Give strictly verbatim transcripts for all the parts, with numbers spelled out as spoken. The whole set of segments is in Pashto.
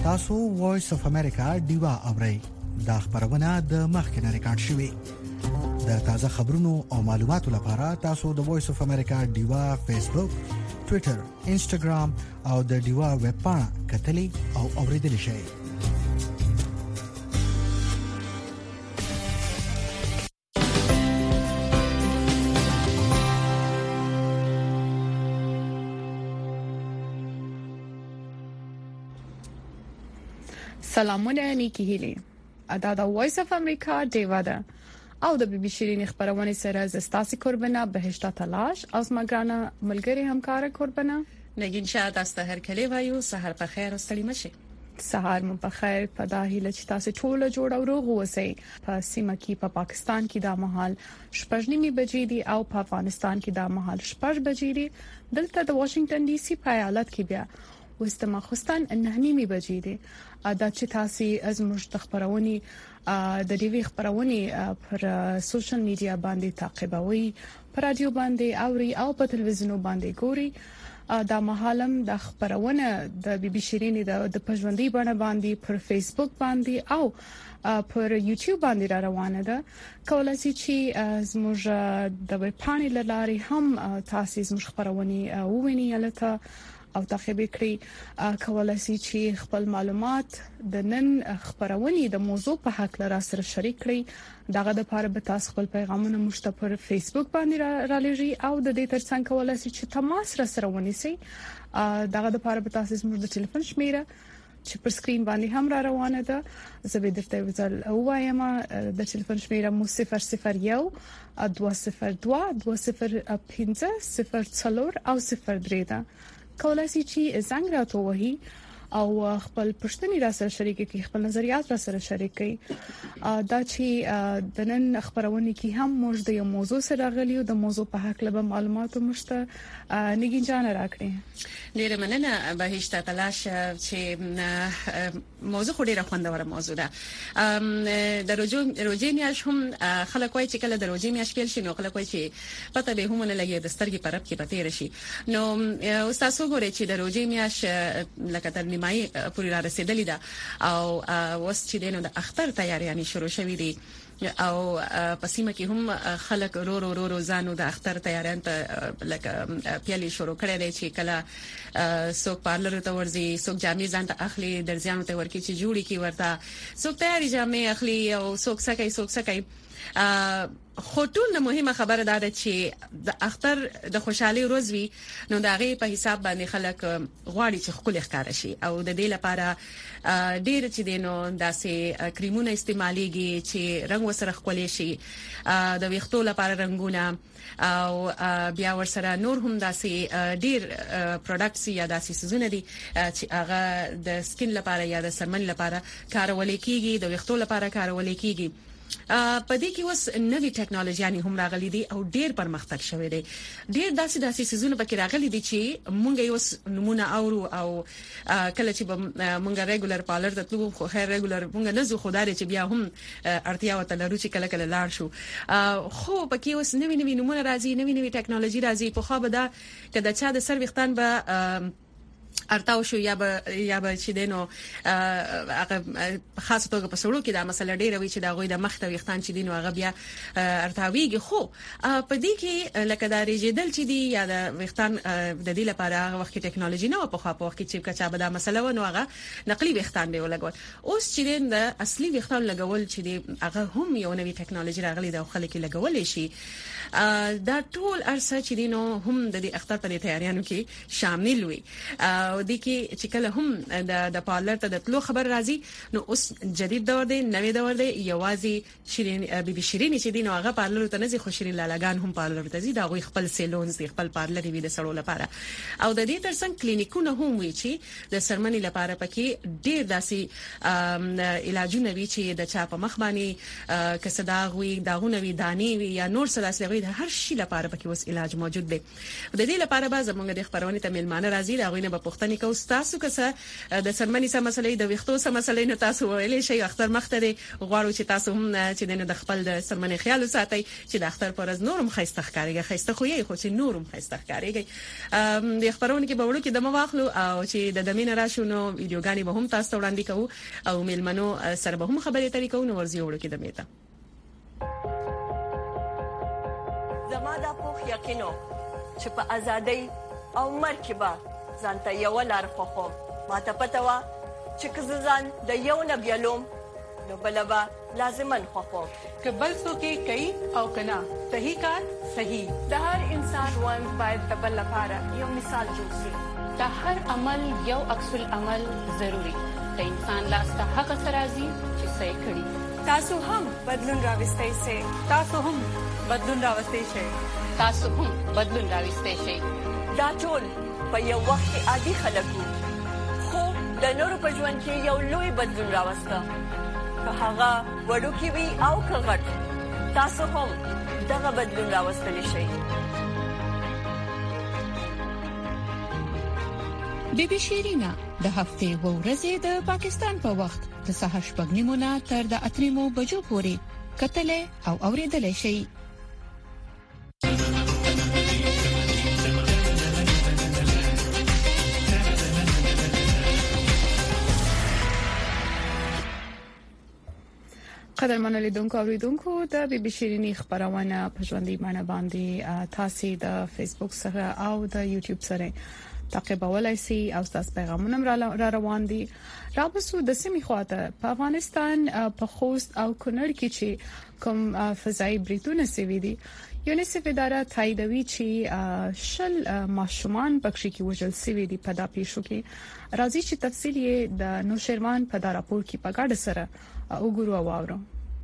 تاسو وایس اف امریکا دیوا اورئ دا خبرونه د مخکنه ریکارډ شوې د تازه خبرونو او معلوماتو لپاره تاسو د وایس اف امریکا دیوا فیسبوک، ټوئیټر، انسټاګرام او د دیوا ویب پاڼه کتلې او اوریدل شئ. سلامونه نیکی هیلی ادا دا وایس اف امریکا دیوا ده او د بی بی شیرین خبرونه سره زستاسي قربانه بهشتا تلاش از مګرانه ملګری همکار قربانه نگین شاد است هر کلی وایو سحر په خیر او ستړي مشه. سحر مو په خیر په داهله چې تاسو ټول جوړ او روغ اوسئ. په سیمه کې په پا پاکستان کې دا مهال شپږنیمه بجې دي او په افغانستان کې دا مهال شپږ بجې دي. دلته د واشنگټن ډي سي په ایالت کې بیا وستما خوستان نهنیمه بجې دي. دا چې تاسو از مشت خبرونی د دیوی خبرونی پر سوشل میډیا باندې تعقیبوي، پر رادیو باندې اوري او په تلویزیون باندې ګوري. دا مهالم د خبرونه د بی بی شیرین د پښوندۍ باندې باندې پر فیسبوک باندې او پر یوټیوب باندې را روانه ده. کولای شي چې زموږ د ویب پاڼې لاري هم تاسو زموږ خبرونی ووینئ البته او تخبي کړی. کولای شي چې خپل معلومات د نن خبرونې د موضوع په حق لرا سره شریک کړئ. دغه د لپاره به تاسو خپل پیغامونه مشته پر فیسبوک باندې را لېږئ او د دې ترڅنګ کولای شي چې تماس را سره ونیسئ. دغه د لپاره به تاسو زموږ د ټلیفون شمیره چې پر سکرین باندې هم را روانه ده زه به درته وزل وایم. د ټلیفون شمیره مو صفر صفر یو دوه صفر دوه دوه صفر پنځه صفر څلور او صفر درې ده. کولای شي چې زنګ راته وهي او خپل پښتني را سره شریک کړي، خپل نظریات را سره شریک کړي. دا چې د نن خبرونه کې هم موږ د یو موضوع سره غلیو د موضوع په حق له معلوماتو مشته نگین جان راکړي. ډیره مننه بهشته تلاش چې موضوع خو ډیره خوندوره موضوع ده. د روزي میاش هم خلک وایي چې کله د روزي میاش پیل شي نو خلک وایي چې پته به هم نه لګي د سترګې پرب کې پته راشي. نو استاد وګورئ چې د روزي میاش لکه تر نیمایي پوری را رسیدلې ده او اوس چې دینو د اختر تیاریانې شروع شوې دي او پسیمه کې هم خلک رو رو رو روزانو د اختر تیاریان ته لکه پیالي شروع کړي دي چې کله څوک پارلر ته ورځي، څوک جامې ځان ته اخلي، درځيانو ته ورکی چې جوړي کی ورته، څوک تیاری جامې اخلي او څوک سکه څوک سکه. خو ټول مهمه خبره ده چې د اختر د خوشحالي ورځ وي نو دا غي په حساب باندې خلک غواړي چې خپل ښکار شي او د دې لپاره ډیر چې دینو داسې کریمونه استعماليږي چې رنگ وسره خپل شي، د ویښتو لپاره رنگونه او بیا ورسره نور هم داسې ډیر پروډکټس یا داسې سيزونه دي چې هغه د سکین لپاره یا د سرمن لپاره کارول کیږي، د ویښتو لپاره کارول کیږي. په دې کې اوس نوې ټکنالوژي هم راغلي دي او ډیر پرمختګ شوی دی. ډیر داسې داسې سيزونه پکې راغلي دي چې مونږ یې اوس نمونه اورو او کله چې مونږ ریګولر پارلر ته تلو خو خیر ریګولر مونږ نه زو خدای چې بیا هم اړتیا وته لرو چې کله کله لاړ شو. خو پکې اوس نوې نوې نمونه راځي، نوې نوې ټکنالوژي راځي. په خو به دا کله چې د سر وختان به ارتاو شو یا به یا به چې دینو هغه خاصه توګه په سړو کې دا مسله ډیره وی چې دا غوي د مخته وختان چې دینو هغه بیا ارتاویږي. خو په دې کې لکه دا ریجیدل چې دی یا د وختان د دې لپاره هغه وخت کې ټکنالوژي نه و په خو په وخت کې چې کچا به دا مسله ونه هغه نقلي وختان به ولګول. اوس چې د اصلي وختان لګول چې دی هغه هم یو نوې ټکنالوژي راغلي دا خلک لګول شي. دا ټول ارسه چې دینو هم د دې اختر په تیاریانو کې شامل وي او د کې چې کله هم د د پارلر ته د تلو خبر راځي نو اوس جدید دور دی، نوې دور دی. یوازې شیرین بی بی شیرین چې دینو هغه پارلر ته نه ځي، خو شیرین لالاګان هم پارلر ته ځي. دا غوي خپل سیلونز دي، خپل پارلر وي د سړو لپاره او د دې ترڅنګ کلینیکونه هم وي چې د سرمنې لپاره پکې ډېر داسي علاجونه وي چې د چا په مخ باندې کسه داغ وي، داغونه وي، دانی وي یا نور څه داسې وي د هر شي لپاره پکې اوس علاج موجود دی. د دې لپاره به زموږ د خبرونه ته ملمانه راځي دا غوینه په پښتني کو تاسو کسه د سرمنې سم مسلې د ویختو سم مسلې نو تاسو ویلې شي اختر مختري غواړو چې تاسو هم چې د خپل د سرمنې خیال وساتئ چې د اختر پر ورځ نورم خیسته ښکاریږي خیسته خو یې خو چې نورم خیسته ښکاریږي. د خبرونه کې به وړو کې د مواخلو او چې د دمینه راشو نو ویډیوګانې به هم تاسو وړاندې کوو او ملمنو سره به هم خبرې ترې کوو نو ورځي وړو کې د میته زما د پوخ یقینو چې په ازادۍ او مرکبه ځانته یو لار خوخم ما ته پته و چې کزان د یو نه بیلوم نو بلبا لازمن خوخم که بل څوک کوي او کنا صحیح کار صحیح د هر انسان وان باید د بل لپاره یو مثال جوړ شي د هر عمل یو عکس العمل ضروری د انسان لاس ته حق سرازي چې صحیح کړي تاسو هم بدلون راوستئ سي تاسو هم بدلون راوستئ شئ تاسو هم بدلون راوستئ شئ دا ټول په یو وخت کې عادي خلکو خو د نورو په ژوند کې یو لوی بدلون راوسته که هغه وړوکی وي او که غټ تاسو هم دغه بدلون راوستلی شئ. بی بی شیرینا د هفته و ورځې د پاکستان په وخت د سهار شپږ نیمو نه تر د اتو نیمو بجو پورې کتلې او اوریدلې شي. قدر منلیدونکو اوریدونکو د بی بی شیرینی خبرونه په ژوندۍ معنی باندې تاسو د فیسبوک سره او د یوټیوب سره تعقیبولای شئ او تاسو پیغامونه را روان دي. را بسو د سیمې خواته په افغانستان په خوست او کونړ کې چې کوم فضائي بریتونه سوي دي یونیسف اداره تاییدوي چې شل ماشومان پکښې کې وژل سوي دي په دا پیښو کې. راځي چې تفصیل یې د نوشیروان په دا راپور کې په ګډه سره وګورو او واورو.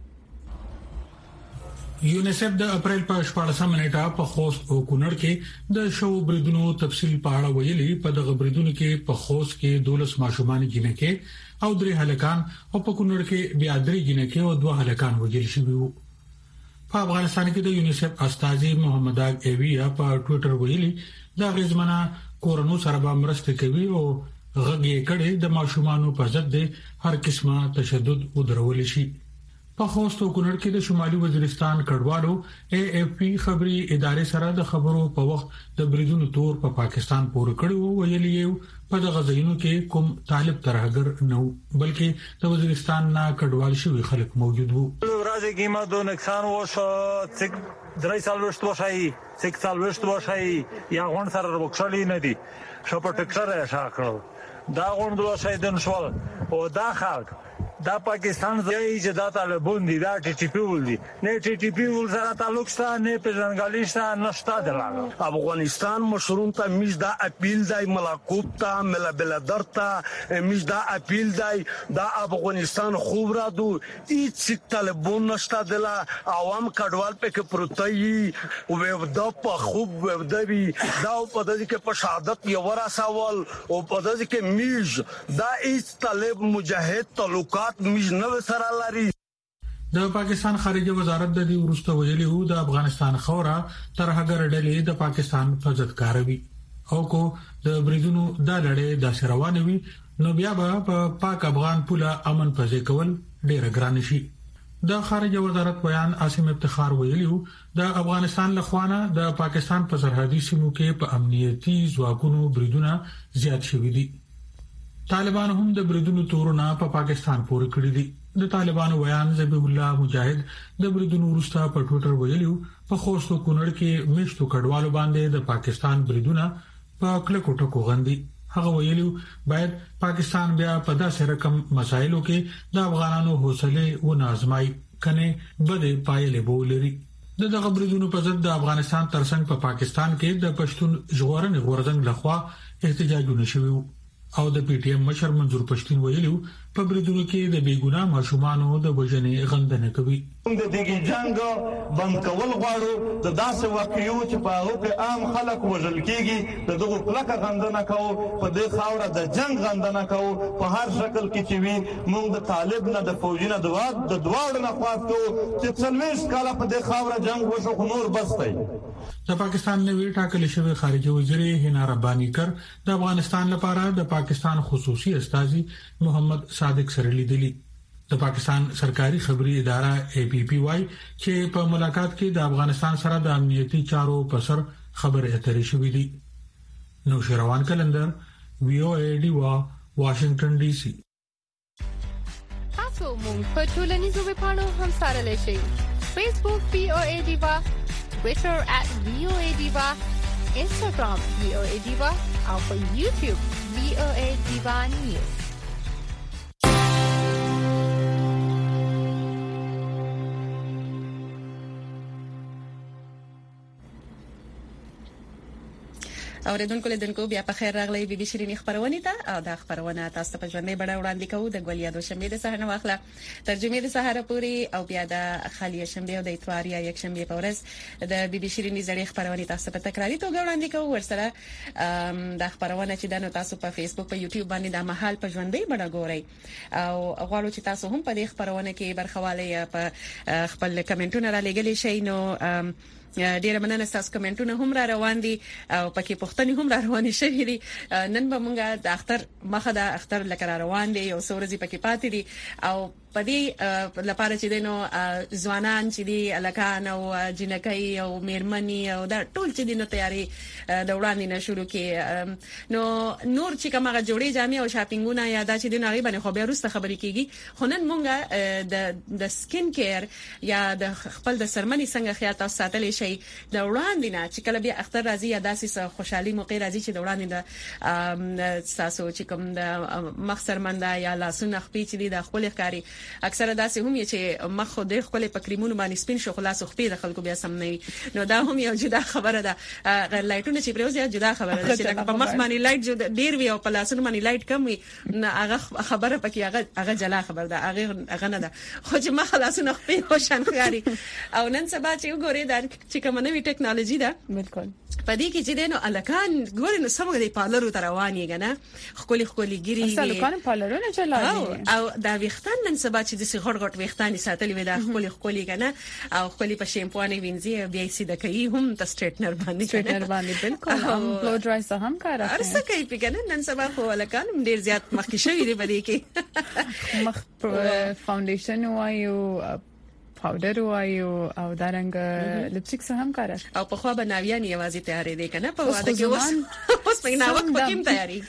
یونیسف د اپریل په شپږمه نیټه په خوست او کونړ کې د شو بریدونو تفصیل په اړه ویلي. په دغه بریدونو کې په خوست کې دولس ماشومان جنکه او درې هلکان او په کونړ کې بیا درې جنکه او دوه هلکان وژل شوي وو. په افغانستان کې د یونیسف استاذي محمد اګ ایویا په ټوئیټر ویلي دا غزمنه کورونو سره به مرسته کوي او غږی کړي د ماشومانو په ضد هر قسمه تشدد ودرول شي. په خوست او کونړ کې د شمالي وزیرستان کډوالو اے اف پی خبري ادارې سره د خبرو په وخت د بریدونو تور په پا پاکستان پورې کړو ویلي یو په دغه ځایونو کې کوم طالب ترهګر نه بلکې د وزیرستان نه کډوال شوی خلک موجود وو. راځي کې ما د نقصان وشو چې درې سال وشت وشي چې سال وشت وشي یا غون سره وکړلې نه دي شو په ټکر یې شاکړو دا غون دوه شي د نشول او دا خلک دا پاکستان ځای چې دا طالبون دي دا ټي ټي پی ول دي نه ټي ټي پی ول سره تعلق شته نه پیژنګالي شته نشته دلته. افغانستان مشرون ته میز دا اپیل دی ملاقات ته مل بلدر ته میز دا اپیل دی دا افغانستان خوب را دو هیڅ طالبون نشته دلته عوام کډوال پکې پروتای او دا په خوب ودوي دا په دې کې په شهادت یو ورسول او په دې کې میز دا هیڅ طالب مجاهد تعلقات د پاکستان خارجه وزارت د دې ورسته ویلي وو د افغانستان خورا ترهګر ډلې د پاکستان په ضد کاروي او کو د بریدونو د لړۍ د شروانوي نو بیا به په پاک افغان پوله امن پځې کول ډېر ګران شي. د خارجه وزارت بیان عاصم افتخار ویلي وو د افغانستان لخوانه د پاکستان په سرحدي سیمو کې په امنیتي ځواکونو بریدونه زیات شوي دي. طالبان هم د بریدونو تورونه په پا پاکستان پورې کړی دي. د طالبانو بیان ذبیح الله مجاهد د بریدونو وروسته په ټوئیټر ویلو په خوست او کونړ کې میشتو کډوالو باندې د پاکستان بریدونه په کلکو ټکو غندي. هغه ویلو باید پاکستان بیا په داسې رقم مسایلو کې د افغانانو حوصله و نازمای کنه بده پایلې بولري. د دغه بریدونو په ضد د افغانستان ترڅنګ په پا پاکستان کې د پښتون ژغورنې غورځنګ لخوا احتجاجونه شوي وو. او د پی ټی ایم مشر منظور پښتين ویلو په بریدونو کې د بیګونا ماشومانو د وژنې غندنه کوي. د دې جنگ بند کول غواړو د داسې واقعیو چې په هغه کې عام خلک وژل کیږي د دغه کلکه غندنه کوو په دې خاوره د جنگ غندنه کوو په هر شکل کې چې وي موږ د طالب نه د فوجي نه د واد د دواړو نه خواستو چې څلويښت کاله په دې خاوره جنگ وشو خو نور بس دی. د پاکستان نوی ټاکل شوی خارجه وزیر هنا ربانی کر د افغانستان لپاره د پاکستان خصوصي استازي محمد صادق سره لیدلی. د پاکستان سرکاري خبري اداره اے پی پی وايي چې په ملاقات کې د افغانستان سره د امنیتي چارو په سر خبرې اترې شوې دي. نو شروان کلندر وی او ای ډی وا واشنگټن ډي سي. تاسو مونږ په ټولنیزو ویبپاڼو هم سره لشي. فیسبوک وی او ای ډی وا، Twitter at V O A Diva, Instagram V O A Diva, او په YouTube V O A Diva News. اوریدونکو لیدونکو بیا په خیر راغلی بي بي شيرين خبرونه ته او دا خبرونه تاسو ته ژوندۍ بڑا وړاندې کوو د ګولیا د شنبه د سهار واخله ترجمه د سهار پوری او بیا د خالی شنبه او د اتوار یا یک شنبه په ورځ د بي بي شيرين زړې خبرونه تاسو ته تکراری توګه وړاندې کوو. ورسره د خبرونه چې د تاسو په فیسبوک په یوټیوب باندې د محل په ژوندۍ بڑا ګورئ او غواړو چې تاسو هم په دې خبرونه کې برخواله په خپل کمنټونه را لګلی شئ. نو ډیره مننه تاسو کمنټونه هم را روان دي او پکې پوښتنې هم را روانې شوې دي. نن به مونږه د اختر مخه د اختر لکه روان دي او سورزي پکې پاتې دي او پدې لپاره چې دینو ځوانان چې دي الکان او جنکۍ او میرمنې او دا ټول چې دینو تیاری د وړاندې نه شروع کې نو نور چې کومه جوړې جامې او شاپینګونه یا دا چې دینو هغه باندې خو بیا وروسته خبرې کیږي. خو نن مونږه د د سکین کیر یا د خپل د سرمنې څنګه خیال تاسو ساتلی شي د وړاندې نه چې کله بیا اختر راځي یا داسې خوشحالي موقع راځي چې د وړاندې د تاسو چې کوم د مخ سرمنده یا لاسونه خپې چې دي د خپل ښکاری اکثره داسې هم یې چې مخ خو د خپل پکریمونو باندې سپین شو خلاص خپې د خلکو بیا سم نه وي. نو دا هم یو جدا خبره ده. لایټونه چې پروزه جدا خبره ده چې په مخ باندې لایټ ډیر وي او په لاسونو باندې لایټ کم وي هغه خبره پکې هغه هغه جلا خبره ده هغه هغه نه ده. خو چې مخ لاسونه خپې خوشان خياري او نن سبا چې وګورئ دا چې کوم نوې ټیکنالوژي ده بالکل پدې کې چې دینو الکان ګورې نو سمګ دی پالرو تر رواني غنه خولي خولي ګيري الکان پالرونه چلایي او دا وختان نن سبا چې د سیغړ غټ وختان ساتلې وي دا خولي خولي غنه او خولي په شیمپوانه وینځي بیا سي د کوي هم د سټریټنر باندې سټریټنر باندې بالکل هم بلو ډرای سره هم کار کوي ارسه کوي پیګنه نن سبا خو الکان ډیر زیات مخکې شوی دی بده کې مخ فاونډیشن وایو پاوډر وایو او دارنګ لپسټیک سره هم کار او په خو بناویان یوازې تیارې دي کنه په واده کې اوس اوس په ناوک پکې تیاری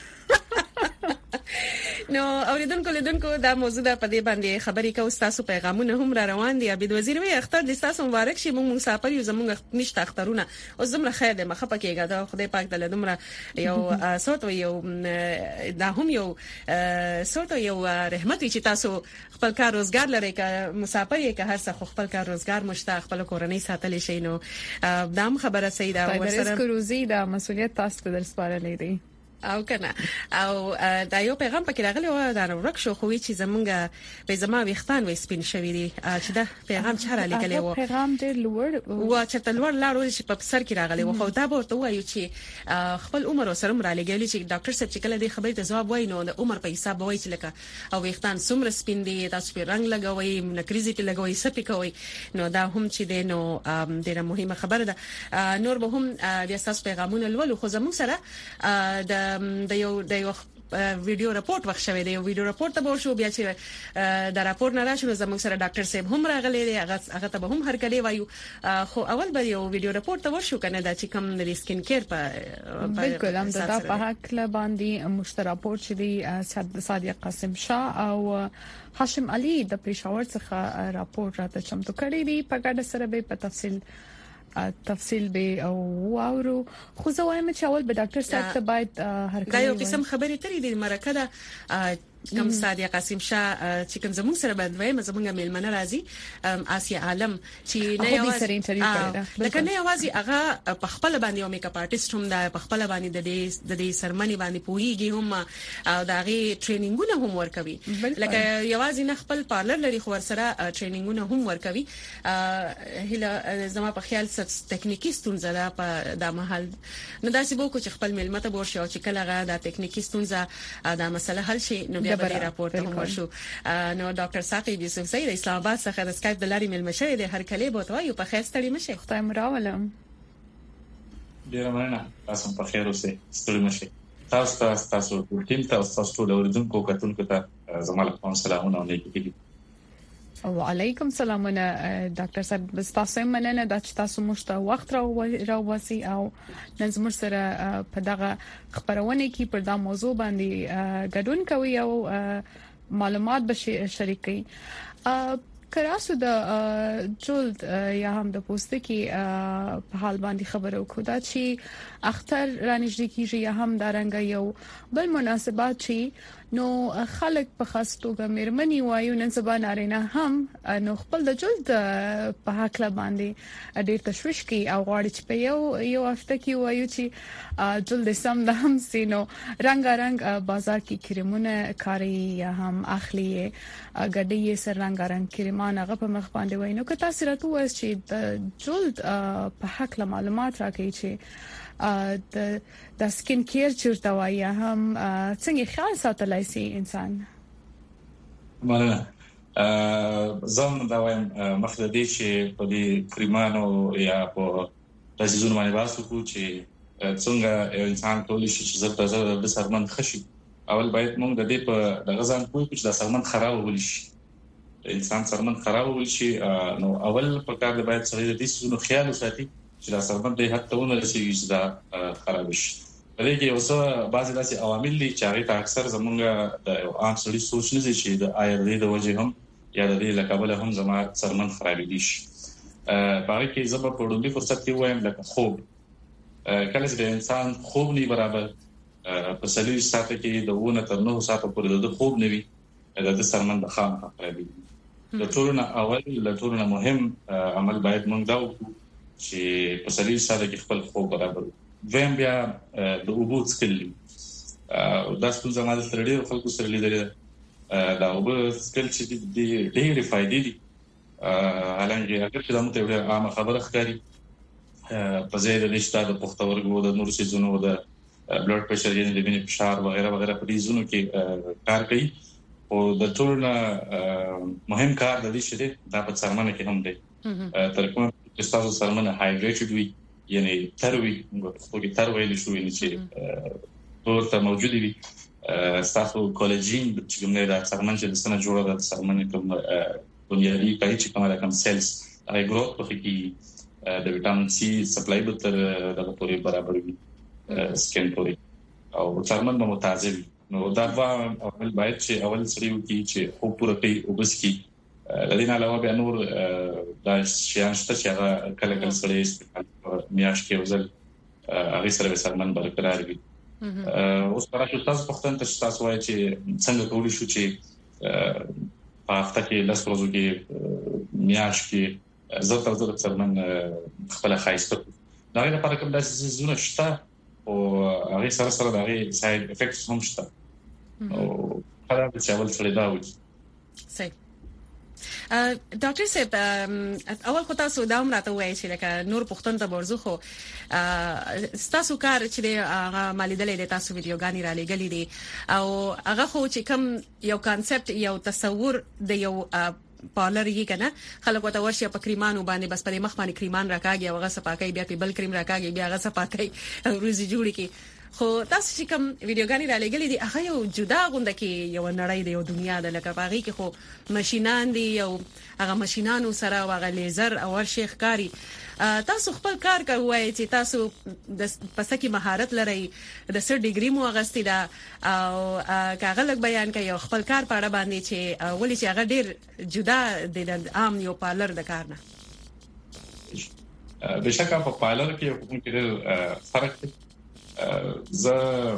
نو اوریدونکو لیدونکو دا موضوع ده په دې باندې خبرې کوو. تاسو پیغامونه هم را روان دي. عبد وزیر وی اختر د تاسو مبارک شي. موږ مسافر یو زموږ نشته اخترونه او زمره خیر ده مخه پکېګا دا خدای پاک دل دمره یو صوت یو دا هم یو صوت یو رحمت چې تاسو خپل کار روزګار لري که مسافر یې که هر څه خپل کار روزګار مشته خپل کورنۍ ساتل شي. نو دا هم خبره سیده ورسره روزي دا مسولیت تاسو ته در سپارلې دي او کنه او دا یو پیغام پکې راغلی و دا ورکشو خو چې زمونږ په زما وختان وې سپین شوی دی چې دا پیغام چاره لیکلی و پیغام ډېر لوړ و چې تلور لاړو چې په سر کې راغلی و خو دا به ورته وایو چې خپل عمر سره را لګیلی چې ډاکټر صاحب چې کله دې خبرې ته ځواب وایي نو د عمر په حساب وایي چې لکه او وختان څومره سپین دي تاسو په رنگ لګوي نکریزي په لګوي سپی کوي. نو دا هم چې دی نو ډېره مهمه خبره ده. نور به هم بیا تاسو پیغامونه لولو خو زموږ سره د د یو د یو ویډیو راپورټ وخت شوی دی. یو ویډیو راپورټ ته به شو بیا چې د راپورټ نه راشو زموږ سره ډاکټر صاحب هم راغلی دی هغه هغه ته هم هر کله وایو خو اول به یو ویډیو راپورټ ته ورشو کنه دا چې کوم د سکین کیر په بالکل هم دا په حق له باندې مشترک راپورټ چې دی صادق قاسم شاه او هاشم علي د پېښور څخه راپورټ راته چمتو کړی دی په ګډه سره به په تفصیل تفصیل به او واورو. خو زه وایم چې اول به ډاکټر صاحب ته باید هر کله دا یو قسم خبرې ترې د مرکه ده کوم سادیا قاسم شاه چې کوم زموږ سره باندې زموږ میلمنه راځي آسیا عالم چې نه یوازې لکه نه یوازې هغه په خپل باندې یو میک اپ آرټیست هم دا په خپل باندې د دې د دې سرمنی باندې پويږي هم او دا غي ټریننګونه هم ورکوي لکه یوازې نه خپل پارلر لري خو سره ټریننګونه هم ورکوي هله زما په خیال ست ټکنیکی ستونزه ده په د محل نو داسې بو کو چې خپل میلمه ته ورشي او چې کله غا د ټکنیکی ستونزه دا مسله حل شي نو بیا به راپورټ هم ورشو نو ډاکټر ساقي یوسف سید اسلام آباد څخه د سکایپ د لاري میلمه شوی د هر کلی بوته یو په خیر ستړي مشه خدای مراولم ډیر مننه تاسو په خیر اوسئ ستړي مشه تاسو تاسو ټیم ته تاسو ټول اوریدونکو کتونکو ته زموږ سلامونه او نیکی وعلیکم سلامونه ډاکټر صاحب تاسو مننه د تاسو مشته وخت راوځي او نن زموږ سره په دغه خبرونه کې پر دا موضوع باندې ګډون کوي او معلومات به شریکي کراسو د جلد یا هم د پوستکي په حال باندې خبرو کو دا چې اختر رانیږي کیږي یا هم دا رنګ یو بل مناسبات چې نو خلک په خاص توګه مېرمنې وایو نن سبا نارینه هم نو خپل د جلد په حق لا باندې ډېر تشویش کوي او غواړي چې په یو یو هفته کې وایو چې جلد سم د هم سينو رنگ رنگ بازار کې کریمونه کاری یا هم اخلي ګډي سر رنگ رنگ کریمان هغه په مخ باندې وایي نو که تاسو راته وایي چې د جلد په حق لا معلومات راکړي چې د د سکین کیر چیرته وایي هم څنګه خیال ساتلای شي انسان مننه زم دا وایم مخددي چې په دې کریمانو یا په تاسو باندې واسو کو چې څنګه یو انسان کولی شي چې زړه زړه د سرمن خشي اول باید موږ د دې په دغه ځان کوی چې د سرمن خراب ول شي انسان سرمن خراب ول شي نو اول په کار د باید سره د دې سونو خیال وساتي چې دا سرمن د حتی ونه رسیږي چې دا خراب شي لکه یو څه بعضی داسې عوامل دي چې هغه اکثر زمونږ د عام سړي سوچ نه دي چې د آیرلي د وجه هم یا د دې لکابل هم زما سرمن خراب دي شي باقي کې زما په ډوډۍ فرصت کې وایم لکه خوب کله چې انسان خوب نه برابر په سړي ساته کې د ونه تر نهه ساعته پورې د خوب نه وي د سرمن د خام خراب دي د ټولنه اول د ټولنه مهم عمل باید موږ دا وکړو چې په سړي ساته کې خپل خوب برابر ویم بیا د اوبو څکل دا ټول زموږ سره ډېر خلکو سره لیدل دا اوبو څکل چې د ډېرې فائدې دي هلته هغه چې موږ ته ډېر عامه خبره ښکاري په ځای د لښتا د پښتورګو د نور سيزونو د بلډ پريشر یعنی د وینې فشار وغیرہ وغیرہ په دې زونو کې کار کوي او د ټول مهم کار د دې چې دا په سرمنه کې هم دی تر کومه چې تاسو سرمنه هایډریټډ وي یعنی تروي موږ په کې تروي له شو یعنی چې ورته موجود وي تاسو کولاجین چې موږ د سرمنه چې د سنه جوړه د سرمنه کوم بنیادی کوي چې کومه کوم سیلز هغه ګروث په کې د وټامین سي سپلای به تر دغه پورې برابر وي سکین پورې او سرمنه متازه وي نو دا اول باید چې اول سړیو کې چې خو پوره کوي او بس کې لدينا علاوه بیا نور د شیان شته چې هغه کله کله سړی میاش کې وزل هغه سره سرمن برقرار وي اوس پر تاسو تاسو پختن ته تاسو وایي چې څنګه کولی شو چې په هفته کې لاس ورځو کې میاش کې زړه زړه سرمن خپل خایسته دا لپاره کوم داسې زونه شته او هغه سره سره د هغه ساید افیکټس هم شته او هغه چې اول سره دا وایي صحیح ډاکټر صاحب اول خو تاسو دا هم راته وایي چې لکه نور پښتون ته ورزو خو تاسو کار چې هغه مالیدلې د تاسو ویډیوګانی را لګلې دي او هغه خو چې کوم یو کانسپټ یو تصور د یو پارلر یې کنه خلک وته ورشي په کریمانو باندې بس په مخ باندې کریمان راکاږي او هغه صفاکۍ بیا په بل کریم راکاږي بیا هغه صفاکۍ روزي جوړي کی خو تاسو چې کوم ویډیوګانی را لګلې دي هغه یو جدا غونډه کې یو نړۍ دی یو دنیا د لکه باغی کې خو ماشينان دي یو هغه ماشينانو سره هغه لیزر او ورشيخ کاری تاسو خپل کار کوي چې تاسو د پسکی مهارت لري د سر ډیګري مو غستې دا او کاغه لګ بیان کوي خپل کار په اړه باندې چې ولې چې هغه ډیر جدا دی د عام یو پارلر د کار نه بشکره په پارلر کې کوم کې فرق دی زه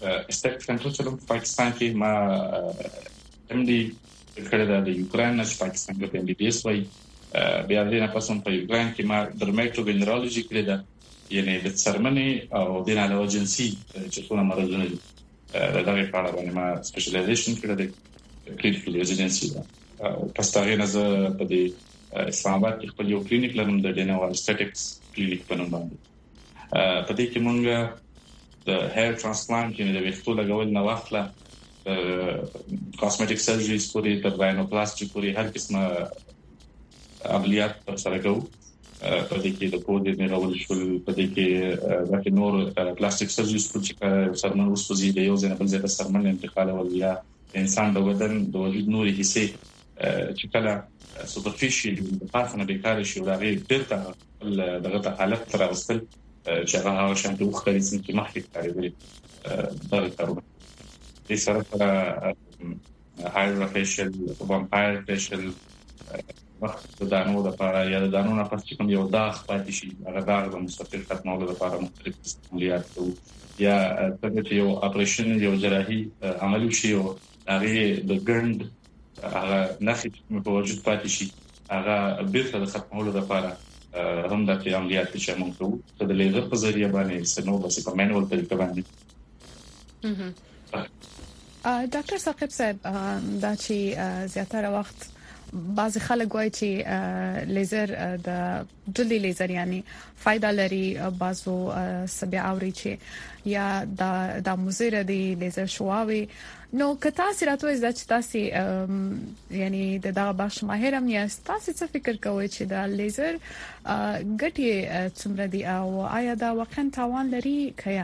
استک سنټر چلو پاکستان کې ما ام ډي کړه د یوکرين نه پاکستان کې ام بي بي اس وای بیا د نه پسون په یوکرين کې ما درمټو وینرولوژي کړه دا یعنی د سرمنی او د علاوه جنسي چې څونه مرزونه دي دا دغه په اړه باندې ما سپیشلایزیشن کړه د کلینیکل ریزیدنسي دا پس تا غي نه زه په دې اسلام آباد کې خپل یو کلینیک لرم د ډینو اسټیټکس کلینیک په نوم باندې په دې کې مونږ د هیر ترانسپلانټ یعنی د ویښتو لګول نه واخله کاسمیټیک سرجریز پورې تر راینوپلاسټي پورې هر قسمه عملیات تر سره کوو په دې کې د پودې نه راول شول په دې کې د نور پلاستیک سرجریز چې سرمن اوسپوزي د یو ځای بل ځای ته سرمن انتقال ول یا انسان د بدن د وجود نوري حصے چې کله سوپرفیشل د پاسنه به کار شي راغی ډیرته دغه حالت تر اوسل چې هغه شانتي وختري چې مخکې کاری دا کارونه د سره سره هایدروفیشل وامپایر فیشل وخت د دانو لپاره یا د دانو نه پس کوم یو داغ پاتې شي هغه داغ د مستقل ختمولو لپاره مختلف عملیات کوي یا څنګه چې یو اپریشن یو جراحي عملي شي او هغه د ګند هغه نخې په وجود پاتې شي هغه بیرته د ختمولو لپاره هم د عملیات چې موږ کوو د لیزر په ذریعہ باندې سنو بس په مانوال طریقه باندې ډاکټر ثاقب صاحب دا چې زیاتره وخت بعض خلک وایي چې لیزر د جلدی لیزر یعنی فائدہ لري بعضو سبیا اوري چې یا د د مزره دی لیزر شواوي نو کتا سراتو از چې تاسو یعنی د دغه بخش ماهرم یا تاسو څه فکر کوئ چې د لیزر ګټي څومره دی او آیا دا واقعا تاوان لري کیا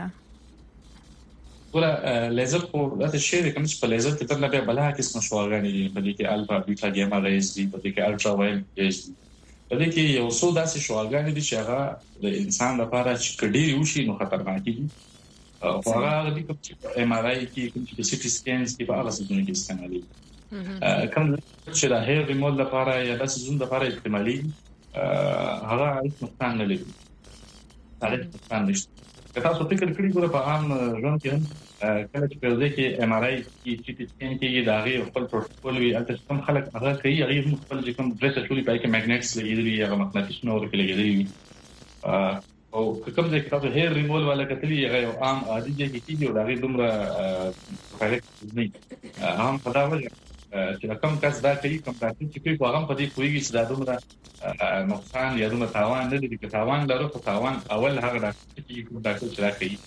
ګوره لیزر خو دا شی دی کوم چې په لیزر کې تر نه بیا بلا قسم شواګانی دي په دې کې الفا بیتا ګاما ریز دي په دې کې الټرا وایلټ ریز دي په دې کې یو څو داسې شواګانی دي چې هغه د انسان لپاره چې کډي وشي نو خطرناک دي او هغه د کوم ام ار آی کې کوم چې سي ټي سکینز کې په هغه څه کې استعمالي کوم چې د هیر ریمول لپاره یا د سيزون لپاره استعمالي هغه هیڅ نقصان نه لري هغه نقصان نشته که تاسو فکر کړئ ګوره په عام ژوند کې هم کله چې په دې کې ام ار آی کې چې سکین کې د هغه خپل پروتوکول وي البته کوم خلک هغه کوي هغه خپل چې کوم ډریس ټولي پای کې میګنټس لګیدلي یا مغناطیس نور کې لګیدلي او کوم ځای کې تاسو هیر ریمول ولا کتلی هغه یو عام عادي ځای کې کیږي او هغه دومره فایده نه هم په دا وجه چې کوم کس دا کوي کوم تاسو چې کوي هغه په دې کوي چې دا دومره نقصان یا دومره تاوان نه دي چې تاوان لرو خو تاوان اول هغه دا چې کوم تاسو چې دا کوي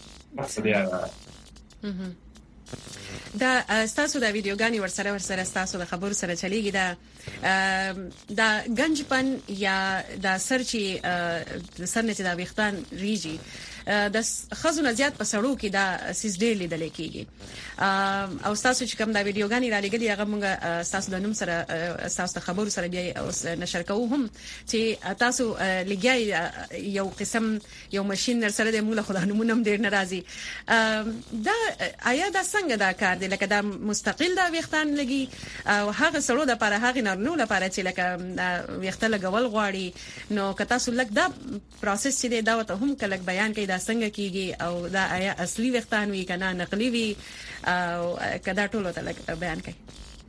دا تاسو دا ویډیوګانی ورسره ورسره تاسو د خبرو سره چلیږي دا دا گنجپن یا دا سرچي د سرنه چې دا وختان ریجی د خزونه زیات په سړو کې دا سیس ډېر لیدل کېږي او تاسو چې کوم دا ویډیوګانی را لګلي هغه موږ تاسو د نوم سره تاسو د خبرو سره بیا نشر کوو هم چې تاسو لګیای یو قسم یو ماشين سره د موږ خدای نمونه هم ډېر ناراضي دا آیا دا څنګه دا کار دی لکه دا مستقل دا وختان لګي او هغه سړو د لپاره هغه نرنو لپاره چې لکه وخت لګول غواړي نو که تاسو لګ دا پروسس چې دا وته هم کله بیان کوي دا څنګه کیږي او دا آیا اصلي وختان وی کنه نقلي وی او کدا ټولو ته بیان کوي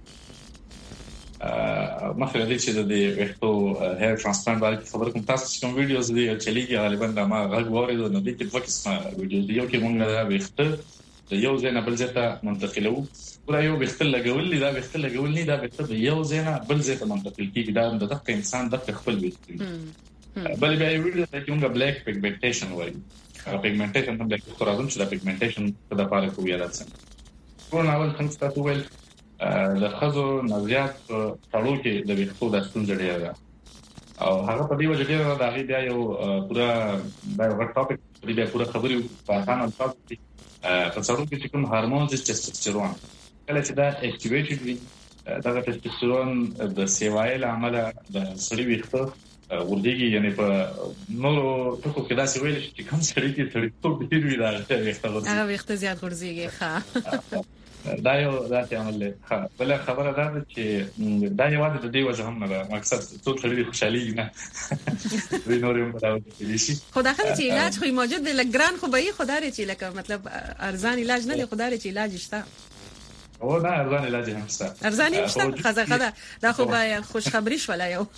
مخکې د دې چې د وختو هیر ترانسپلانټ باندې خبر کوم تاسو کوم ویډیوز دی چې لګي غالبا دا ما غږ ووري نو د دې په قسمه ویډیو دی یو کې مونږ دا وخت د یو ځای نه بل ځای ته منتقلو ورا یو وخت لګول دا وخت لګول نه دا وخت د یو ځای نه بل ځای ته منتقل کیږي دا د دغه انسان د خپل وخت بل بیا یو ویډیو ته کومه بلیک پیګمنټیشن وایي او پیګمنټیشن هم د کورازم چې د پیګمنټیشن په لپاره کوي راځي ټول اول څنګه تاسو ول د خزو نزيات تړو کې د ویښتو د ستونزې لري او هغه په دې وجه ډېر دا غي بیا یو پورا دا یو ټاپک دی بیا پورا خبري په اسانه تاسو په څلور کې کوم هورمون د ټستوستيرون کله چې دا اکټیویټډ وي دا ټستوستيرون د سیوایل عمله د سړي ویښتو ورډيږي یعنی په نورو ټکو کې داسې ویل چې کوم سړی کې سړی ټول ډیر وی راځي وخت غوړي هغه وخت زیات غورځيږي ښه دا یو داسې عمل دی بل خبره ده چې دا یو د دې وجه هم نه مقصد ټول سړي خوشحالي نه وی نورم راوړي شي خو داخله چې علاج خو موجود دی لګران خو به یې خدای چې لکه مطلب ارزان علاج نه دی خدای چې علاج شته او دا ارزان علاج هم شته ارزان هم شته خزه خزه دا خو به خوش خبري شولا یو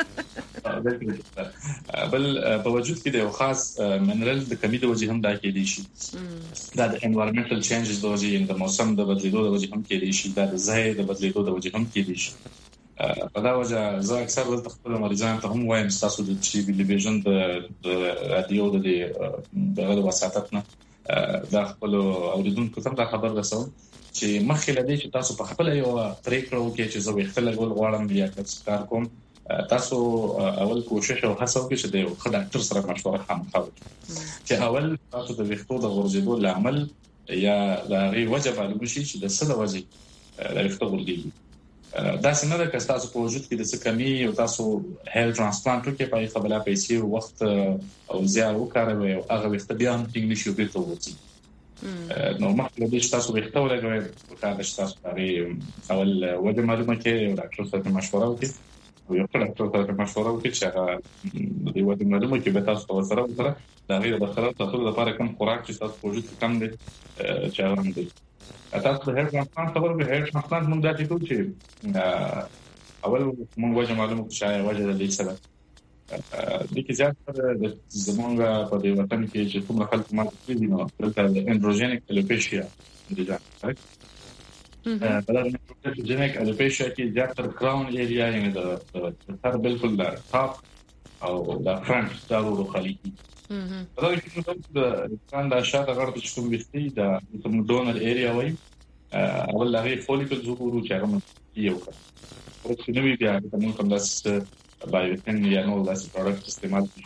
بل په وجود کې د یو خاص منرال د کمی د وجه هم دا کې دي شي دا د environmental changes د وجه د موسم د بدلیدو د وجه هم کې دي شي دا د ځای د بدلیدو د وجه هم کې دي شي په دا وجه زه اکثر د خپل مریضانو ته هم وایم تاسو د ټلویزیون د رادیو د دغه وساتت نه د خپل اوریدونکو ته دا خبر رسو چې مخکې لدی چې تاسو په خپل یو پریکړه وکړئ چې زه وختل ګول غواړم یا کار کوم تاسو اول کوشش او هڅه وکړئ چې د یو ښه ډاکټر سره مشوره خامخا وکړئ چې اول تاسو د وختو د غورځېدو لامل یا د غي وجه معلوم شي چې د څه د وجه د وختو غورځېږي دا څنګه د تاسو په وجود کې د څه کمی او تاسو هیل ترانسپلانت کې په خپله پیسې وخت او زیار وکړئ او هغه وخت بیا هم ټینګ نشي بیرته ورځي نو مخکې د تاسو وخت ولګوي په کار د تاسو لري اول وجه معلومه کې او ډاکټر سره مشوره وکړئ او یو ډاکټر سره مشوره وکړئ چې هغه د وجه معلومه کې به تاسو سره سره دا غیر د خراب تاسو لپاره کوم خوراک چې تاسو په وجود کې کم دي چې هغه هم دي تاسو د هیل ترانسپلانت خبرو به هیل ترانسپلانت موږ دا چې چې اول موږ وجه معلومه چې وجه د دې سره د کې زیات د زمونږ په دې وطن کې چې کوم خلک ما کوي نو دلته اندروجینیک الوپیشیا دي ځکه په دا اندروجینیک الوپیشیا کې زیات تر کراون ایریا یعنی د تر بالکل د ټاپ او د فرنٹ دارو خالي په دا کې د ځان د شاته غړپ چې کوم وختي د کوم ډونر ایریا وای اول لغه فولیکل ظهور چې هغه یو کړ او چې نو بیا د موږ کوم داس بایوتن یا نو داسې پروډکټ استعمال کیږي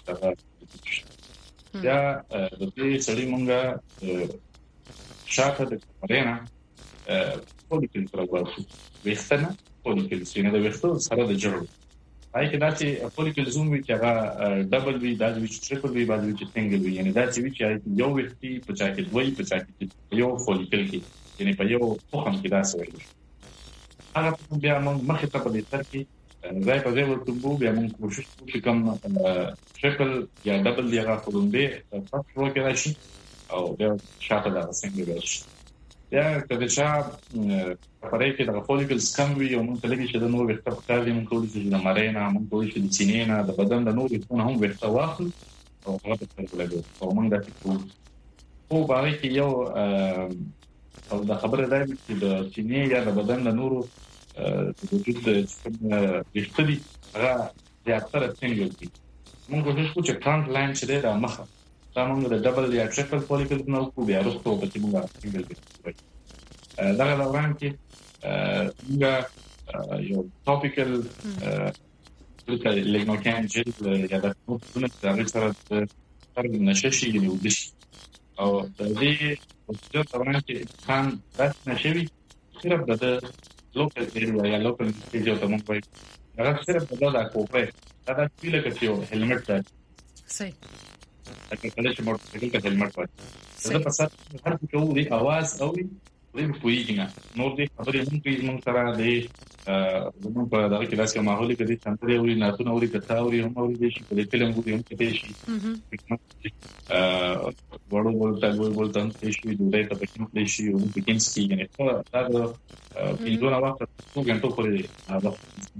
یا د دې سړی مونږه شاته د کمرینا فولیکل پروګرام وختنه فولیکل سینه د وختو سره د جوړ پای کې داسې فولیکل زوم وی چې هغه ډبل وی دا وی چې ټریپل وی باندې چې سنگل وی یعنی دا چې وی چې یو وختي په چا کې دوی په چا کې یو فولیکل کې یعنی په یو فوخم کې داسې وی هغه بیا موږ مخې ته په دې تر کې زای په دې ورته بیا موږ کوشش کوو چې کوم ټریپل یا ډبل دی هغه فولومبه تاسو وکړئ راشي او بیا شاته دا څنګه راشي یا کله چې پرې کې د فولیکلز کم وي او موږ لګي چې د نور وخت په کار دي موږ ټول چې د مرینا موږ ټول چې د چینینا د بدن د نور وختونه هم وخت واخل او هغه په لګو او موږ دا کوو او باندې کې یو او د خبره ده چې د چینی یا د بدن د نورو د وجود د وختدي هغه زیاتره څنګه دي موږ کوشش کوو چې فرانټ لاین چې دا مخه دا موږ د ډبل یا ټریپل فولیکل نو کوو بیا وروسته په چې موږ څنګه دي دا د وړاندې کې موږ یو ټاپیکل لکه لګنوکان جل یا د کومه څه سره د فرق نششي یو دشي او د دې په څیر طبعا کې خان راس نشوي صرف د لوکل ایریا یا لوکل ایریا ته موږ وایو هغه صرف د دا کوپه دا د پیله کې یو هلمټ ده صحیح اګه کله چې موږ څنګه کې هلمټ وایو دا په سات هر څه کوو دی आवाज اوري دې پوېږي نه نور دې خبرې هم کوي موږ سره دې زموږ په دغه کې داسې ماحول کې دې څنګه اوري نه تاسو اوري کته اوري هم اوري دې شي په فلم کې هم کې شي ا وړو ولته ولته هم شي دوی ته پکې نه شي او پکې نشي یعنی دا دا په دغه وخت څو غنټو پورې دا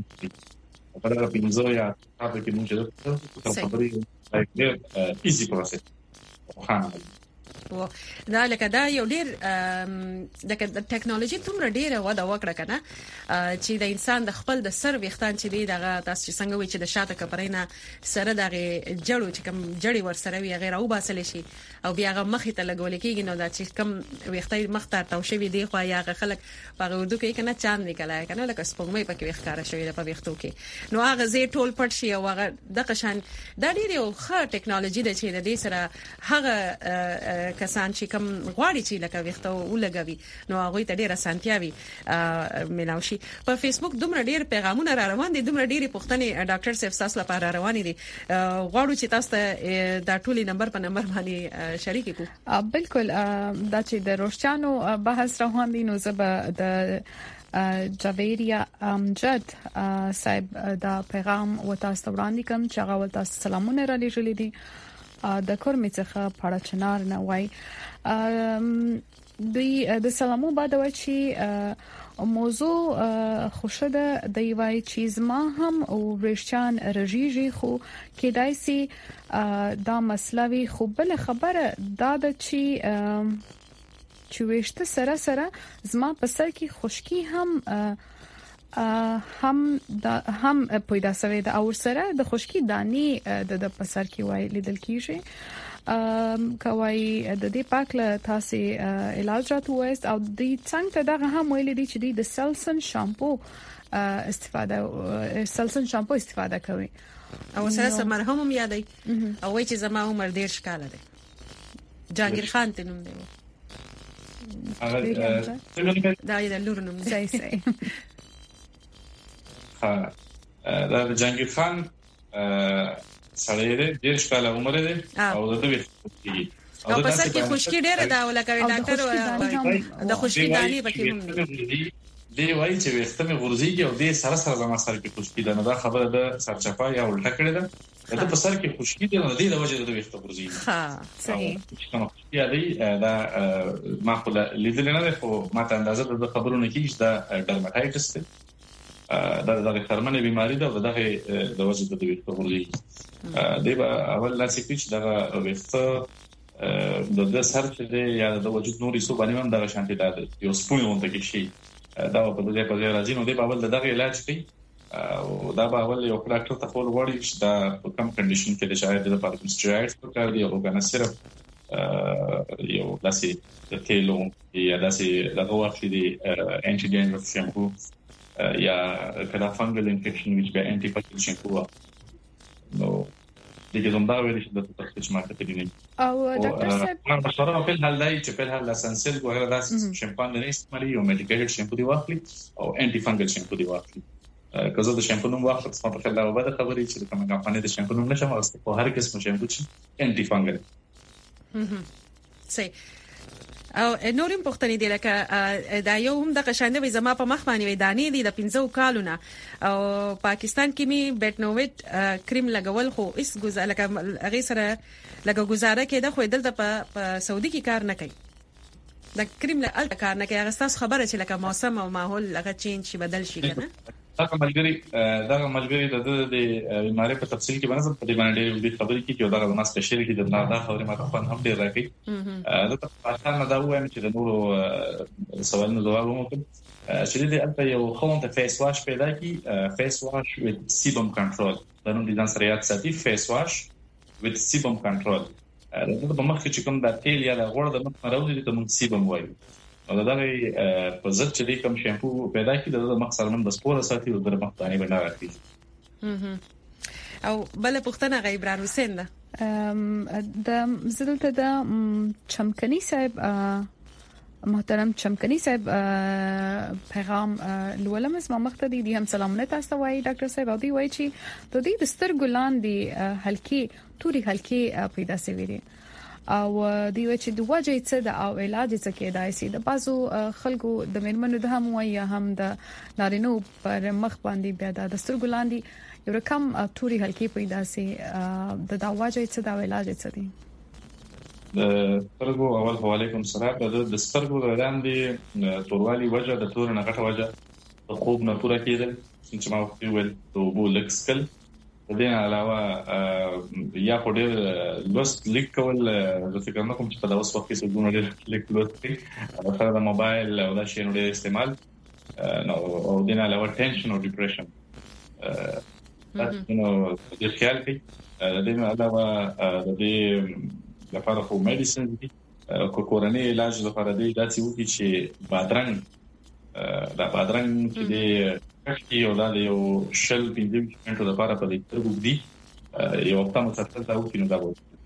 په دغه پینځه یا تاسو کې موږ ته خبرې لایک ایزي پروسس خان و دا لکه دا یو ډیر د ټکنالوژي تومره ډیره وده وکړه کنه چې د انسان د خپل د سر وختان چې دی دغه تاسو څنګه وی چې د شاته کپرینا سره دغه جړو چې کوم جړی ور سره وی غیر او باسل شي او بیا هغه مخې ته لګول کېږي نو دا چې کوم وختای مختار تاو شوی دی خو یا خلک په اردو کې کنه چاند نکلای کنه لکه سپوږمۍ پکې وختاره شوی د په وختو کې نو هغه زی ټول پټ شي او هغه د قشان دا ډیر یو ښه ټکنالوژي ده چې د دې سره هغه کسان چې کم غواړي چې لکه وخته ولګوي نو هغه ته ډیره سانتیاوي ملاوي په فیسبوک دومره ډیر پیغامونه را روان دي دومره ډیره پوښتنې ډاکټر صاحب تاسو لپاره روان دي غواړو چې تاسو ته دا ټولي نمبر په نمبر باندې شریک کړو بالکل دا چې د روشانو بحث روان دي نو زه د جاویریا امجد صاحب دا پیغام وتاسو وړاندې کوم چې هغه وتاسو سلامونه را لېږلي دي د کورمې څخه پاړه چنار نه وای دوی د سلامو بعد وای چې موضوع خوشده دی وای چې زما هم او ورشان رژیږي خو کېدای سي دا مسلوي خو بل خبره دا د چې چې وشته سره سره زما په سر کې خشکی هم هم د هم پیدا شوی د اور سره د خشکی دانی د په سر کې وای لیدل کیږي کوي د دې پاکله تاسو علاج راتو وایست او د څنګه دغه هم ویل دي چې د سلسن شامپو استفاده سلسن شامپو استفاده کوي او سره سره مرهم هم یادای او وای چې زما عمر ډیر ښکاله دی جهانگیر خان ته نوم دی دا یې د لور نوم دی صحیح ها دا جهانگیر خان سړی ډیر ښکاله عمر دی او د دوی او په سر کې خوشکی ډیره دا ولکه ډاکټر د خوشکی دانی پکې هم دی دی وایي چې وخت مې غورځيږي او د سره سره زما سر کې خوشکی ده نو دا خبره ده سرچپا یا الټه کړې ده دا په سر کې خوشکی ده نو د دې وجه د وخت غورځيږي ها صحیح کوم یا دی دا ما خو لیدل نه ده خو ما ته اندازه د خبرونه کیږي دا ډرماټایټس ده دا د هرموني بيماري ده او دغه د وجه د وخت غورځيږي دی به اول لا سکیچ دغه وخت د د سر چې یا د وجود نوري سو باندې هم دغه شانتي ده یو سپون ونته کې شي دا په دې په ځای راځي نو د بابل دغه علاج کوي او دا به اول یو ډاکټر ته خپل وړي چې دا په کوم کنډیشن کې د شاید د پارکینسونز په کار دی او کنه صرف یو داسې د تیلو یا داسې دغه وخت دی انټي ډینډرف شامپو یا کله فنګل انفیکشن چې به انټي پاکل شامپو نو دغه زموږ دا ویل چې د تخصص مارکیټ دی او ډاکټر صاحب په سره په حال دی چې په حال اسانسل وغیرہ داسې شامپو نه استعمالي او میډیکیټډ شامپو دی واخلي او انټي فنګل شامپو دی واخلي کله د شامپو نوم واخلي په خپل ډول به د خبرې چې کومه کمپنۍ د شامپو نوم نشم واستو په هر قسم شامپو چې انټي فنګل صحیح او نورم پختنې دی لکه دا یو هم د قشانده وي زما په مخ باندې وي دانی دي د پنځو کالونه او پاکستان کې می بیټنوویټ کریم لګول خو اس ګزاره لکه هغه سره لکه ګزاره کې د خو دلته په سعودي کې کار نه کوي د کریم له الټ کار نه کوي هغه تاسو خبره چې لکه موسم او ماحول لکه چینج شي بدل شي کنه دا ملګری دا ملګری د د بیماری په تفصیل کې باندې په دې باندې ډېر خبرې کې چې دا د سپیشل کې د دا خبرې ماته په هم ډېر راکې دا په اصل نه دا وایم چې د نورو سوالونو جواب وموکم چې دې البته یو خون ته فیس واش پیدا کی فیس واش وذ سیبم کنټرول دا نوم دي ځان سره یاد ساتي فیس واش وذ سیبم کنټرول دا په مخ کې کوم د تیل یا د غوړ د مخ راوځي ته موږ سیبم وایو او دا د په ځکه چې کوم شامپو پیدا کړي د مخ سره نن د سپور ساتي او د مخ باندې بنا راځي او بل پښتنه غیبران حسین ده د زلته د چمکني صاحب محترم چمکني صاحب پیغام لولم اسمه مختدي دي هم سلامونه تاسو وایي ډاکټر صاحب او دی وایي چې د دې د سترګو لاندې هلکي توري هلکي پیدا شوي دي او دی چې د وجه څه د او علاج څه کېدای شي د بازو خلکو د میرمنو د هم وایي هم د نارینو پر مخ باندې بیا د سترګو لاندې یو رقم توري هلکي پیدا شي د دا وجه څه د علاج څه دي د سترګو اول وعلیکم السلام د سترګو لاندې توروالي وجه د تور نه غټه وجه د خوب نه پوره کېدل چې ما ویل د بو لکسکل د دې علاوه یا په ډېر لوست لیک کول د فکر نه کوم چې په داوس وخت کې څنګه ډېر لیک لوست کوي سره د موبایل او د شینو ډېر استعمال او د نه علاوه ټینشن او ډیپریشن نو د خیال کوي د دې علاوه د دې لپاره خو میډیسن دي کو کورنۍ علاج لپاره دی دا چې وکی چې بادرنګ دا بادرنګ چې د کښتي او د یو شل پنځه منټو لپاره په دې ترګو دي یو وخت مسلسل دا وکړي نو دا وایي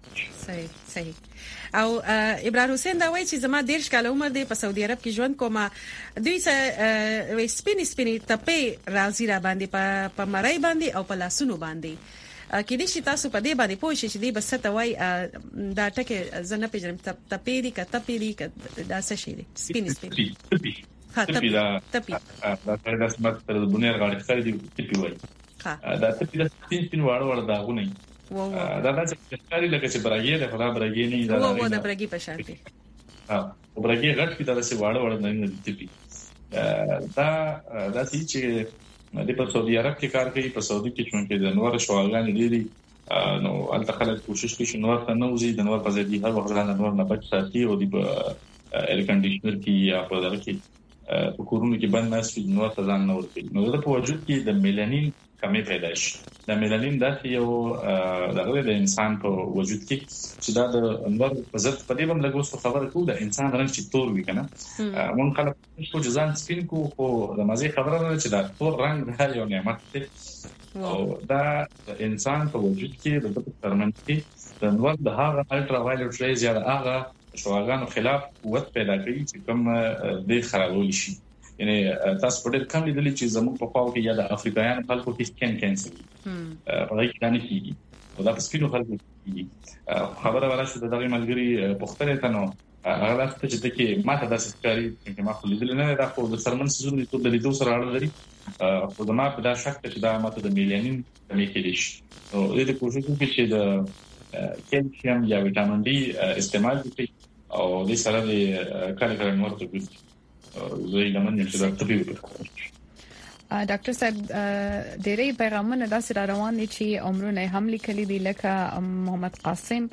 صحیح صحیح او ابراهیم حسین دا وایي چې زما دیرش کال عمر دی په سعودي عرب کې ژوند کوم دوی څه سپینې سپینې تپې راځي را باندې په مړای باندې او په لاسونو باندې کې دې چې تاسو په دې باندې پوه شئ چې دې بس ته وای دا ټکه زنه پیژنم تپې دي کته پې دي دا څه شي دي سپینې سپینې ها تپې دا تپې دا څنګه سمات تر بنیر غاړي خاري دي تپې وای دا تپې د سپین سپین واړه واړه داغونه دا دا چې ښکاري لکه چې براګي ده خلا براګي نه دا وو دا براګي په شان دي ها براګي غټ پیدا چې واړه واړه نه تپې دا دا چې د په سعودي عرب کې کار کوي په سعودي کې چې د نور شواګان دي نو الته خلک کوشش کوي چې نور ته نه وزي د نور په ځای دی هر وخت نه نور نه بچ ساتي او د ایر کنډیشنر کې یا په دغه کې په کورونو کې بند ناس په نور ته ځان نه ورکړي نو د په وجود کې د میلانین کمی پیدا شي د میلانین د یو دغه د انسان په وجود کې چې دا د انور په ځت په دې باندې لګوس خبره کوي د انسان رنګ چې تور وي کنه مون خلک په ځان سپین کو خو د مزه خبره نه چې دا تور رنگ د یو نعمت دی او دا انسان په وجود کې د ترمن کې د انور د هغه الټرا وایلټ ریز یا هغه شواګانو خلاف قوت پیدا کوي چې کوم د خرابول شي یعنی تاسو په ډېر کم لیدلی چې زموږ په خوا کې یا د افریقایانو خلکو کې سکن کینسر په هغه کې نه کیږي او دا په سپینو خلکو کیږي خبره ورشه د دغه ملګری پختره ته نو هغه وخت چې دغه ماته د سکاري چې ما خو لیدل نه دا خو د سرمن سيزون د ټول لیدو سره اړه لري خو دا ما په دا شک چې دا ماته د میلانین کمی کېږي او دې کوشش کوي چې د کلسیم یا وټامین ډي استعمال وکړي او د سره د کار کول نور ته وي زه یې لمن چې دا تبي وکړم ډاکټر صاحب ډېرې پیغامونه داسې را روان دي چې عمرونه هم لیکلي دي لکه محمد قاسم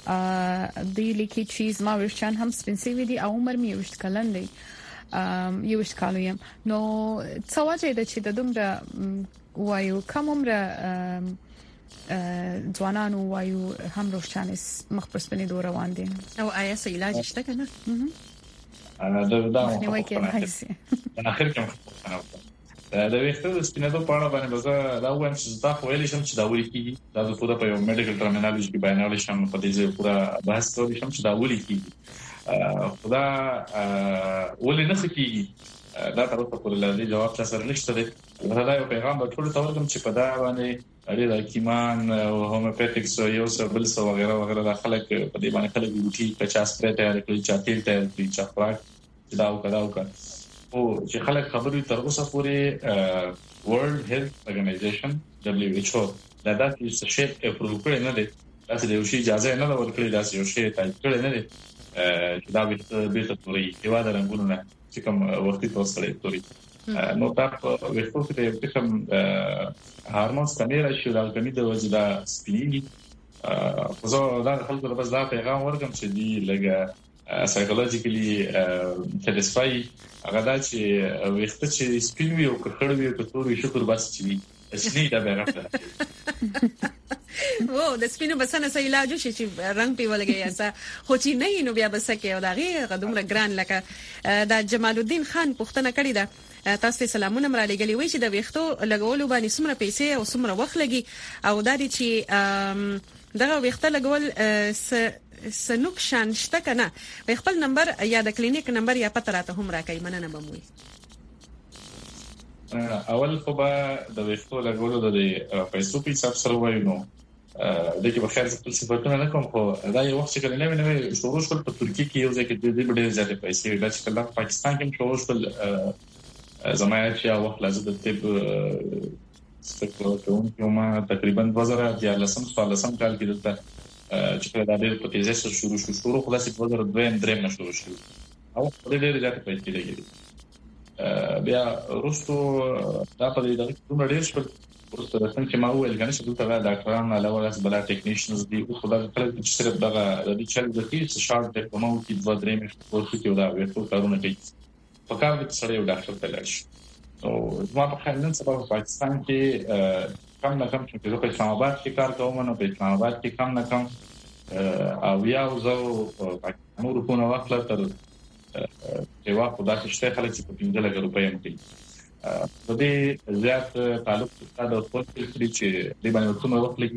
دی لیکي چې زما ورشان هم سپینسي دي او عمر مې وشت کلن دی یو وشت کالو یم نو څه وجه ده چې د دومره وایو کوم عمر ځوانانو وایو هم ورشان مخ پر سپینې دوه روان دي او آیا څه علاج شته کنه دا دا نو وایي کې هايسي انا اخر کوم دا ویښتو د سپینېدو په اړه باندې بزه دا وایم چې تاسو ویل شم چې دا ولي کیږي دا د پوره په یو میډیکل ټرمینالوژي کې بیانول شم په دې ځای پوره بحث کولی شم چې دا ولي کیږي خدا ولي نه کیږي دا تاسو په لاره جواب تاسو نشته دی دا یو پیغام به ټول تاسو کوم چې په دا باندې اړې د کیمان او هومیوپاتیکس یو څه بل څه وغیرہ وغیرہ د خلک په دې باندې خلک بوټي پچاس پرې تیار کړي چاټیل تیار کړي چې خوراک دا او کدا او کا او چې خلک خبرې تر اوسه پورې ورلد هیلث اورګنایزیشن دبليو ایچ او دا د څه شی اپروو کړی نه دی تاسو د یو شی اجازه نه ورکړي دا یو شی تایید کړی نه دی چې دا به به توري یو د رنګونو نه چې کوم وختي تاسو لري توري نو تاسو وښتو چې د کوم هارمونز کمیره شي د کمی د وجدا سپینګي خو زه دا خلکو ته بس دا پیغام ورکم چې دی لګه سایکولوژیکلی سټیسفای هغه دا چې وخت چې سپین وي او کړه وي او توري شکر بس چې اصلي دا به راځي وو د سپینو بسنه سې علاج شي چې رنگ پیولګي اسا خو چې نه نو بیا بس کې او دا غي قدمره ګران لکه دا جمال الدین خان پښتنه کړی دا تاسو سلامونه مر علیګلی وای چې د وختو لګولو باندې څومره پیسې او څومره وخت لګي او دا دي چې دغه وخت لګول سنوک شان شته کنه خپل نمبر یا د کلینیک نمبر یا پته راته هم راکای مننه بموي اول خو به د وختو لګولو د پیسو په حساب سره وایو دغه په خیر خپل صفاتونه نه کوم خو دا یو وخت چې کله نه ویني شروع شول په ترکیه کې یو ځای کې د دې ډېر زیات پیسې ویل چې کله پاکستان کې شروع شول زمایه چې وخت لازم د طب سپیکټون کومه تقریبا دوه زره دیارلسم سوالسم کال کې دلته چې دا ډېر په تیزه سره شروع شو شروع خلاصې په دوه زره دوه درې نه شروع شو او ډېر زیات پیسې لګېدل بیا روستو دا په دې دغه کوم ډېر شپږ ورته څنګه چې ما ویل کنه چې دلته ډاکټران علاوه له بل ټیکنیشنز دي او خدای خلک چې صرف دغه د دې چل د کیس شارټ د کومو کې دوه درې مې ورته کې ودا ورته کارونه کوي په کار کې سره یو ډاکټر تلل شي او زما په خیال نن سبا په پاکستان کې کم نه کم چې په اسلام آباد کې کار کوم نو په اسلام آباد کې کم نه کم او یا زه په نور په نو وخت تر یو وخت دا چې خلک چې په پنځه لک روپۍ هم کوي په دې زیات تعلق د خپل فکر چې د باندې څومره وخت لګي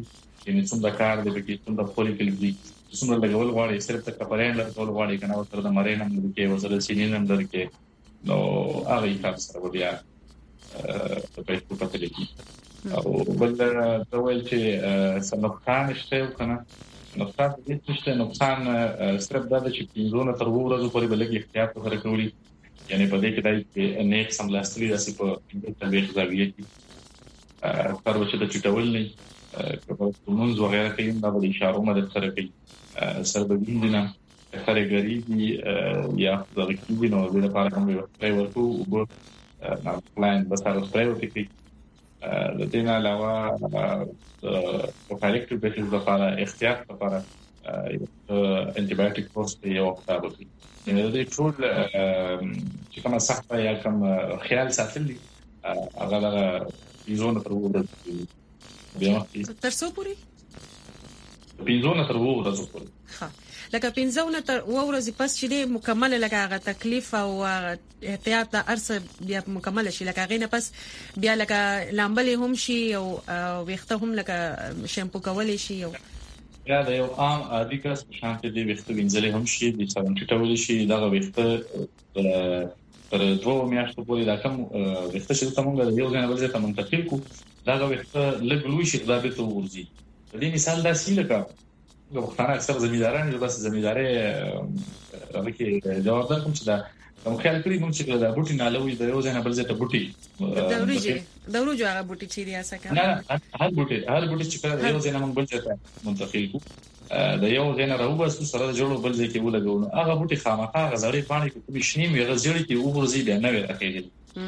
یعنی څومره کار دی کې څومره فولیکل دی څومره لګول غواړي صرف د کپرین لګول غواړي کنه او تر د مرین هم لري کې وزره سینین هم لري کې نو هغه یې تاسو سره بیا په فیسبوک په تلکی او بل دا وایي چې سمخان شته کنه نقصان دې چې نقصان صرف دا چې پینځونه تر وو ورځې پورې بلګي احتیاط وکړي کوي یعنی په دې کې دای نیک سملاستري داسې په تلويخ زاویه کې تر وڅ د چټول نه کومونز وغیرہ کې دا د اشارو مدد سره کوي سربګین دي نه خارګری دي یا د ریکټینګ نو د لپاره کوم یو ورکو او نه پلان به تاسو پرې وکړئ د دې نه علاوه په کالکټیو بیسز لپاره احتیاط لپاره انټي بایوټیک کورس یو وخت راوړي یعنی د دې ټول چې کومه صحه یا کوم خیال ساتلی هغه د زونه تر وو بیا تر څو پوری زونه تر وو ورځې پوری ها لکه پنځونه تر ورځې پس چې د مکمل لکه هغه تکلیف او احتیاط د ارس بیا مکمل شي لکه غینه پس بیا لکه لامبلې هم شي او ویخته هم لکه شیمپو کولې شي او یا د یو عام عادي کس شانته دی ویخته وینځلې هم شي د ساونټ ټولې شي دا ویخته تر دوه میاشتو پورې دا کوم ویخته چې تاسو موږ یو ځای بل ځای ته منتقل کو دا ویخته لګلوي شي دا به ته ورځي د دې مثال دا سی لکه د وختانه اکثر زمینداران یو بس زمینداري راکې جواب درکوم چې دا کوم خیال کړی کوم چې دا بوټي نالوي د یو ځای بل ځای ته بوټي دا ورځي دا ورځي هغه بوټي چې دی اسکه نه هر بوټي هر بوټي چې کله یو ځای نه بل ځای ته منتقل کو د یو ځای نه راو بس سره جوړو بل ځای کې ولګو هغه بوټي خامخا غزړې پانی کې کوم شنی وي غزړې کې وګورځي بیا نه وي راکېږي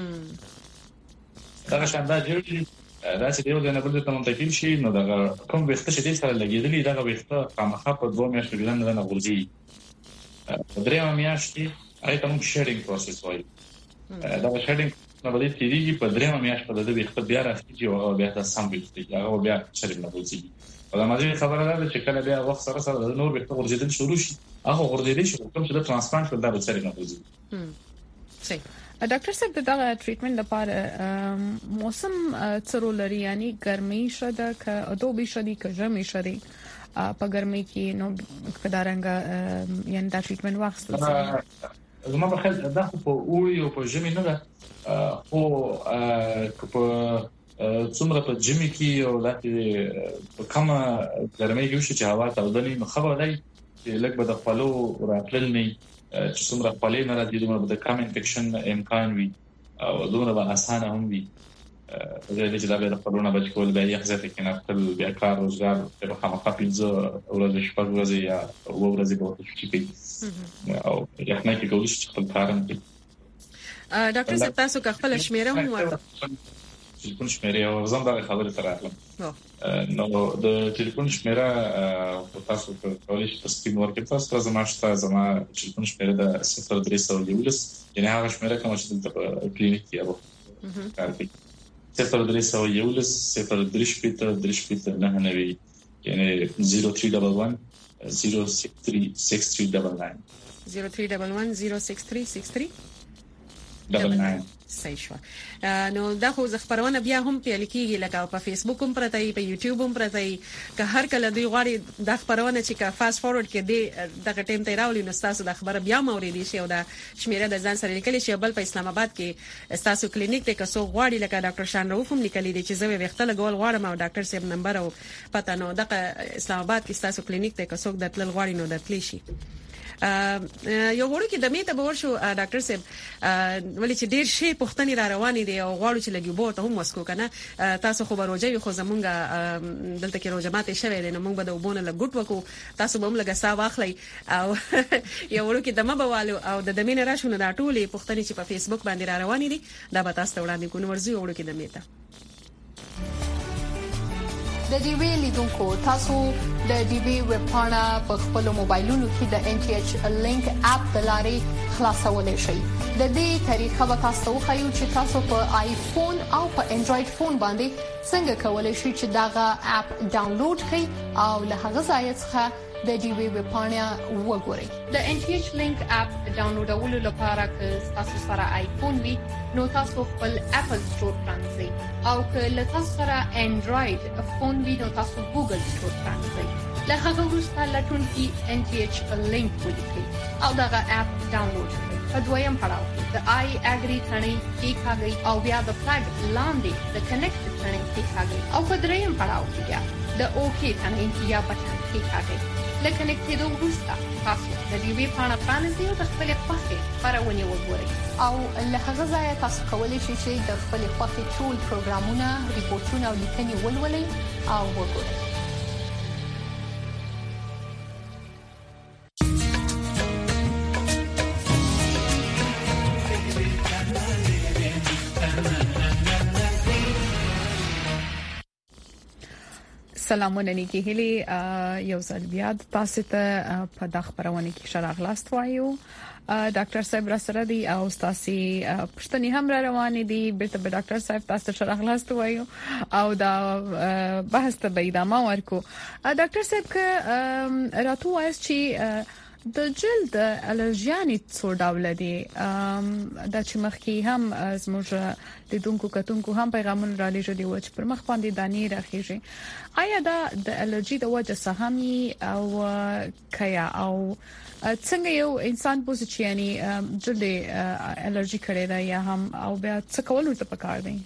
دا شاندار جوړي دا چې یو ځای بل ځای ته منتقل شي نو دا کوم وخت چې دې سره لګېدلې دا وخت خامخا په دوه میاشتو کې نه نه ورځي درې میاشتې اې ته موږ شیډینګ پروسس وایي دا شیډینګ نو د دې تیریږي په درې میاشتې په دې وخت بیا راځي او بیا تاسو سم وي هغه بیا شیډینګ نه ورځي دا مازه خبره ده چې کله بیا وخت سره سره د نور وخت ورځېدل شروع شي هغه ورځېدل شي کوم چې د ترانسپلانټ ولدا به سره نه ورځي صحیح ډاکټر صاحب دغه ټریټمنټ لپاره موسم څرو لري یعنی ګرمي شته ک دوبي شدي ک ژمي شدي په ګرمي کې نو کدارنګ یعنی دا ټریټمنټ واخستل زما په خیال دا په اوړي او په ژمي نه ده خو په څومره په ژمي کې او لکه په کومه ګرمي کې چې هوا تودلې نو خبره ده چې لکه به د خپلو راتلل نه چې څومره خپلې نه راځي دومره د کم انفیکشن امکان وي او دومره به اسانه هم وي زه دې چې دا به د خپلونه بچ کول به یې ځکه کې نه خپل بیا کار روزګار په خامخا پینځه ورځې شپږ ورځې یا اوه ورځې به وخت کوي او یخنه کې کولی شي خپل کارم کوي ډاکټر صاحب تاسو خپل شمیره هم ورته ټلیفون شمیره او زم دا خبره تر راغلم نو د ټلیفون شمیره تاسو کولی شئ تاسو ورکړئ تاسو زما شته زما ټلیفون شمیره د صفر درې سوه یولس یعنی هغه شمیره کوم چې دلته په کلینیک کې او کار کوي صفر درې سوه یولس صفر درې شپږ درې شپږ نه نوي یعنی zero three one one zero six three six three nine nine zero three one one zero six three six three nine nine صحیح شو نو دا خو خبرونه بیا هم په لیکيږي لکه په فیسبوک هم پرته په یوټیوب هم پرته که هر کله دوی غواړي دا خبرونه چې کا فاست فورورډ کې دی دغه ټیم ته راولي نو تاسو د خبره بیا موریدي شي او دا شمیره د ځان سره لیکل شي بل په اسلام آباد کې تاسو کلینیک ته کسو غواړي لکه ډاکټر شان روف هم لیکلي دي چې زه وخت لګول غواړم او ډاکټر صاحب نمبر او پته نو دغه اسلام آباد کې تاسو کلینیک ته کسو د تل غواړي نو د تلی شي یو وړو کې د میته به ورشو ډاکټر صاحب ولې چې ډیر شی پښتني را روانې دي او غواړو چې لګي بوته هم وسکو کنه تاسو خو بروجي خو زمونږه دلته کې روجمات شوه دي نو موږ به د وبونه لګټ وکړو تاسو به هم لګا سا واخلي او یو وړو کې دمه بوالو او د دمینه راشونه دا ټولې پښتني چې په فیسبوک باندې را روانې دي دا به تاسو وړاندې کوو ورزي وړو کې د میته د ډي وی لیدونکو تاسو د ډي وی ویب پاڼه په خپل موبایلونو کې د ان ټي ایچ لینک اپ د لارې خلاصولای شئ د دې طریقه به تاسو خو چې تاسو په آیفون او په انډراید فون باندې څنګه کولای شئ چې داغه اپ ډاونلوډ کړئ او له هغه ځای څخه د ډیوی ویب پاڼه وګورئ. د ان ټي ایچ لینک اپ ډاونلوډولو لپاره که تاسو سره آیفون وي نو تاسو خپل اپل سٹور پرانځئ او که تاسو سره انډراید فون وي نو تاسو ګوګل سٹور پرانځئ. له هغه وروسته لټون کې ان ټي ایچ لینک ولیکئ او دا اپ ډاونلوډ کړئ. په دویم پړاو د آی اګری ثنې کې کاږي او بیا د فلګ لاندې د کنیکټ ثنې کې کاږي او په دریم پړاو کې بیا د اوکی ثنې یا بټن کې کاږي. لکه نکټېدو وروسته تاسو د دې وی پاڼه پرانیزئ او د خپل خوښې خبرونه وګورئ او له هغه ځایه تاسو کولی شئ چې د خپل خوښې ټول پروګرامونه، ریپورتونه او لیکنې ولولئ او وګورئ. سلامونه نیکی هلي یو ځل بیا تاسو ته په د خبرونه کې شراغلاست وایو. ډاکټر صاحب را سره دی او تاسو پښتني هم را روان دي. بیرته به ډاکټر صاحب تاسو شراغلاست وایو او دا بحث ته به ادامه ورکو. ډاکټر صاحب که راتو وایي چې د جلد الرجیانې څو ډول دي د چې مخکې هم زموږ د دونکو کتونکو هم پیغامونه را لېږلي و چې پر مخ باندې دانې راخېږي. آیا دا د الرجی د وجه سهامي او کیا او څنګه یو انسان پوه چې یعنی جلد الرجی کړي دا یا هم او بیا څه کول ورته پکار دی؟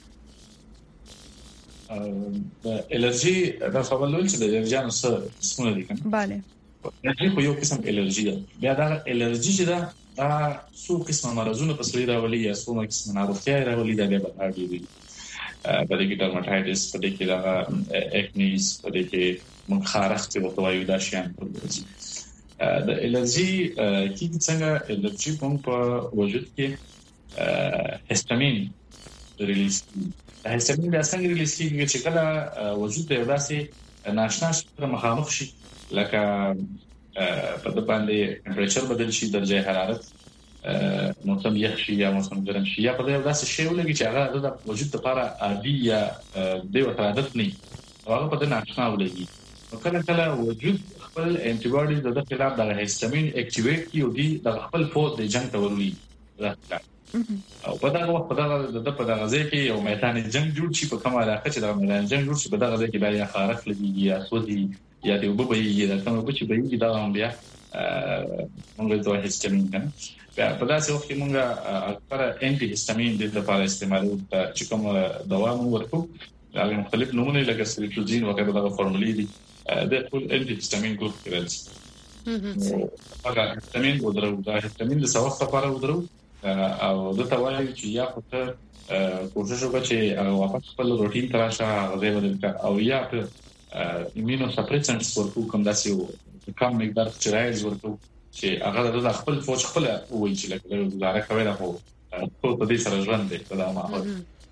د الرجی د خبرول چې د الرجیانو څه څه دي کنه؟ bale الرجی خو یو قسم الرجی ده. بیا دا الرجی چې دا دا څو قسم مرزونه په سړي راولي یا څو قسم ناروغتیا راولي دا به اړ دي. په دې کې ډرماټایټس، په دې کې دا اکنیز، په دې کې منخارخت او توایو دا شیان راځي. د الرجی کې څنګه الرجی په وجود کې هستامین ریلیز هستامین د څنګه ریلیز کیږي چې کله وجود ته داسې ناشنا سره مخامخ شي لکه په د باندې ټمپریچر بدل شي، درجه حرارت موسم یخ شي یا موسم ګرم شي یا په داسې شی ولګي چې هغه د وجود لپاره عادي یا د عادت نه هغه په د ناشنا ولګي. نو کله کله وجود خپل انټي باډي د خلاف د هستامین اکټیویټ کی او دی د خپل فوز د جنگ ته ورولي او په دا وخت په دا د په دغه ځای کې یو میدان جنگ جوړ شي. په کومه علاقه چې دا میدان جنگ جوړ شي په دغه ځای کې بیا خارق لګي یا سودي یا د وبو بېږي دا کومه چې بېږي دا هم بیا موږ د هستامین کنه بیا په داسې وخت کې موږ اکثر انټي هستامین د لپاره استعمالو چې کوم دوا مو ورکو دا مختلف نمونه لکه سلیټوزین وغیرہ دغه فورمولې دي د ټول انټي هستامین ګروپ کې راځي. هغه هستامین او درو دا هستامین د سوخت لپاره ودرو او د توایي چې یا خپل کوشش وکړي چې واپس خپل روټین تراشه غوډه بدل او یا ایمونو سپریسنټس ورکو کوم داسې کم مقدار چرایز ورکو چې هغه د خپل فوج خپل وایي چې لکه دا راکوي دا خو په دې سره ژوند دی دا ماحول.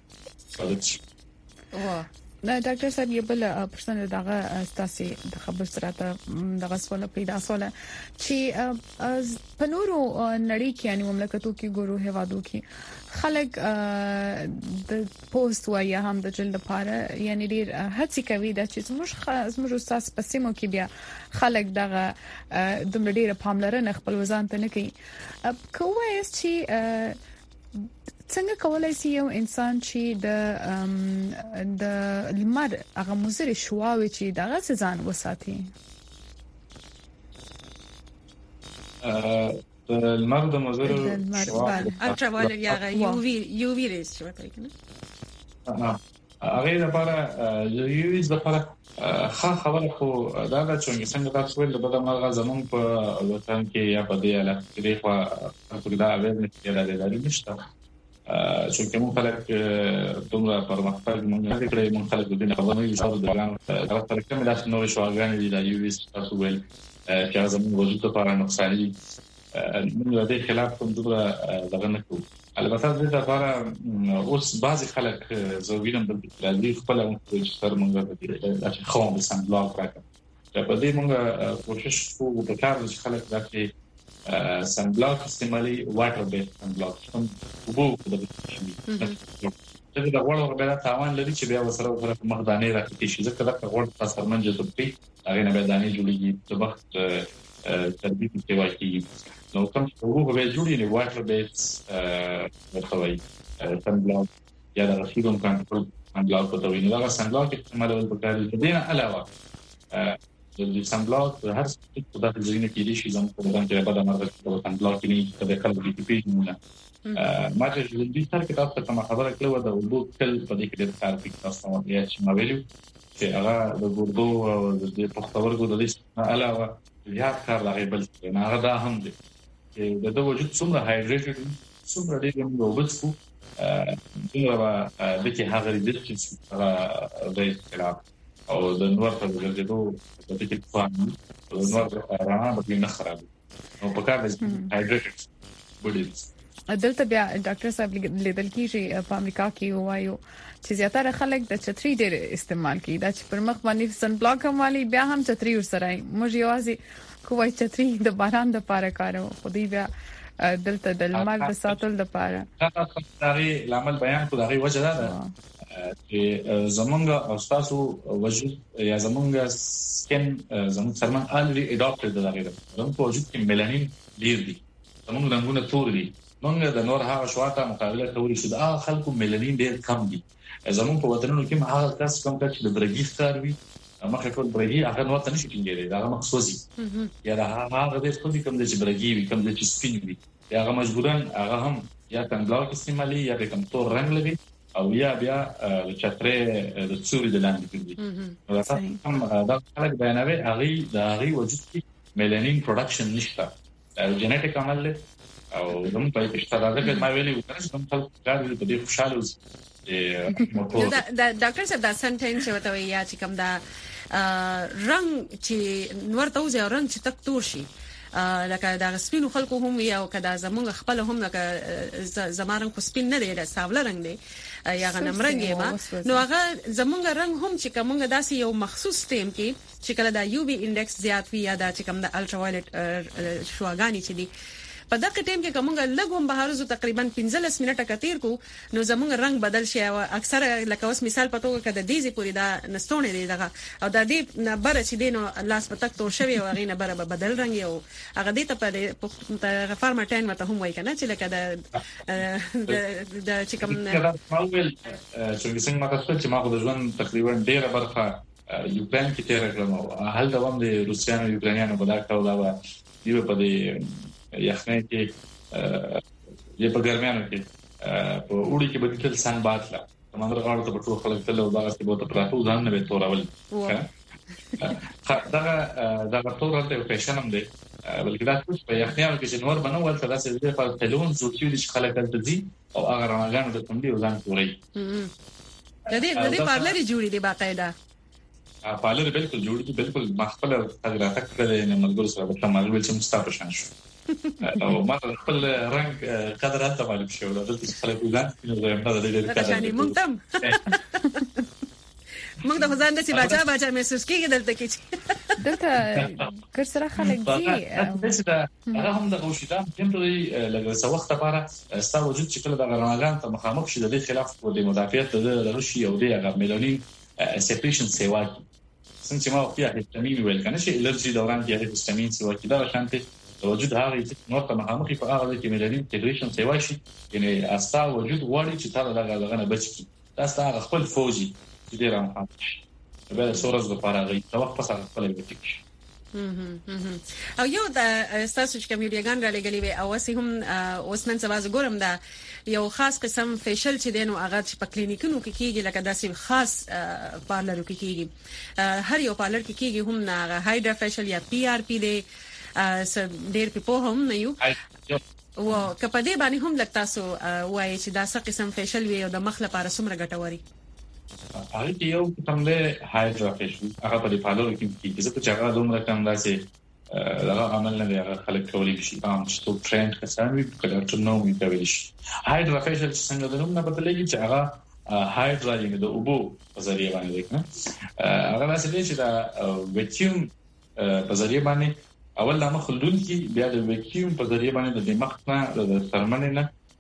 واه دا ډاکټر صاحب یو بل پرسن دغه تاسو د خبر سره دغه سوال پیدا سوال چې په نورو نړۍ کې یعنی مملکتو کې ګورو هوادو کې خلک د پوسټ وایا هم د جلد لپاره یعنی ډیر هڅه کوي دا چې زموږ زموږ استاد په سیمو کې بیا خلک دغه د ډیره پاملرنه خپل وزن ته نه کوي. کومه چې څنګه کولای شي یو انسان چې د د لمر هغه مزر شواوي چې دغه ځان وساتي؟ د لمر د مزر شواوي الټراوایلټ یا یو وی یو وی ریز څه وایي کنه هغه لپاره یو وی لپاره ښه خبره خو دا د چونګ څنګه تاسو ول د مرغه زمون په وطن کې یا په دې علاقه کې خو په دا اویرنس کې راځي نشته چې کوم خلک دومره پرمختګ مونږ نه کړی. مونږ خلک د دې خبرې نه یو د ځان طرف تر کومه داسې نوې شواګانې دي د یو وی تاسو ول چې زموږ وجود لپاره نقصان دي. موږ د دې خلاف کوم دومره دغه نه کوو. البته د دې لپاره اوس بعضي خلک زوګینم د راځي خپل موږ سره موږ د دې خو هم سم بلاک راکړه. په دې موږ کوشش کوو د کار چې خلک راځي سن بلاک استعمالي واټر بیس سن بلاک هم وبو د چې دا غوړ به تاوان لري چې بیا وسره وسره مخدانې راکې شي ځکه دا غوړ تاسو منځ ته پی هغه نه به دانې جوړیږي د وخت تربیت کې واقعي نو کوم څه وګورئ به جوړی نه واټر بیس ورته سنبلاک یا د رسیدون کنټرول سنبلاک په توګه نه دا سنبلاک استعمالول پکاري د دې نه علاوه د سنبلاک هر څه په دغه ځای کې دي چې زموږ په باندې په دغه مرکز کې سنبلاک کې د خلکو د پیژنونه ما چې د دې سره کې تاسو ته خبره کړو د وګړو کل په دې کې د کار په تاسو باندې چې ما ویلو چې هغه د ګردو او د پښتورګو د لیست علاوه زیات کار لري بل نه هغه دا هم دي چې د وجود څومره هایډریټډ څومره دې موږ وبسکو څنګه به د کې هغه د چې هغه د استعمال او د نور په ګرځېدو د دې په فهم د نور رڼا به نه خراب او په کار د هایډریټډ بډیز دلته بیا ډاکټر صاحب لیدل کیږي په امریکا کې وایو چې زیاتره خلک د چتري ډېر استعمال کوي دا چې پر مخ باندې سن بلاک همالي بیا هم چتري ورسره موږ یوازې کوی چتري د باران د پاره کارو خو دی بیا دلته د لمر د ساتل د پاره تاسو دغه لامل بیان کو دغه وجه ده چې زمونږ او تاسو وجود یا زمونږ سکن زمونږ سرمن الری اډاپټډ دغه زمونږ په وجود کې ميلانین ډیر دي زمونږ رنگونه تور دي موږ د نور هغه شواته مقابله کوي چې دا خلکو ميلانین ډیر کم دي زمونږ په وطنونو کې هغه کس کوم چې د برګي ښکاروي مخه ټول برګي هغه نو ته نشي کېږي دا هغه مخصوصي یا دا هغه د خپل کوم چې برګي وي کوم چې سپین وي یا هغه مجبورن هغه هم یا تنګلاو استعمالي یا د کوم تور رنگ لري او یا بیا د چترې د څوري د لاندې کېږي نو تاسو هم دا خلک بیانوي هغه د هغه وجود کې ميلانین پروډکشن نشته جنټیک عمل له او زموږ په اشتراک کې ما ویلي وکړم چې موږ کار په دې خوشاله اوسو دا ډاکټر صاحب دا سنټنس وته وییا چې کوم دا رنگ چې نور ته وځي رنگ چې تک تور شي لکه دا سپینو خلکو هم یا کدا زمونږ خپل هم لکه زمارن خو سپین نه دی دا ساوله رنگ دی یا غنم رنگ یې ما نو هغه زمونږ رنگ هم چې کومه داسې یو مخصوص ټیم کې چې کله دا یو وی انډیکس زیات وي یا دا چې کوم د الټرا وایلټ شواګانی چې دي په دغه ټیم کې کومه لګوم بهارزو تقریبا پنځلس منټه کتیر کو نو زمونږ رنگ بدل شي او اکثر لکه اوس مثال پتوګه کده دیزي پوری دا نستونه دی دغه او د دې نه بر چې دینو لاس پتک تور شوی او غینه بر بدل رنگ یو هغه دې ته په فارمټین مته هم وای کنه چې لکه د د چې کوم ماول چې څنګه ما تاسو چې ما خو د ژوند تقریبا ډیره برخه یوکرين کې تیر کړم او هل دا هم د روسیانو یوکرانیانو په دا کول دا دی په دې یخنۍ کې یې په ګرمیانو کې په وړي کې به تل سن باتله سمندر غاړو ته په ټول خلک تل او دا چې به ته پراته ځان نه به تورول دا دا ټول راته یو فیشن هم دی بلکې دا څه په یخنۍ کې چې نور بنو ولته دا چې په تلون زوچې دي خلک دلته دي او هغه رانګانو د کوم دی ځان توري د دې د دې پارلر جوړې دي باقاعده پارلر بالکل جوړ دي بالکل مخفل تغیرات کړل نه ملګرو سره په تمام ول چې مستعفي شان شو او ما خپل رنگ قدر هلته معلوم شو دلته خلک وګان نو زه هم د دې کار کوم مونږ تم موږ د ځان د سی بچا بچا محسوس کیږي دلته کې دلته کر سره خلک دي هغه هم د غوښیدا هم ته لږ څه وخت لپاره ستا وجود چې کله د غرانګان ته مخامخ شي د خلاف د مدافعت د روسي او د هغه ميلانين سيپريشن سیوا څنګه چې ما وقیا هستامین ویل کنه چې الرجی دوران کې هستامین سیوا کې دا شانته وجود هغه چې نور ته مخامخ په هغه کې ميلانين انټیګریشن سیوا شي یعنی استا وجود غواړي چې تا دغه دغه نه بچي دا ستا خپل فوجي چې ډیر هم حق به سورز لپاره غي دا وخت پس هغه خپل وټیک او یو د تاسو چې کوم یوګان را لګلې وي او سه هم اوس نن سبا زګورم دا یو خاص قسم فیشل چې دینو هغه په کلینیکونو کې کیږي لکه داسې خاص پارلرو کې کیږي هر یو پارلر کې کیږي هم نه هایډرا فیشل یا پی آر پی دی ډېر په هم نه یو او کپه دې باندې هم لکه تاسو وایي چې دا څه قسم فیشل وي او د مخ لپاره څومره ګټوري هغه یو کوم له هایډرا فیشل هغه په پارلر کې کیږي چې په هغه دومره کم داسې هغه عمل نه دی هغه خلک کولی شي عام چې ټرند کسان وي کله چې نو وي کوي شي هایډرا فیشل څنګه د نوم نه بدلېږي چې هغه هایډرا یې د اوبو په ذریعہ باندې دی هغه داسې دی چې دا ویکیوم په ذریعہ باندې اول د مخ لون کې بیا د ویکیوم په ذریعہ باندې د مخ نه د سرمنې نه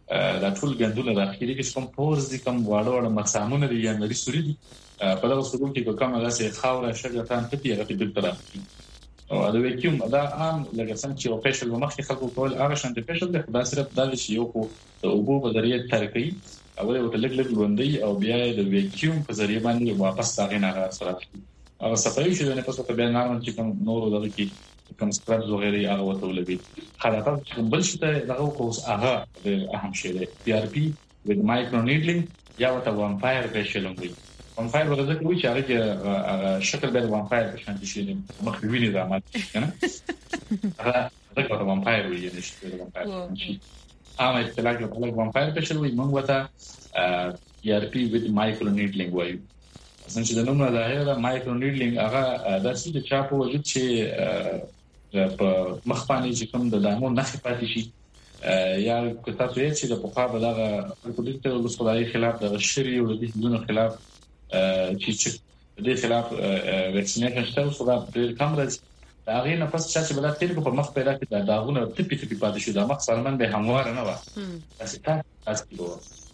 دا ټول غندونه داخلي کې کوم پورز دي کوم واړه واړه مسامونه دي یا نری سوري دي په دا وسو کې کومه داسې خاوره شګه تان ته پیغه په دې طرف او دا وکیوم دا عام لکه څنګه چې او فیشل ومخې خلکو کول هغه شان د فیشل د خدا صرف دا شی یو کو د اوبو په ذریعہ ترکي او له لګ لګ لوندي او بیا د وکیوم په ذریعہ باندې واپس تاغې نه راځي او صفایي چې نه پسو په بیان نه چې کوم نور دغه کې کوم سکراب وغیرہ هغه وته ولګي خلاطات کوم بل شي ته دغه کوس هغه د اهم شی دی پی ار پی with micro needling یا وته وامپایر فیشل وي وامپایر ورته کوي چې هغه شکل به وامپایر په شان شي مخ ویني زعمت کنه هغه دغه وامپایر وي نه شي وامپایر شي اما اطلاع په لګ وامپایر فیشل وي موږ وته پی ار پی with micro needling وایو څنګه د نومه ظاهره مایکرو نیډلینګ هغه د څه د چاپو وجود چې په مخ باندې چې کوم د دانو نخې پاتې شي یا کتاب یې چې د پخوا بلغه په دې ته د صداي خلاف د شری او د دې خلاف چې چې د خلاف ویکسینیشن شته او صدا په کم راځي دا غي نه پس چې بل تیر په مخ پیدا کړي دا داغونه ټپي ټپي پاتې شي دا مخ سرمن به هموار نه و تاسو تاسو کیلو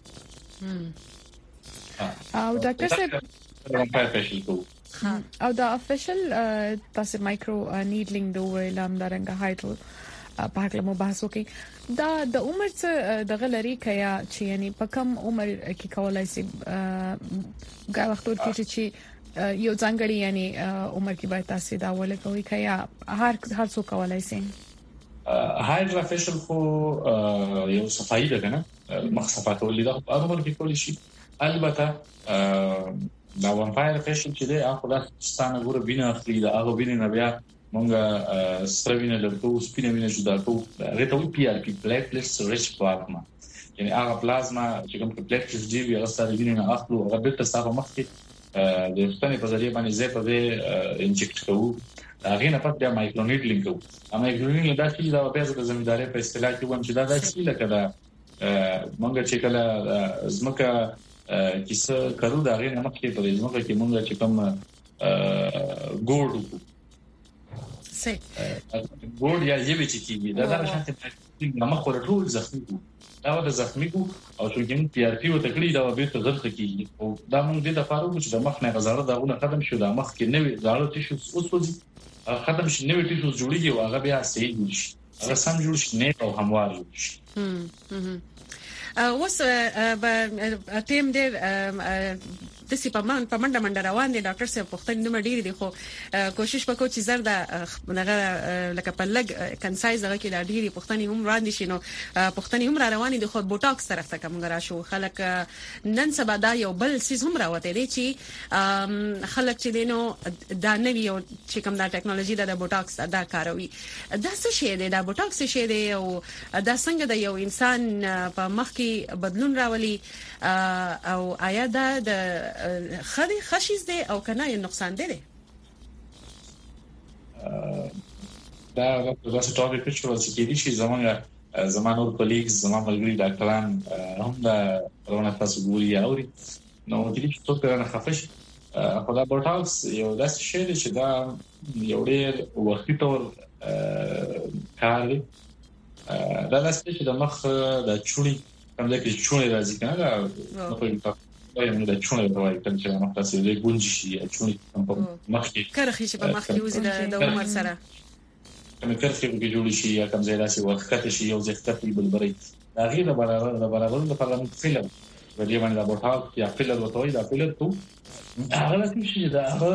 او ډاکټر صاحب وامپایر فیشل کو او دا افیشل تاسو مایکرو نیډلینګ د ویلام درنګ هایډرو په هغه مو بحث وکي دا د عمر څخه د غلري کیا چې یعنی په کم عمر کې کولای شي غا وخت ورته چې یو ځانګړي یعنی عمر کې باید تاسو دا ولکوي کیا هر هر څو کولای شي هایډرا فیشل خو یو صفایي ده کنه مخ صفات ولې دا په عمر کې کولی شي البته دا وامپایر فیشل چې دی هغه د ستانه ګوره بینه اخلي دا هغه بینه نه بیا مونږه سترینه لرو سپینه وینه جوړه کوو هغه ته پی ار پی پلیټلیټس ریچ پلازما یعنی هغه پلازما چې کوم پلیټلیټس دی هغه ستاره وینه نه اخلو هغه به تاسو مخ کې د ستنې په ذریعہ باندې زه په دې انجکټ کوو هغه نه پاتې مایکرو نیډلینګ کوو مایکرو نیډلینګ دا چې دا په زمینداري په اصطلاح کې وایي چې دا د څه لکه دا مونږ چې کله زمکه کیسه کارو دا غي نه مخکې په دې ځمکه کې مونږ چې کوم ګوړ سي ګوړ یا یوه چې کیږي دا دا شانته نه مخ ورټول زخمي دا د زخمي کو او چې کوم پی ار پی او تکلیف دا به ته ځل کیږي او دا مونږ دې د فاروق چې د مخ نه غزاره داونه ختم شو دا مخ کې نوې زاړه تیشو اوسوځي ختم شي نوې تیشو جوړیږي او هغه بیا صحیح شي هغه سم جوړ شي نه او هموار شي اوس به ټیم ډېر د سی په من په منډه منډه روان دي ډاکټر صاحب پښتني نوم ډیر دي خو کوشش وکړو چې زر دا نغه لکه په لګ کنسایز هغه کې دا ډیری پښتني هم وړاندې شینو پښتني هم را روان دي خو بوټاکس طرف ته کوم غرا شو خلک نن سبا دا یو بل سیز هم راوته دي چې خلک چې دینو دا نوی او چې کوم دا ټیکنالوژي دا بوټاکس دا کاروي دا څه شی دی دا بوټاکس شی دی او دا څنګه د یو انسان په مخ کې بدلون راولي او آیا دا د خدي خشیز دی او کنه یو نقصان دی دی دا دا څه ټاپک چې ورته کې دي چې زمونږ زمانو کولیګز زمونږ ملګری ډاکټران هم دا روانه تاسو ګوري اوري نو د دې څه په اړه خفش په دا بوټاکس یو داسې شی دی چې دا یو ډېر وختي تور کار دی دا داسې چې د مخ د چونی کوم ځای کې چونی راځي کنه دا نو په یعنی د چونه راوي کله چې مخ تاسو د ګونجي شي چونه په مخ کې کرخي چې په مخ کې وزي د عمر سره کوم کرخي کې جوړ شي یا کوم ځای راسي وخت شي یو ځای ختمي بلبري دا غیر د برابر د برابر د پرلمان فلم ولې باندې دا بوټاک یا فلر وته دا فلر تو هغه چې دا هغه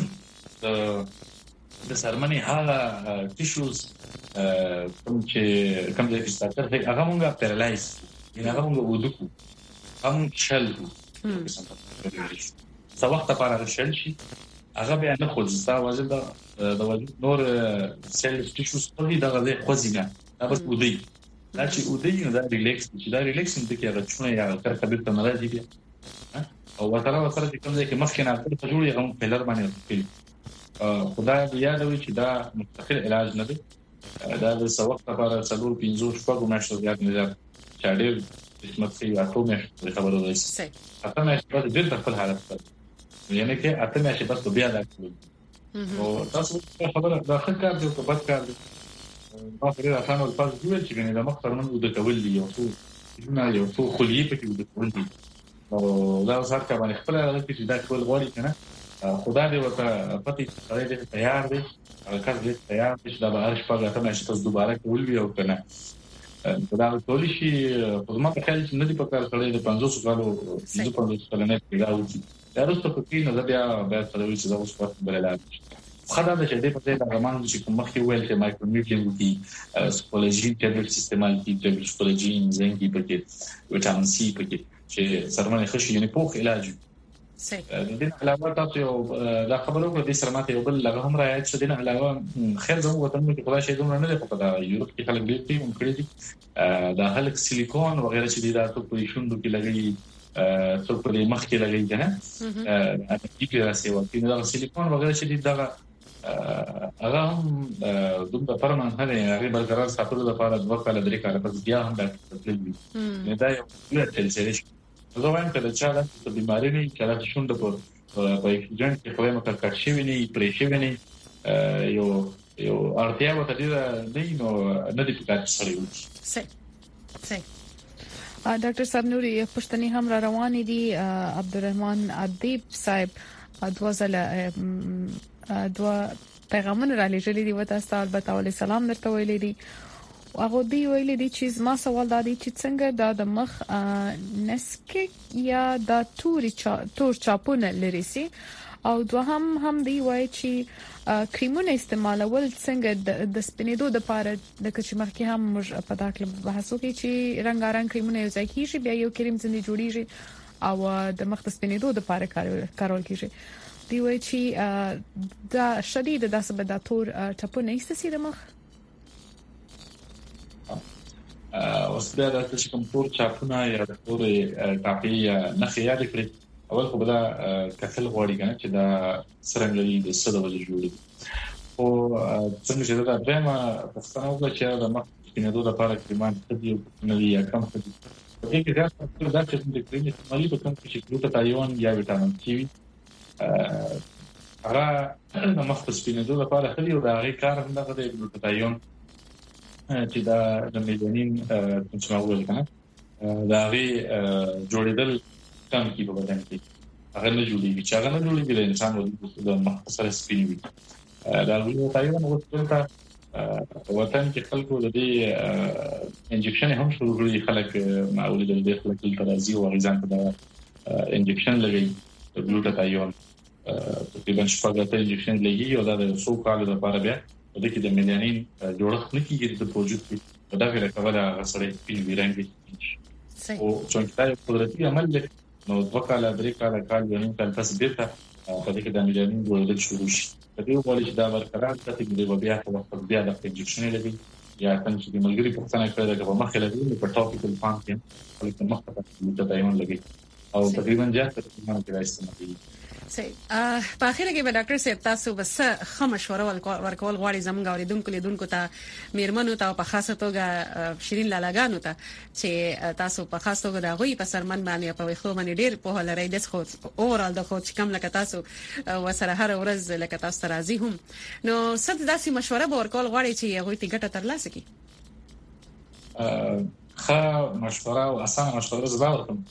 د سرمنې هغه ټیشوز کوم چې کوم ځای کې ستاسو هغه مونږه پیرالایز یعنی هغه مونږه ودکو هم شل څه وخت لپاره شل شي هغه به نه خو ځا وځي دا د وجود نور سیل ټیشوز په دې دغه ځای خوځينه دا بس ودی دا چې ودی نو دا ریلیکس چې دا ریلیکس د کې هغه چونه یا کار کبیر ته ناراضي دي او وتره وتره چې کوم ځای کې مخکې نه په جوړي هم پلر باندې خپل خدای دې یادوي چې دا مستقل علاج نه دی دا د څه وخت لپاره څلور پنځه شپږ میاشتې زیات نه ځي چې ډېر قسمت کې اته میاشتې خبرو ده صحیح اته میاشتې د دې خپل حالت ته یعنی کې اته میاشتې بس بیا دا او تاسو خبره دا ښه کار دی او بد کار دی ما پرې راځم او تاسو ویل چې نه دا مخ ترمن د کول دی او څو نه یو څو خلیه پکې د کوندي او دا اوس هرڅه باندې خپل هغه چې دا ټول غواړي کنه خدای دې ورته پتی سره دې تیار دي هغه کار دې تیار دي چې دا به هر شپه غته نشي تاسو دوباره کول وی او کنه دا ټول شي په ما په خیال چې نه دي په کار کړی د پنځوس کالو د پنځوس کالو نه پیراوږي دا وروسته په کې نه بیا بیا سره چې دا اوس وخت بلل خدای دې چې دې په دې هغه چې کوم مخکې ویل چې مایکرونیوټرین دي سپولوژي ټابلیټ استعمال دي ټابلیټ سپولوژي زنګي پکې وټامین سي پکې چې سرمنه خشي یعنی پوخ علاج صحیح د دې علاوه تاسو یو دا خبرو په دې سرمته یو بل لغه هم راځي چې د علاوه خیر زموږ وطن کې خدای شي دومره نه دی په دا یورپ کې خلک ډېر دي مونږ کړی دي دا خلک سیلیکون وغیرہ چې دا ته په شوندو کې لګي څو په مخ کې لګي کنه ا دې کې راځي او کې دا سیلیکون وغیرہ چې دا هغه هم دومره پرمن نه دی هغه برقرار ساتلو لپاره دوه کال درې کال پس بیا هم دا تللی نه دا یو څه تلسري زه وایم چې دا چې د بیماری نه کله شونډه په په اکسیجن کې په مکه کټ شي ونی پرې شي ونی یو یو ارتیا وته دی نو نه دی پکار سره وي صحیح صحیح ډاکټر صاحب نوري پښتني هم را روان دي عبدالرحمن ادیب صاحب ادوازله دوا پیغامونه را لېږلي دي وته تاسو البته ولې سلام درته ویلې دي هغه دی ویلې دي چې ما سوال دادی چې څنګه دا د مخ نسک یا د توري چا تور چاپونه لري سي او دوهم هم دی وای چې کریمونه استعمالول څنګه د سپینېدو د پاره د کچ مخکې هم موږ په دا کې بحث وکړو چې رنگارنګ کریمونه یو ځای کیږي بیا یو کریم څنګه جوړیږي او د مخ د سپینېدو د پاره کارول کیږي دی وای چې دا شدید د سبب د تور چاپونه ایستسي د مخ اوس بیا د چې کوم تور چاپونه یا تور کاپی نه خیال کړی اول خو بلا کتل غوړي کنه چې دا سرنګلي د سده وجه جوړي او څنګه چې دا دمه پښتنه وکړه چې د مخ کینېدو لپاره کریمان تدې نه یا کم تدې په دې کې دا څه دا چې د کریمې استعمالي په کوم چې ګلوټاتایون یا وټامین سی هغه د مخ سپینېدو لپاره خلی او دا غي کار هم دغه د ګلوټاتایون چې دا د میلانین څه معقول کنه دا غي جوړیدل کم کی په بدن کې هغه نه جوړیږي چې هغه نه جوړیږي د انسان د مخ سره سپینوي دا ګلوټاتایون ورته وطن کې خلکو د دې انجکشن هم شروع کړی خلک معقول د دې خلک ترازی او غیزان په انجکشن لګي ګلوټاتایون تقریبا شپږ ته انجکشن لګي او دا د څو کالو لپاره بیا د دې د میلانین جوړښت نه کیږي د پروژې په دا کې راکوله غسړې په ویرانګي او څنګه دا قدرتي عمل دی نو دوه کال درې کال کال یو کال تاسو بیرته په دې کې د میلانین جوړول شروع شي په دې وړي چې دا برقرار ساتي د بیا په وخت بیا د انجکشن لګي یا څنګه چې ملګری په څنګه کړی دا په مخه لګي په ټاپیکل فارم کې په مخه ته دایمن لګي او تقریبا جاته په مانه کې راځي صحیح په اخر کې به ډاکټر صاحب تاسو بس خه مشوره ورکول غواړي زموږ اوریدونکو لیدونکو ته میرمنو ته په خاصه توګه شیرین لالاګانو ته چې تاسو په خاصه توګه د غوي په سرمن باندې په خو باندې ډیر په لری د خو اورال د خو چې کم لکه تاسو وسره هر ورځ لکه تاسو راضي هم نو څه داسې مشوره به ورکول غواړي چې هغه ته ګټه ترلاسه کړي خه مشوره او اسانه مشوره زبر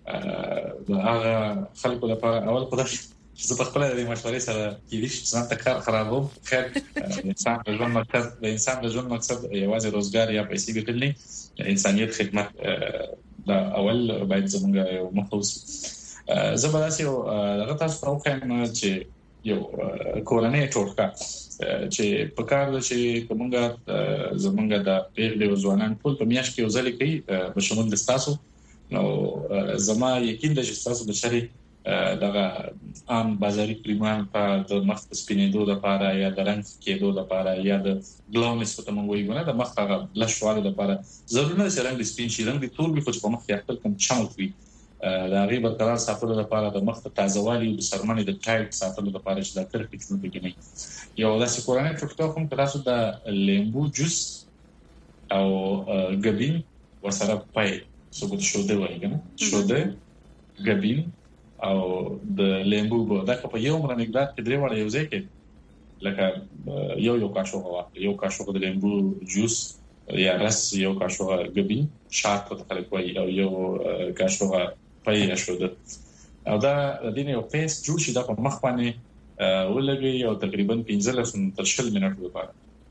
دا هغه خلکو لپاره اول خدای زه په خپل د مشورې سره کېږي چې ځان ته کار خرابوم خیر انسان د ژوند مقصد د انسان د ژوند مقصد یوازې روزګار یا پیسې ګټل نه انسانيت خدمت دا اول باید زموږ یو مخصوص زبرداسي او هغه تاسو ته وایم چې یو کورنۍ ټوټکا چې په کار د چې کومه زمونږ د پیغلې ځوانان ټول په میاشت کې وزلې کوي په شمول د تاسو نو زما یقین ده چې تاسو د شری دغه عام بازاري کریمان په د مخ سپینېدو لپاره یا د رنګ کېدو لپاره یا د ګلونس په تمنګ ویونه د مخ هغه لښواله لپاره ضروري نه چې رنګ سپین شي رنګ ټول به په مخ کې خپل کوم چمک وي دا غي برقرار ساتلو لپاره د مخ ته تازهوالي او سرمنې د ټایټ ساتلو لپاره چې دا تر کې څه کوي یو داسې کورانه ټوټکا کوم تاسو د لیمبو جوس او ګبین وسره پای څه بده شو دی وایي شو دی ګبین او د لیمبو په دغه په یو مره مقدار کې درې وړه یو ځای کې لکه یو یو کاشوغه یو کاشوغه د لیمبو جوس یا رس یو کاشوغه ګبي شارپ ته خلک وایي او یو کاشوغه پای شوده او دا د دې یو پیس جوړ شي د مخ باندې ولګي او تقریبا پنځه تر شل منټو لپاره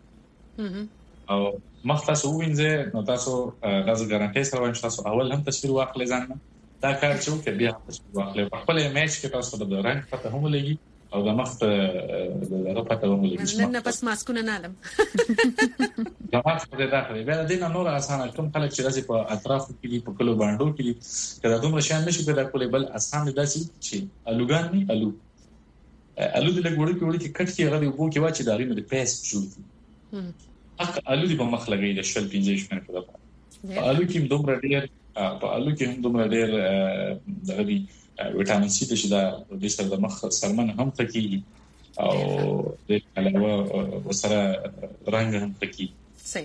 او مخ تاسو وینځه نو تاسو غاز ګارانټي سره وایم تاسو اول هم تصویر واخلې ځان دا کار چې وکړي بیا تاسو واخلې په خپل ایمیج کې تاسو د رنگ پته هم لګي او د مخ د رپټه هم لګي نن نه پس ماسکونه نه علم دا مخ په داخله بیا د دې نور اسانه کوم خلک چې راځي په اطراف کې په کلو باندې کې کله دومره شان نشي پیدا کولای بل اسان دي چې الوګان نه الو الو د لګوړو کې وړي کې کټ کې غوړي وو کې واچي دا غوړي د پیس جوړ اخ الو دی په مخ لګي د شل پنځه شپږ په لپاره الو کې دومره ډېر په الو کې هم دومره ډېر دغه دی وټامین سي چې دا د سر د مخ سرمن هم تکي او د علاوه وسره رنگ هم تکي صحیح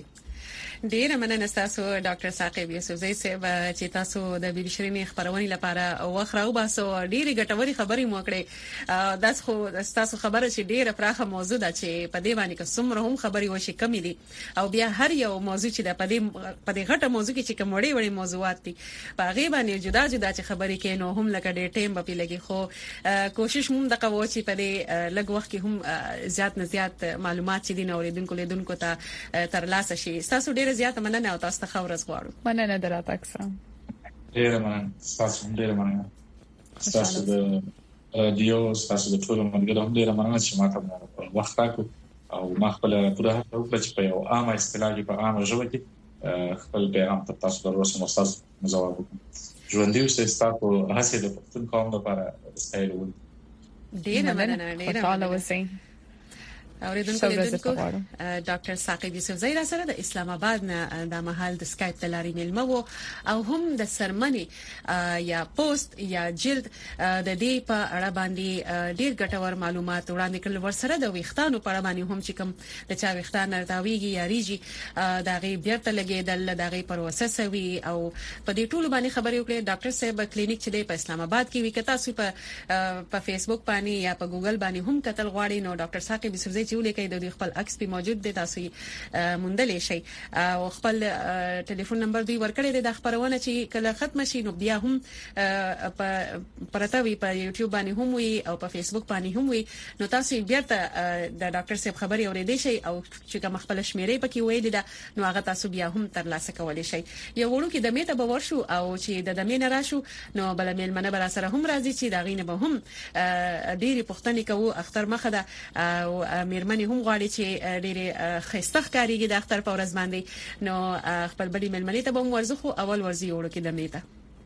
ډیر مننه تاسو ډاکټر ثاقب یوسفزئی صاحب چې تاسو د بي بي شيرين خبرونه لپاره وخراو باسو ډیره ګټوري خبري مو کړې داس خو تاسو خبره چې ډیره پراخه موضوع ده چې په دې باندې کوم هم خبري وشي کمی دي او بیا هر یو موضوع چې د په دې په دې غټه موضوع کې چې کوم وړي وړي موضوعات دي په غي باندې جدا جدا چې خبري کې نو هم لکه ډېر ټیم به لګي خو کوشش مون د قوو چې په دې لګ وخت کې هم زیات نه زیات معلومات چې دین اوریدونکو لیدونکو ته ترلاسه شي تاسو ډیر زیات مننه او تاسو ته خبرز غواړو مننه درته اکثر ډیر مننه تاسو ډیر مننه تاسو د رادیو تاسو د ټول ملګرو هم ډیر مننه چې ماته وخت راکړو او ما خپل پوره هڅه وکړه چې په یو عامه اصطلاح کې په عامه ژبه کې خپل پیغام تاسو ته ورسوم او تاسو مزاوب وکړم ژوندۍ اوسئ تاسو هڅه د پښتون قوم لپاره ستایل ډیر مننه ډیر مننه اوریدونکو لیدونکو ډاکټر ثاقب یوسفزئی را سره د اسلام آباد نه د محل د سکایپ تلاري ملمه وو او هم د سرمنی یا پوسټ یا جلد د دې په اړه باندې ډیر ګټور معلومات وړاندې کړل ورسره د ویښتانو په اړه باندې هم چې کوم د چا ویښتان راویږي یا ریږي دا غي بیرته لګیدل دا غي پروسس وی او په دې ټولو باندې خبرې وکړې ډاکټر صاحب کلینیک چې په اسلام آباد کې وی کتا سو په په فیسبوک باندې یا په ګوګل باندې هم کتل غواړي نو ډاکټر ثاقب یوسفزئی چې ولیکي د خپل عکس په موجود دي تاسو موندلې شي او خپل ټلیفون نمبر دی ورکړی د خبرونه چې کله ختم شي نو بیا هم په پرتاوي په یوټیوب باندې هم وي او په فیسبوک باندې هم وي نو تاسو بیا ته د ډاکټر صاحب خبري اورېدې شي او چې کوم خپل شمیرې پکې ویل دا نو هغه تاسو بیا هم ترلاسه کولای شي یو وړو کې د میته به ورشو او چې د دمې نه راشو نو بل مېل منه بر سره هم راځي چې دا غینه به هم ډېری پښتني کوو اختر مخه ده او میرمنې هم غواړي چې ډېر خسته ښکاریږي د اختر په ورځ باندې نو خپل بډې ملمنې ته به ورزو خو اول ورزي وړو کې د میته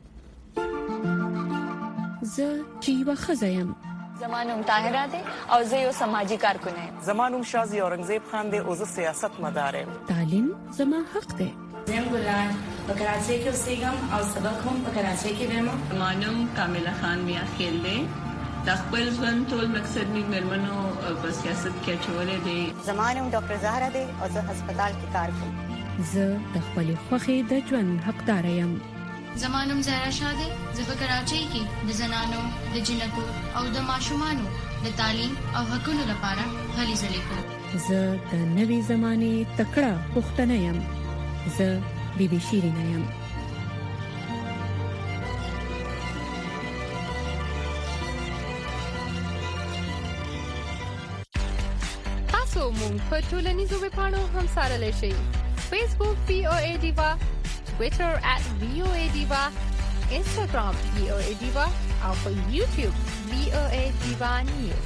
زه چې وخزایم زمانوم طاهره ده او زه یو سماجی کارکون یم زمانوم شازي اورنګزیب خان ده او زه سیاست مدار یم تعلیم زما حق ده زم ګلان په کراچۍ کې اوسېږم او سبق هم په کراچۍ کې وایم زمانوم کامله خان میا خیل ده د خپل ژوند ټول مقصد می مرمنو په سیاست کې چولې دي زمانوم ډاکټر زهرا ده او زه هسپتال کې کار کوم زه د خپل خوخي د ژوند حقدار یم زمانوم زهرا شاده زه په کراچۍ کې د زنانو د جنکو او د ماشومانو د تعلیم او حقوقو لپاره هلي ځلې کوم زه د نوي زمانه تکړه پښتنه یم زه بي بي شيرين یم تاسو مونږ په ټولنیزو ویبپاڼو هم سره لشي فیسبوک پی او ای ډیوا ټوئیټر ات وی او ای ډیوا انستګرام وی او ای ډیوا او په یوټیوب وی او ای ډیوا نیوز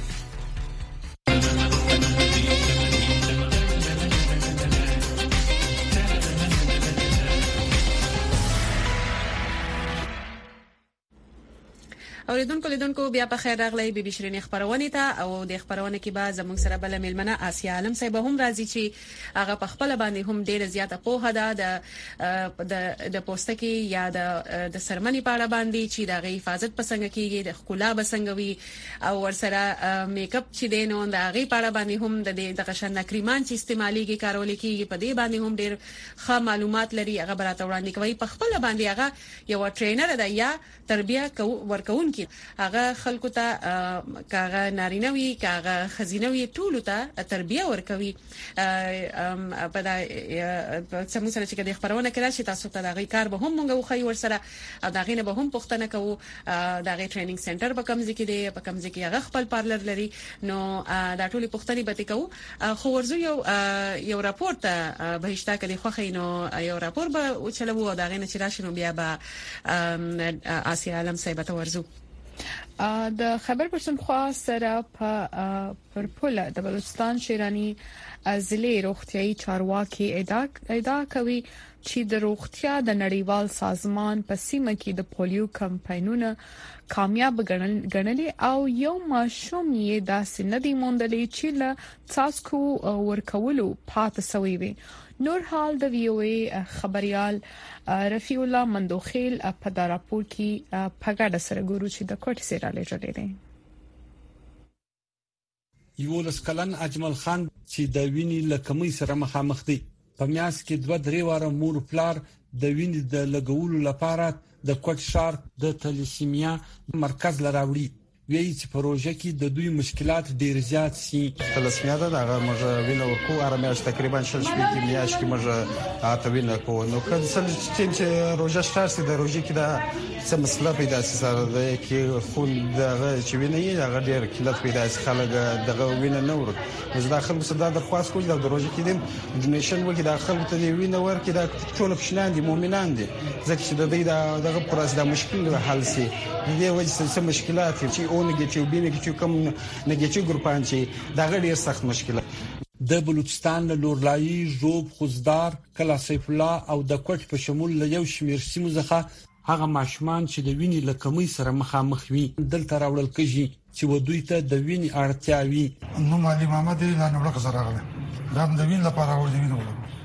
اوریدونکو لیدونکو بیا په خیر راغلی بي بي شيرين خبرونه ته او د خبرونه کې به زموږ سره بل ملمنه آسیا عالم صاحب هم راځي چې هغه په خپل باندې هم ډیره زیاته پوهه ده د د د پوستکي یا د د سرمنی په اړه باندې چې د غي حفاظت پسنګ کیږي د خلا بسنګوي او ورسره میک اپ چې دینو د غي په اړه باندې هم د د غشن کریمان چې استعماليږي کارول کیږي په دې باندې هم ډیر ښه معلومات لري هغه براته وړاندې کوي په خپل باندې هغه یو ټرینر ده یا تربیه ورکون راتلونکي هغه خلکو ته کاغه نارینوي کاغه خزینوي ټول ته تربیه ورکوي په دا سمو سره چې د خبرونه کړه چې تاسو ته دغه کار به هم موږ خو ورسره دغه نه به هم پښتنه کوو دغه ټریننګ سنټر په کوم ځای کې دی په کوم ځای کې هغه خپل پارلر لري نو دا ټولي پښتني به تکو خو ورزو یو یو راپورټ بهشته کړي خو خینو یو راپور به چلو دغه نه چې راشنو بیا به آسیا عالم صاحب ته ورزو د خبر پښتونخوا سره په پرپوله د بلوچستان شیرانی ضلع روغتيایي چارواکي ادعا ادعا کوي چې د روغتیا د نړیوال سازمان په سیمه کې د پولیو کمپاینونه کامیاب ګڼلي او یو ماشوم یې داسې ندي موندلې چې له څاڅکو ورکولو پات سوی وي نور حال د وی او ای خبريال رفیع الله مندوخیل په دا راپور کې په ګډه سره ګورو چې د کوټ سره لېږلې دي یو لسکلن اجمل خان چې د ویني لکمۍ سره مخامخ دی په میاس کې دوه درې واره مور پلار د ویني د لګولو لپاره د کوټ شار د تلیسیمیا مرکز لراوړي وی چې پروژه کې د دوی مشکلات ډیر زیات سي تلیسیمیا دا هغه موږ وینو ورکو ارمیاش تقریبا شل شپې کې میاش کې موږ اته وینو کو نو کله چې روزه شتاسي د روزه کې دا څه مسله پیدا سره ده کې خون دغه چې ویني هغه ډیر کلت پیدا سي خلک دغه وینه نه ورک زه داخل مصدر درخواست کوم د روزه کې د ډونیشن وکړي داخل ته دی وینه ورکړي دا ټول پښنان دي مؤمنان دي ځکه چې د دې دغه پروسه د مشکل حل سي د دې وجه څه مشکلات چې او نيگیټیو بي نيگیټیو کوم نيگیټیو ګروپان چې دا ډېر سخت مشکل د بلوچستان له لورلایي جوب خوزدار کلا سیف الله او د کوټ په شمول له یو شمیر سیمو ځخه هغه ماشومان چې د ویني لکمۍ سره مخامخ وي دلته راوړل کیږي چې ودوی ته د ویني اړتیا وي نو مالي محمد لانه ورکه سره راغله دا د وین لپاره ور دي وینو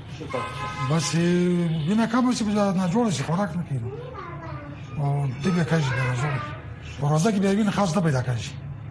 بس وینه کوم چې نه جوړ شي خوراک نه کیږي او دغه کاږي راځي ورځه کې به وینه خاص نه پیدا کړي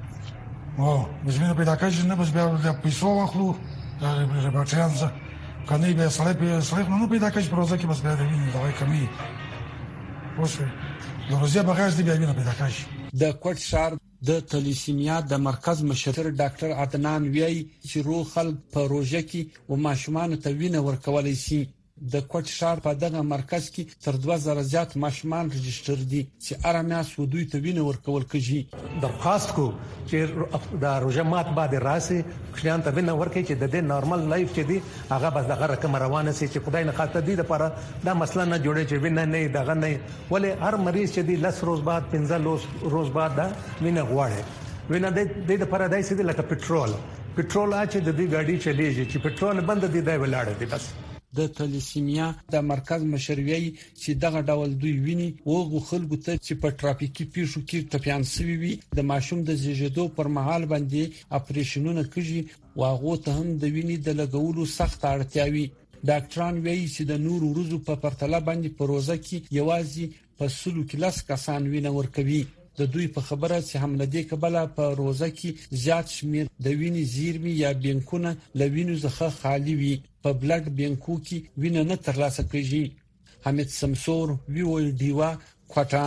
او مزمنه پیدا کړي نه بس بیا د پیسو واخلو دا ریباټیان ځه کني به سړی په سړی نه پیدا کړي ورځه کې بس بیا د وینې دغه کمی اوسه د روزه بغیر دی بیا وینه پیدا کړي د کوټ شار د تلیسیمیا د مرکز مشر ډاکټر عدنان وی چې روغ خلک په روزه کې او ماشومان ته وینه ورکولای شي د کوټ شار په دغه مرکز کې تر دوه زره زیات ماشومان رجستر دي چې ارامیا سودوی ته وینه ورکول کیږي درخواست کو چې د روزمات بعد راسي خلیان ته وینه ورکړي چې د دې نارمل لایف چې دی هغه بس دغه رقم روانه سي چې خدای نه خاطر دي لپاره دا مسله نه جوړي چې وینه نه دغه نه ولې هر مریض چې دی لس روز بعد پنځه روز بعد دا وینه غواړي وینه د دې لپاره دای سي لکه پټرول پټرول چې د دې ګاډي چلیږي چې پټرول بند دي دی ولاړ دي بس د تلیسیمیا د مرکز مشروعي چې دغه ډول دوی ویني او خلکو ته چې په ټرافیکي پیښو کې ټپيان سوي وي د ماشوم د زیږیدو پر مهال باندې اپریشنونه کوي او هغه ته هم د ویني د لګولو سخت اړتیا وي ډاکټران وایي چې د نور ورځو په پرتله باندې پروژه کې یوازې په سلو کې لاس کسان وینه ورکوي د دوی په خبره چې حمله دې کبله په روزه کې زیات شمیر د وینې زیرمي یا بینکونه لوینو څخه خالی وي په بلډ بینکو کې وینه نه ترلاسه کیږي حمید سمسور وی او ډیوا کوټا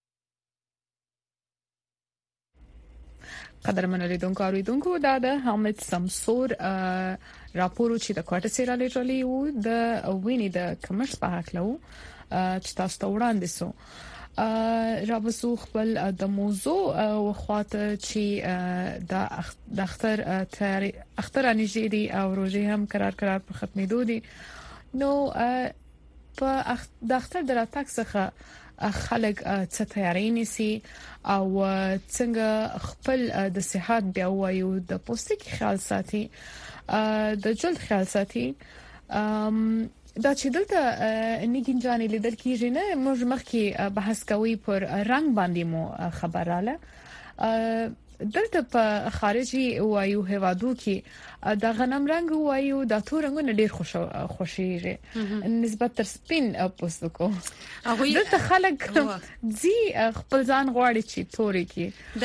قدرمن لیدونکو اوریدونکو دا د حمید سمسور راپور چې د کوټه سره لري وو د وینې د کمرس په حق لو چې تاسو ته وړاندې سو رابسو خپل د موضوع او خواته چې د اختر تیاری اختر انجیری او روزي هم قرار قرار په ختمېدو دي نو په د اختر دراتک څخه خلک څه تیاری نيسي او څنګه خپل د صحت بیا وایو د پوستکي خیال ساتي د جلد خیال ساتي دا چې دلته نګین جانې لیدل کیږي نه موږ مخکې بحث کوي پر رنگ باندې مو خبراله دلته په خارجي وایو هوادو کې دا غنم رنگ وایو دا تور رنگونه ډیر خوش خوشي نسبت تر سپین پوستکو دلته خلک زی خپل ځان غواړي چې توري کې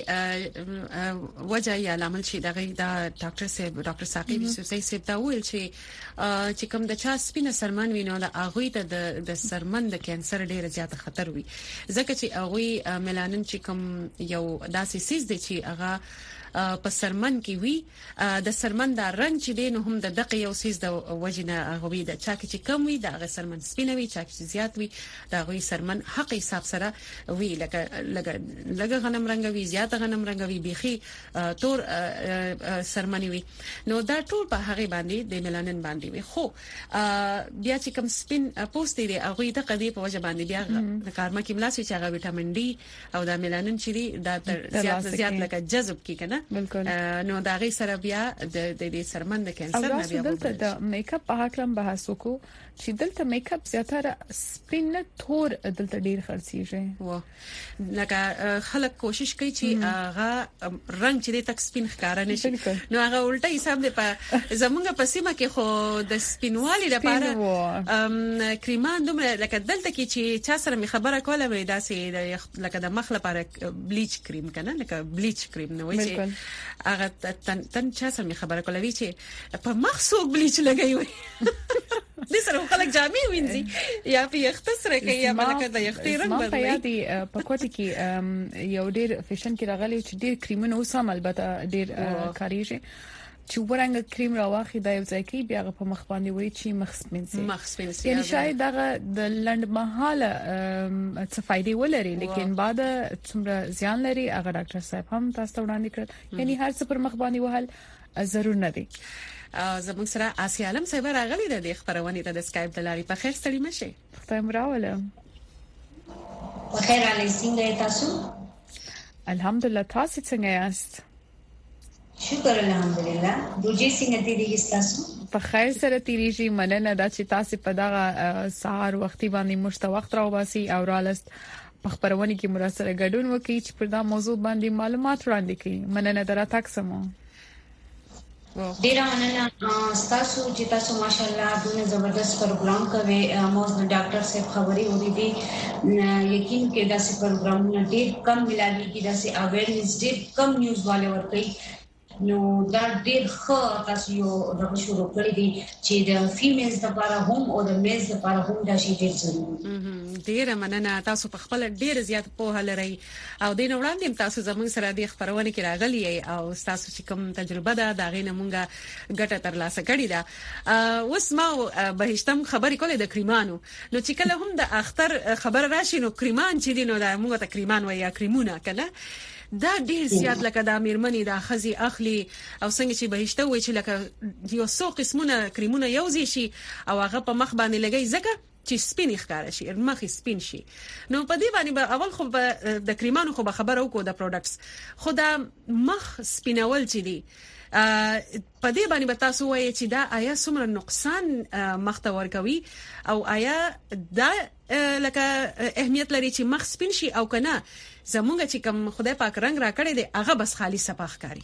دغه وجه یا عامل شي دغه دا ډاکټر صاحب ډاکټر ساقي یوسفزئی صاحب دا ویل چې چې کوم د چا سپینه سرمن وینو دا هغه ته د سرمن د کانسر ډیر زیات خطر وي ځکه چې هغه ملانین چې کوم یو داسې سیس دي چې هغه په سرمن کې وي د سرمن دا رنگ چې دین هم د دقه یو سیس د وجنه غوي د چا کې کم وي دا سرمن سپینوي چا کې زیات وي دا غوي سرمن حق حساب سره وی لکه لکه لکه غنم رنگ وي زیات غنم رنگ وي بيخي تور سرمنی وي نو دا ټول په هغه باندې د ملانین باندې وي خو بیا چې کوم سپین پوسټ دی هغه د قضیه په وجه باندې بیا د کارما کې ملاسي چې هغه وټامین ډي او د ملانین چې دی دا زیات زیات لکه جذب کی کنه نو دا غي سره بیا د دې سرمن د کانسر نه بیا دلته د میک اپ په حق لم بحث وکړو چې دلته میک اپ زیاتره سپین نه تور دلته ډیر خرڅیږي و لکه خلک کوشش کوي چې هغه رنگ چې د تک سپین ښکارا نشي نو هغه الټا حساب دی په زمونږ په سیمه کې خو د سپینوالي لپاره کریمان دومره لکه دلته کې چې چا سره می خبره کوله وې داسې لکه د مخ لپاره بلیچ کریم کنه لکه بلیچ کریم نو چې هغه تن تن چا سره می خبره کوله وی چې په مخ سوق بلیچ لګي وي د سره خلک جامې وینځي یا په یختصر کې یا ملکه د یختي رنگ بدلوي ما په یادي په کوټه کې یو ډیر فیشن کې راغلی چې ډیر کریمونه اوسم البته ډیر کاریږي چې ورنګ کریم راوخی دا یو ځای کې بیا په مخ باندې وای چې مخ سپینسي مخ سپینسي یعنی شاید دغه د لند مهاله څه فائدې ولري لیکن بعد څومره زیان لري هغه ډاکټر صاحب هم تاسو وړاندې کړ یعنی هر څه پر مخ باندې وهل ضرور نه دی زموږ سره آسیا عالم صاحب راغلی د خبرونه ته د اسکایپ د لارې په خیر ستړي مشه خدای راوله په خیر علي څنګه تاسو الحمدلله تاسو څنګه یاست شکر الحمدلله دوجی څنګه تیریږي تاسو په خیر سره تیریږي مننه دا چې تاسو په دغه سهار وختي باندې مشته وخت راوباسي او رالست په خبرونه کې مرسته غډون وکړي چې پر دا موضوع باندې معلومات وړاندې کړي مننه درته سمو ډیر مننه تاسو چې تاسو ماشاءالله دونه زبردست پروګرام کوي موږ د ډاکټر صاحب خبري ورې دي یقین کې دا سي پروګرامونه ډیر کم ملایږي دا سي اویرنس ډیر کم نیوز والے ورکوي نو دا ډیر ښه تاسو یو د شروع کړی دي چې د فیمیلز لپاره هم او د میلز لپاره هم دا شی ډیر ضروري ډیر مننه تاسو په خپل ډیر زیات په هل لري او د وړاندې تاسو زموږ سره د خبرونه کې راغلي او تاسو چې کوم تجربه ده دا غینه مونږه ګټه ترلاسه کړې ده اوس ما بهشتم خبرې کولې د کریمانو نو چې کله هم د اختر خبر راشي نو کریمان چې دینو دا مونږ ته کریمان ویا کریمونه کله دا ډیر زیات لکه د میرمنې د خزي اخلي او څنګه چې بهشته وي چې لکه یو څو قسمونه کریمونه یوځي شي او هغه په مخ باندې لګي ځکه چې سپین ښکار شي مخ سپین شي نو په دې باندې به اول خو د کریمانو خو به خبر او کو د پروډکټس خو دا مخ سپینول چې دي په دې باندې به تاسو وایي چې دا آیا څومره نقصان مخ ته ورکوي او آیا دا لکه اهمیت لري چې مخ سپین شي او کنه زمونږ چې کوم خدای پاک رنگ را کړی دی هغه بس خالی صفاخ کاری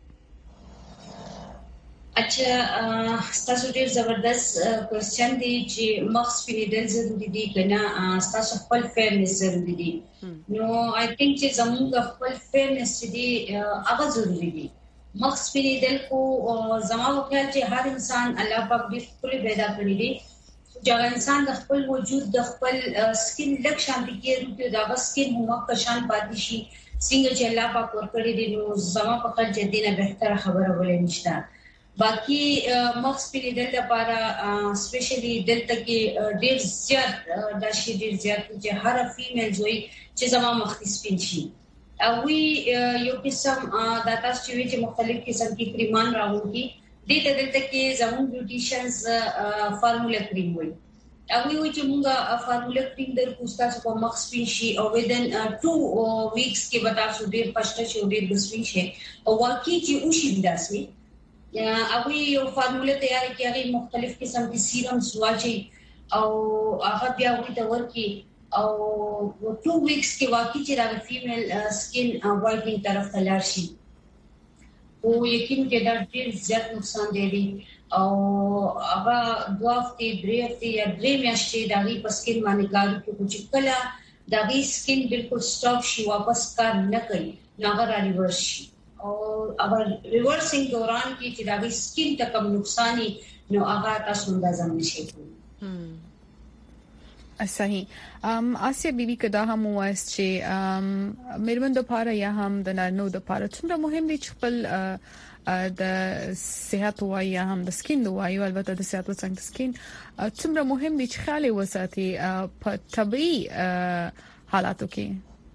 اچھا تاسو ډیر زبردست کوېسچن دی چې مخ سپینیدل ضروري دي کنه تاسو خپل فیرنس ضروري دي نو آی تھنک چې زمونږ خپل فیرنس دی هغه ضروري دي مخ سپینیدل کو زما وکړ چې هر انسان الله پاک دې خپل پیدا کړی دی چې انسان د خپل وجود د خپل سکین لک شانتي کې روټي دا سکین هم په شان پاتې شي څنګه چې الله پاک ورکړي دي نو زما په خپل چې دینه بهتره خبره ولې نشته باقي مخ سپینیدل لپاره سپیشلی دلته کې ډیر زیات د شي ډیر زیات چې هر فیمیل وي چې زما مخ سپین شي او وی یو قسم د تاسو چې مختلف قسم کې کریمان راوړي دې ته دلته کې زمون بیوټیشنز فارمولا کریم وي او وی چې موږ فارمولا کریم درکو تاسو په مخ سپین شي او ودن ټو ویکس کې به تاسو ډیر پښته شي ډیر بسپین شي او واقعي چې او شي داسي او یو فارمولا تیار کیږي مختلف قسم کې سیرمز واچي او هغه بیا ورته ورکی او ټو ویکس کې واقعي چې دا فیمیل سکین وایټنینګ طرف ته لاړ شي او یقین کې دا ډیر زیات نقصان دی او هغه دوه هفتې درې هفتې یا درې میاشتې دا غي په سکین باندې کار کوي چې کله دا غي سکین بالکل سټاپ شي واپس کار نه کوي نو هغه ریورس شي او هغه ریورسینګ دوران کې چې دا غي سکین ته کوم نقصان نو هغه تاسو اندازه نشئ کولی صحیح ام آسیا بیبي کدا هم واس چې ام میرمن د پاره یا هم د نارینو د پاره څومره مهم دي چې خپل د صحت وای یا هم د سکین وای او البته د صحت وڅنګ سکین څومره مهم دي چې خیال وساتي په طبيعي حالاتو کې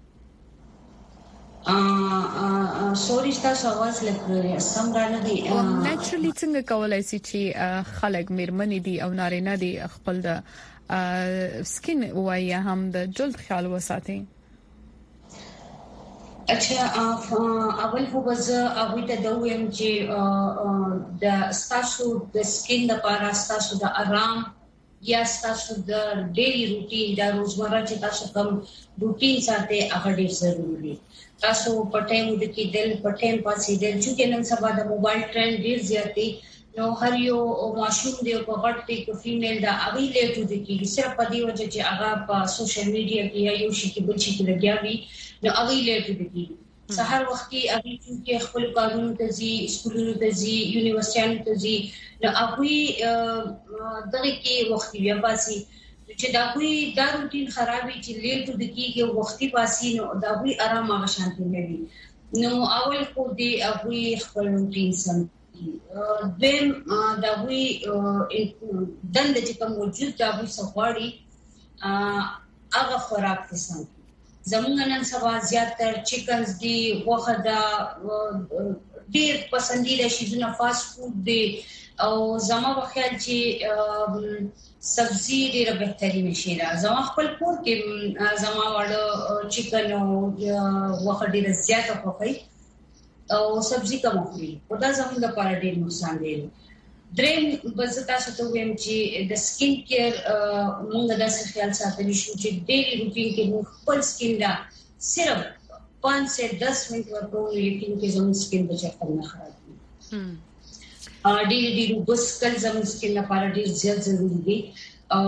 ا سوري تاسو आवाज لکه سم را نه دي نېچرلی څنګه کولای شي چې خلک میرمن دي او نارینه دي خپل د سکین وای هم د جلد خیال وساتي اچھا اول خو بز اوی ته دویم چې د ستاسو د سکین د لپاره ستاسو د آرام یا ستاسو د ډیلی روټین د روزمره چې تاسو کوم روټین ساتي هغه ډیر ضروری دی تاسو په ټایم د کې دل په ټایم پاسې دل چې نن سبا د موبایل ټرند ډیر زیات دی نو هر یو ماشوم دی په غټ کې کو فیمیل دا اوی لیټو دي کې صرف په دی وجه چې هغه په سوشل میډیا کې یا یو شي کې بل شي کې لګیا وي نو اوی لیټو دي کې سحر وخت کې اوی چې خپل کارونو ته ځي سکولونو ته ځي یونیورسيټانو ته ځي نو اوی دغه کې وخت بیا پاسي چې دا کوئی دا روټین خرابي چې لیټو دي کې وختي پاسي نو دا کوئی آرام او شانتي ملي نو اول کو دی اوی خپل روټین سم دیم دا وی دند چې کوم وجود دا وی سغواړي هغه خوراک پسند زمونږ نن سبا زیاتره چیکنز دی وغه دا ډیر پسندیده شیونه فاست فود دی او زما په خیال چې سبزی ډیره بهتري نشي را زما خپل کور کې زما وړ چیکن او وغه ډیره زیاته خوښي او سبزی کم خوري او دا زموږ لپاره ډېر نقصان دی دریم بس تاسو ته وایم چې د سکین کیر موږ د څه خیال ساتلی شو چې ډېری روټین کې موږ خپل سکین دا صرف پانچ سے دس منټ ورکو لیکن کې زموږ سکین بچا نه خراب دي ا ډېری ډېری بس کل زموږ سکین لپاره ډېر زیات ضروری دی او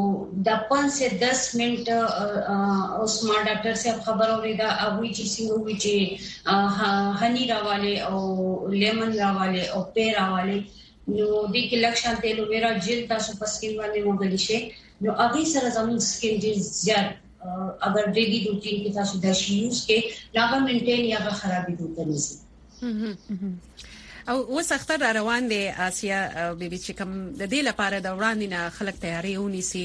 د پانچ سے دس منټ اوس ما ډاکټر صاحب خبر اوریدا او چې څنګه وی چې هنی راواله او لیمن راواله او پیر راواله نو د کې لکشان تیلو میرا جیل تاسو په سکین باندې موږ شي نو هغه سره زموږ سکین ډیر زیات اگر ډیلی روټین کې تاسو د شي یوز کې لاغه مینټین یا خرابې دوته نشي او اوس اختر روان دي آسیا بیبي چې کوم د دې لپاره د وړاندې نه خلک تیاری ونیسي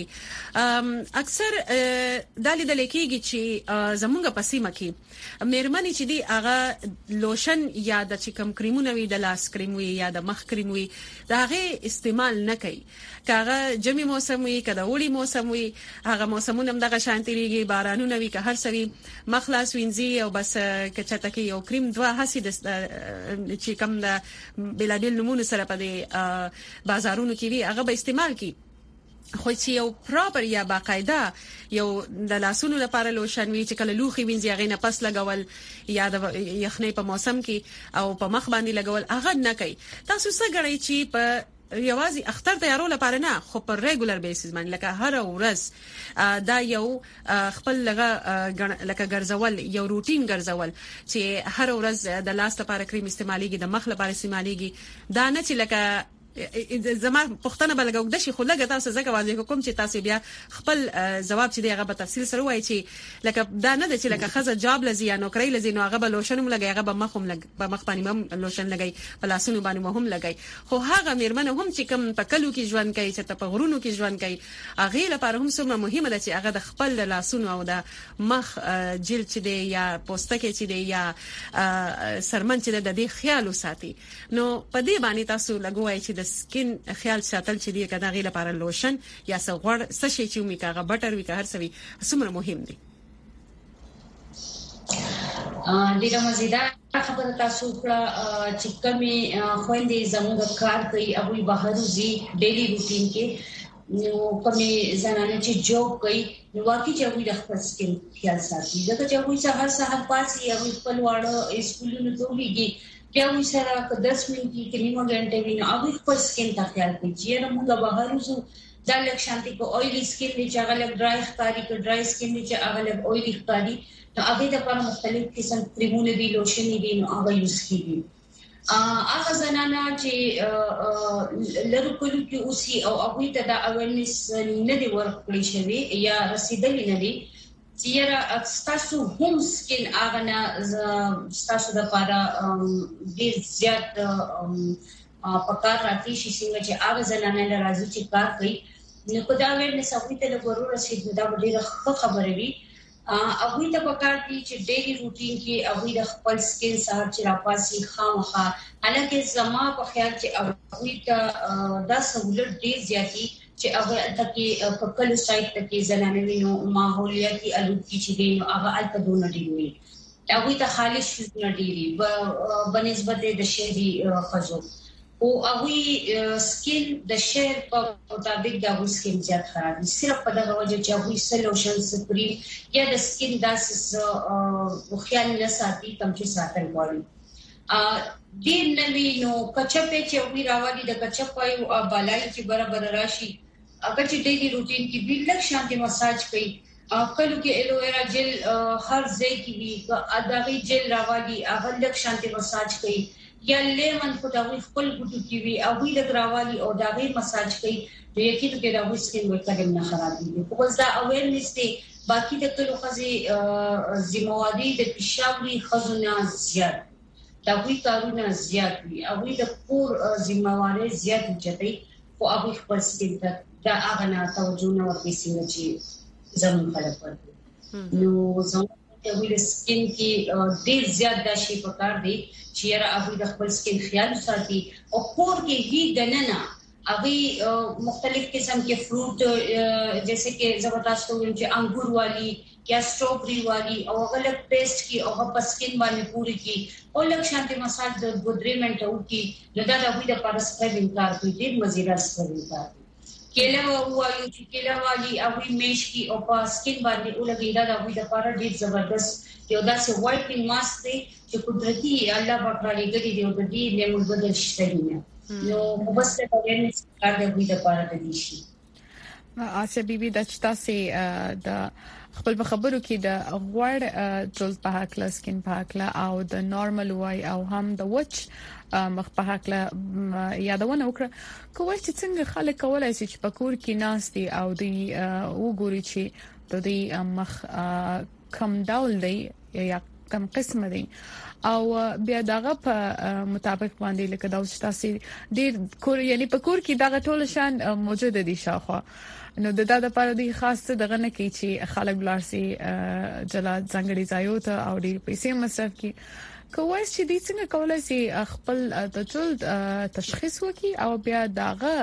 اکثر د لیدل کېږي چې زمونږ په سیمه کې مېرمنې چې دی هغه لوشن یا د چې کوم کریمونه وي د لاس کریم وي یا د مخ کریم وي دا هغه استعمال نه کوي کاغه جمی موسم وي کدا وړي موسم وي هغه موسمونه هم دغه شانتيږي بارانونه وي که هر سوي مخلاص وینځي او بس کچته کې یو کریم دوا هسي د چې کوم د بلادل نمونه سره په دې بازارونو کې وی هغه به استعمال کی خو چې یو پراپر یا باقاعده یو د لاسونو لپاره لوشن وی چې کله لوخي وینځي هغه نه پس لګول یا د یخنۍ په موسم کې او په مخ باندې لګول هغه نه کوي تاسو څه غړی چې په یوازې اختر تیارو لپاره نه خو پر ریګولر بیسیس باندې لکه هر ورځ دا یو خپل لګه لکه ګرځول یو روټین ګرځول چې هر ورځ د لاس لپاره کریم استعماليږي د مخ لپاره استعماليږي دا نه چې لکه زما پښتنه بلګو د شي خو لګه تاسو زګه واځي کوم چې تاسو بیا خپل جواب چې دی هغه په تفصیل سره وایي چې لکه دا نه د چې لکه خزه جاب لزی یا نوکری لزی نو هغه به لوشن لګي هغه به مخم لګ په مخ باندې هم لوشن لګي په لاسونو باندې هم لګي خو هغه میرمنه هم چې کوم په کلو کې ژوند کوي چې په غرونو کې ژوند کوي هغه لپاره هم څومره مهمه ده چې هغه د خپل لاسونو او د مخ جلد چې دی یا پوستکي چې دی یا سرمن چې د دې خیال وساتي نو په دې باندې تاسو لګوي چې سکین خیال ساتل چې دی کدا غیله لپاره لوشن یا سغور څه شي چې می کاغه بټر وی که هر څه وی څومره مهم دي ا ډیره مزیدار خبره تاسو کړه چې کمی خويندې زموږ کار کوي ابوي بهر زی ډیلی روټین کې نو کمی زنانه چې جوب کوي نو واقعي چې وي د خپل سکین خیال ساتي ځکه چې وي سهار سهار پاسي او خپل واړه اسکولونو ته ویږي چې وي سره که دس منټي کې نیمه غنټه ویني او خپل سکین ته خیال کوي چې موږ بهر وځو دا لک شانتي کو اویلی سکین دی چې هغه لک ډرای ښکاري کو ډرای سکین دی چې هغه لک اویلی ښکاري نو هغه د لپاره مختلف قسم کریمونه دي لوشن دي نو هغه یوز کیږي هغه زنانه چې لرو کولو کې اوسي او هغه ته دا اویرنس نه دی ورکړی شوی یا رسیدلی نه دی چې را تاسو هم سکین هغه نه تاسو د لپاره ډیر زیات پکار راځي چې څنګه چې هغه زنانه راځي چې کار کوي نو کو دا اویرنس هغه ته ضرور رسید دا ډیره خبره وي هغه ته پکار دي چې ډیلی روټین کې هغه د خپل سکین سره چې راپاسي خامخا حالکه زما په خیال چې هغه ته دا سہولت ډیر زیاتی چې هغه تکي په کل سایت تکي زنانه وینو ماحولیاتي الوتي چې دي نو هغه الته دونه دي وي هغه ته خالص نه دي بنسبت د شهري خزو او هغه سکین د شهر په مطابق د هغه سکین زیات خراب دي صرف په دغه وجه چې هغه سولوشن سپریم یا د سکین داس خیال نه ساتي کم چې ساتل غواړي ا دین نوی نو کچپه چې وی راوالي د کچپایو بالای چې برابر راشي اگر چې ډیلی روټین کې بل شانتي مساج کوي کلو کې الوویرا جل هر ځای کې وی اداغي جل راوالي هغه لک شانتي مساج کوي یا لیمن کو دا وی خپل ګټو کې وی او وی د راوالي او داغي مساج کوي د یقین کې دا وی سکین وي کله نه خراب دي په اوس دا اویرنس دی باقي د کلو خزي ذمہواری د پښاوري خزونه زیات دا وی کارونه زیات وي او وی د پور ذمہواری زیات چتای او هغه خپل سکین ته دا هغه نه توجه نه ورکړي چې زمون خلک ورته نو زمون ته وی سکین کې ډیر زیات د شي په کار دی چې را هغه د خپل سکین خیال ساتي او کور کې هی دننه هغه مختلف قسم کے فروٹ جیسے کہ زبردست ہوئے چې انګور والی یا سټروبری والی او غلط پیسٹ کی او په سکین باندې پوری کی او لږ شانتي مساج د ګودري منټو کی لدا د وی د پارس په انکار کوي ډیر مزیدار سپورت کېله وایو چې کېله والی او میش کی او په سکین باندې ولګي دا د وی د پاره ډیر زبردست یو داسې وایټنګ ماسک دی چې قدرتي الله پاک را لګي دی او د دې له بدل شته نه نو مبسته باندې کار دی د پاره د دي شي آسیا بیبي د چتاسي د خپل خبرو کې د غوړ جلد په حقله سکین په حقله او د نارمل وای او هم د وچ مخ په حقله یادونه وکړه کوم چې څنګه خلک کولای شي چې په کور کې ناس دي او دی وګوري چې د دې مخ کم ډول دی یا کم قسم دی او بیا دغه په مطابق باندې لکه دا چې تاسو ډیر کور یعنی په کور کې دغه ټول شان موجود دي شاخه نو د دا د پاره دی خاص دغه نه کی چې خلک بلارسي جلا ځنګړي ځایو ته او ډیر پیسې مصرف کی کوی چې دې څنګه کولای شي خپل د جلد تشخیص وکي او بیا دغه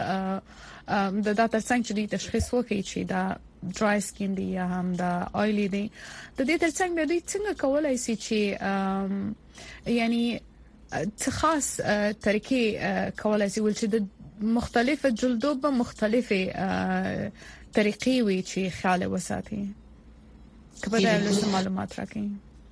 د دا ترڅنګ چې تشخیص وکي چې دا ډرای سکین دی یا هم دا اویلی دی د دې ترڅنګ د دې څنګه کولای شي چې یعنی خاص طریقې کولای شي ولچې د مختلفه جلدو په مختلفه طریقې وی چې خیال وساتي کله دا له معلومات راکې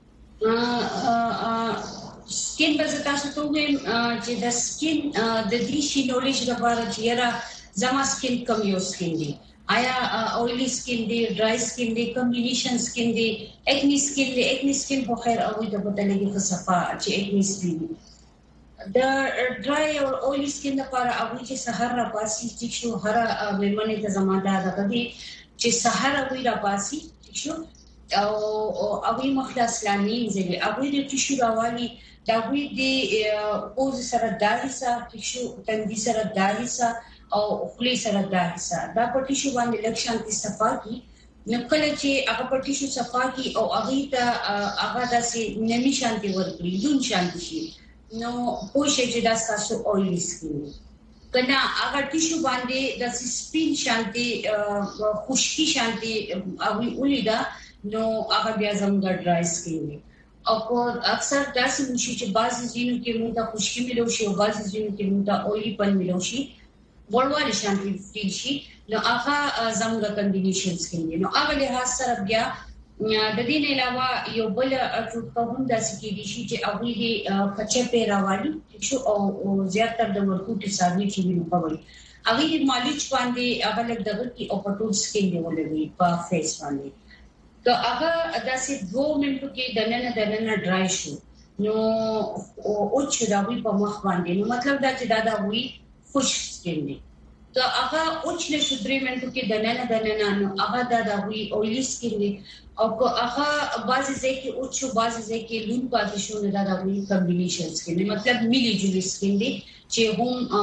سکین به تاسو ته ویم چې د سکین د دې شي نولج لپاره چې را زما سکین کم یو سکین دی آیا اویلی سکین دی ډرای سکین دی کمبینیشن سکین دی اکنی سکین دی اکنی سکین په خیر او د بدلېږي په صفه چې اکنی سکین د ډرای او اویلی سکین لپاره هغه چې سحر را پاسي چې شو هر مېرمنې ته زماده ده چې سحر وی را پاسي چې شو او هغه مخلاص لانی زلي هغه د تشو راوالي دا وی د اوز سره دایسا چې شو تندي سره دایسا او خلی سره دایسا دا پټی شو باندې لکشان کی صفا کی نکله چې هغه پټی شو صفا کی او هغه ته هغه داسې نمی شانتي ورکړي دون شانتي شي نو پوښې چې دا تاسو اویلی سکین کنا هغه ټیشو باندې د سپین شانتي خوشکی شانتي او ولیدا نو هغه بیا زموږ ډرای سکین او اکثر داسې مشي چې بعضی ځینو کې موږ ته خوشکی ملو شي او بعضی ځینو کې موږ ته اویلی پن ملو شي ورواله شانتي فیل شي نو هغه زموږ کمبینیشن سکین دی. نو هغه له سره بیا د دې نه علاوه یو بل ټوټه هم د سکیدي شي چې هغه د کچې په راوالي شو او زیاتره د ورکوټي ساروي چې ویني کوي هغه د مالچ باندې هغه لږ دغه کې او پټول سکین دی ولوي په فیس باندې. تو هغه داسې دوه منټو کې دننه دننه ډرای شو نو او چې دا وی په مخ باندې نو مطلب دا چې دا دا وی خوش سکین دی. تو هغه او چې شو درې منټو کې دننه دننه نو هغه دا دا وی اویلی سکین دی او هغه بعضی ځکه او چې بعضی ځکه لون پاتې شو نه دا وی کمبینیشن سکین دی مطلب ملي جوړ سکین دی چې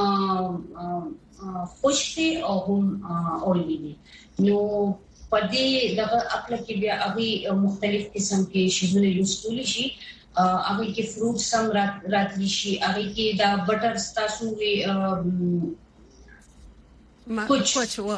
هم خوش دی او هم اویلی دی. نو په دې دغه خپل کې بیا هغه مختلف قسم کې شیزونه یوز کولی شي هغه کې فروټ سم راتلی شي هغه کې دا بټر ستاسو وی ما کوچ وا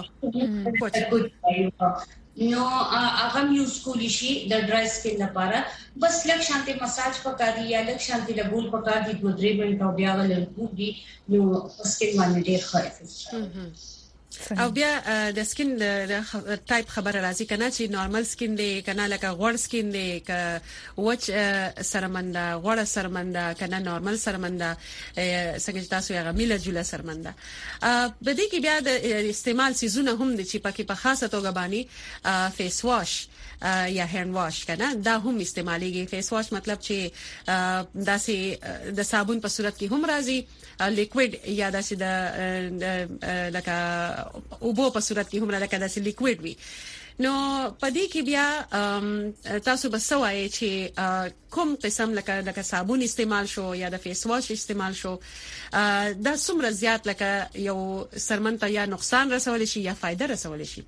کوچ نو هغه یوز کولی شي د ډرای سکین لپاره بس لږ شانتي مساج پکاري یا لږ شانتي لګول پکاري د درې منټو بیا ولر کوي نو سکین باندې ډیر ښه افیکټ. او بیا د سکین د ټایپ خبره راځي کنه چې نارمل سکین دی کنه لکه غوړ سکین دی ک وچ سرمنده غوړ سرمنده کنه نارمل سرمنده څنګه تاسو یې غمیله جوړه سرمنده په دې کې بیا د استعمال سيزونه هم د چې پکې په خاصه توګه باندې فیس واش یا هاند واش کنه دا هم استعماليږي. فیس واش مطلب چې داسې د صابون په صورت کې هم راځي لیکوید یا داسې د لکه او بو په صورت کې هم لکه داسې لیکوید وي. نو پدې کې بیا تاسو به سوای چې کوم قسم لکه لکه صابون استعمال شو یا د فیس واش استعمال شو دا څومره زیات لکه یو سرمنته یا نقصان رسول شي یا فائدہ رسول شي.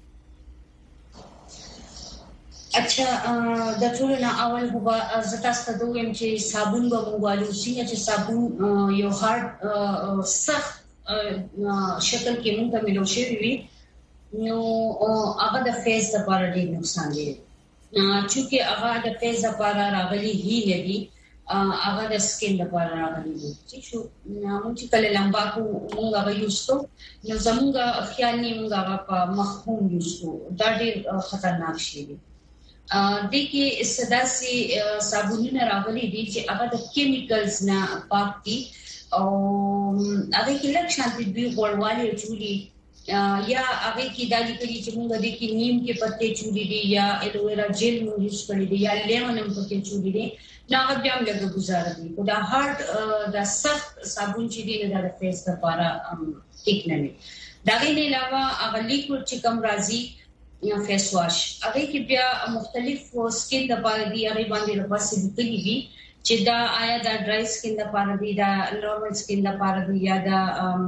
اچھا د ټول نه اول هو زتا ستدویم چې صابون به موږ چې صابون یو هارد سخت شکل کې موږ ته ملو شي وي نو هغه د فیس لپاره ډېر نقصان دی چې هغه د فیس لپاره راغلي هی نه دي هغه د سکین لپاره راغلي دي چې شو نو چې کله لمبا کو موږ هغه یوز کو نو زموږ خیال نه موږ هغه په مخهم یوز کو دا ډېر خطرناک شي دی. د کې صداسي صابونونه راغلي دي چې هغه د کیمیکلز نه پاک دي او هغه کې لږ شانتي دوی غوړوالي چولي یا هغه کې دالي کړي چې موږ د کې نیم کې پته چولي دي یا ایلوویرا جیل موږ یوز کړی دي یا لیمون هم پکې چولي دي دا بیا هم لږ گزاره دي. دا هارد دا سخت صابون چې دی د فیس لپاره ټیک نه دي. دا غي نه علاوه هغه لیکوډ چې کوم راځي یا فیس واش هغه کې بیا مختلف سکین د لپاره دی هغه باندې لپاره لیکلي دي چې دا آیا دا ډرای سکین د لپاره دی دا نورمال سکین د لپاره دی یا دا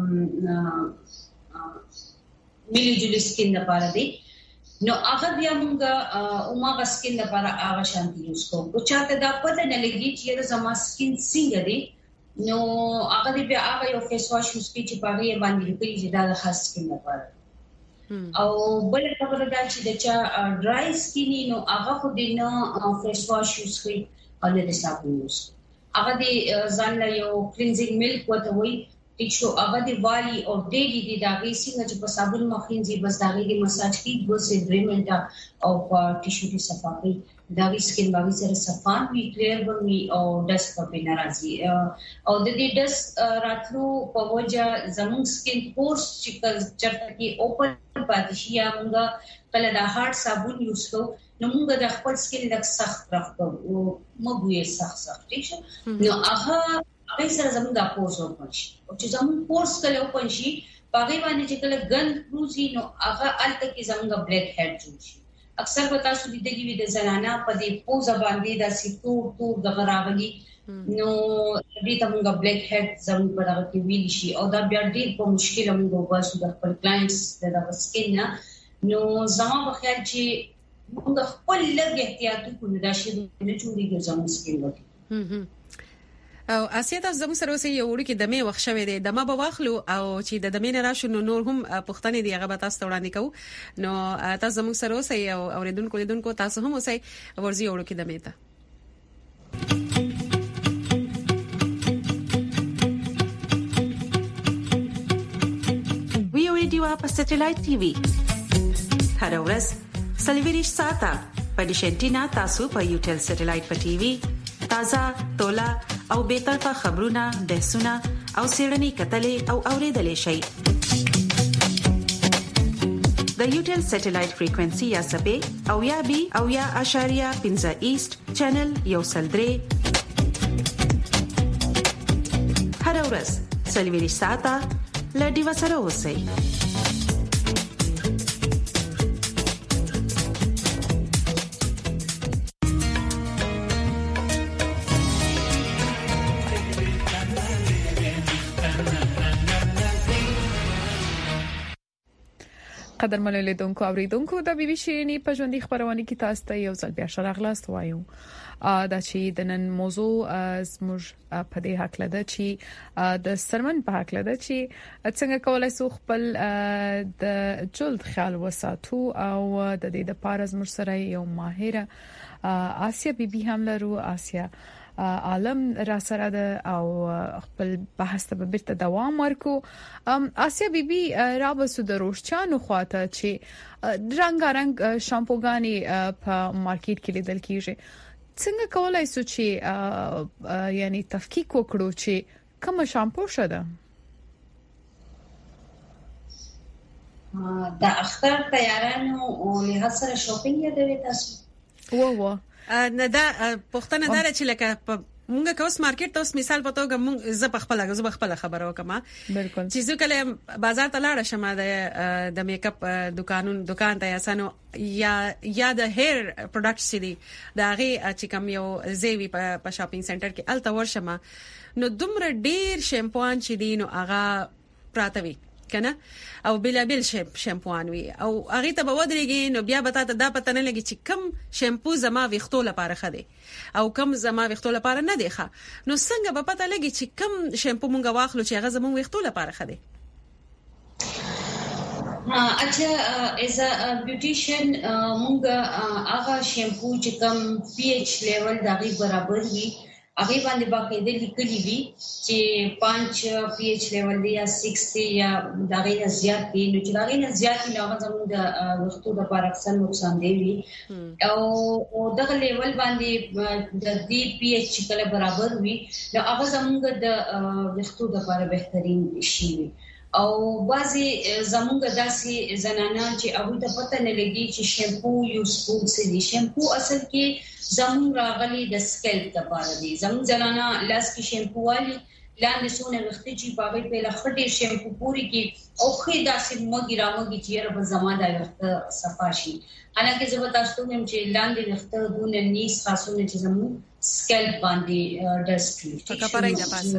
ملي جوړ سکین د لپاره دی. نو هغه بیا موږ اوماغه سکین د لپاره هغه شانتي یوز کوو. او چاته دا پته نه لګي چې زما سکین څنګه دی نو هغه بیا هغه یو فیس واش یوز کوي چې په هغه باندې لیکلي چې دا د خاص سکین لپاره او بل خبره دا چې د چا ډرای سکین نو هغه خو د نه فیس واش یوز کوي او د صابون یوز هغه د ځان له یو کلینزینګ ملک وته وي ټیک شو هغه د والی او ډېلی د داغي څنګه چې په صابون مخینځي بس داغي د مساج کی دوه سه درې منټه او په ټیشو کې صفائی داغي سکین باندې سره صفان وی کلیر وي او ډست په ناراضي او د دې ډست راتلو په وجه زمون سکین پورس چې چرته کې اوپن پاتې شي یا موږ کله د هارد صابون یوز کوو نو موږ د خپل سکین لږ سخت راخو او موږ یې سخت سخت ټیک شو نو هغه هغه سره زموږ د پورس اوپن شي او چې زموږ پورس کله اوپن شي هغه باندې چې کله ګند روزي نو هغه الته کې زموږ بلیک هډ جوړ شي. اکثر به تاسو لیدلی وي د زنانه په دې پوزه باندې د سیتور تور د غراغلي نو دې ته موږ بلیک هډ زموږ په دغه کې ویل شي او دا بیا ډېر په مشکل موږ واسو د خپل کلاینټس د سکین نو زما په خیال چې موږ خپل لږ احتیاط وکړو دا شی نه جوړیږي زموږ سکین وکړي. او اسیا تاسو زموږ سره اوسې یو وړو کې دمه وخت شوه دی دمه به واخلو او چې د دمه نه راشو نو نور هم پښتنې دی هغه به تاسو وړاندې کوو نو تاسو زموږ سره اوسې او اوریدونکو لیدونکو تاسو هم اوسې ورزي وړو کې دمه ته وی او ای ډیوا په سټلایټ ټي وي هر ورځ سلویریش ساعته په ډیشنټینا تاسو په یوټل سټلایټ په ټي وي تازه تولا او به طرفه خبرونه بحثونه او سیړنی کتلې او اوریدلې شي د یوټل سټلایټ فریکوئنسي یا سبې او یا بي او یا اشاریه پنځه ایست چینل یو سلدري هر ورځ سلویریش ساعته لډي وسره اوسئ قدر مليدونکو اوریدونکو د بي بي سي نی په ژوندۍ خبرونه کې تاسو ته یو ځل بیا شراغلاست وایو دا چې د نن موضوع زموږ په دې حق لده چې د سرمن په حق لده چې څنګه کولای شو خپل د جلد خیال وساتو او د دې د پاره زموږ سره یو ماهره آسیا بي بي هم لرو آسیا عالم را سره ده او خپل بحث ته بیرته دوام ورکو آسیا بي بي را بسو د روشچانو خواته چې رنگارنګ شامپوګانی په مارکیټ کې لیدل کیږي څنګه کولای شو چې یعنی تفکیک وکړو چې کوم شامپو شته د اختر تیارانو او له سره شاپینګ یادوي تاسو و و نه دا پښتنه دار چې لکه مونږه کوس مارکیټ ته اوس مثال پتو کوم زه په خپل غو په خپل خبرو کوم بالکل چې زه کله بازار ته لاړ شم د د میک اپ دکانون دکان ته یاسانو یا یا د هیر پروډکټس دي دا غي چې کوم یو زیوی په شاپینګ سنټر کې الته ورشم نو دومره ډیر شیمپوان چې دي نو هغه پراتوي کنه او بلا بل شیمپوان وی او هغه ته به ودرېږي نو بیا به تاسو دا پته نه لګي چې کم شیمپو زما ویختو لپاره خدي او کم زما ویختو لپاره نه دی ښه نو څنګه به پته لګي چې کم شیمپو مونږ واخلو چې هغه زموږ ویختو لپاره خدي اچھا ایز ا بیوټیشن مونږ هغه شیمپو چې کم پی ایچ لیول دغه برابر وي هغه باندې باقاعده لیکلي وي چې پنځ پی ایچ لیول دی یا شش یا دغه نه زیات دی نو چې دغه نه زیات نه هغه زموږ د وختو لپاره اکثر نقصان دی وي او دغه لیول باندې د دې پی ایچ کله برابر وي نو هغه زموږ د وختو لپاره بهترین شي او بعضي زموږ داسې زنانه چې هغه ته پته نه لګي چې شیمپو یوزفول سي شیمپو اصل کې زموږ راغلي د سکلپ لپاره دي زموږ زنانه لاس کې شیمپو والی لاندې سونه وختي چې باغې په لخټې شیمپو پوری کې او خې داسې مګی راوږي چې رب زماده وخت صفاشي حالانکه زه به تاسو ته هم چې لاندې وخت دونه نیس خاصونه چې زموږ سکلپ باندې ډسټري څنګه پرای ده پاسه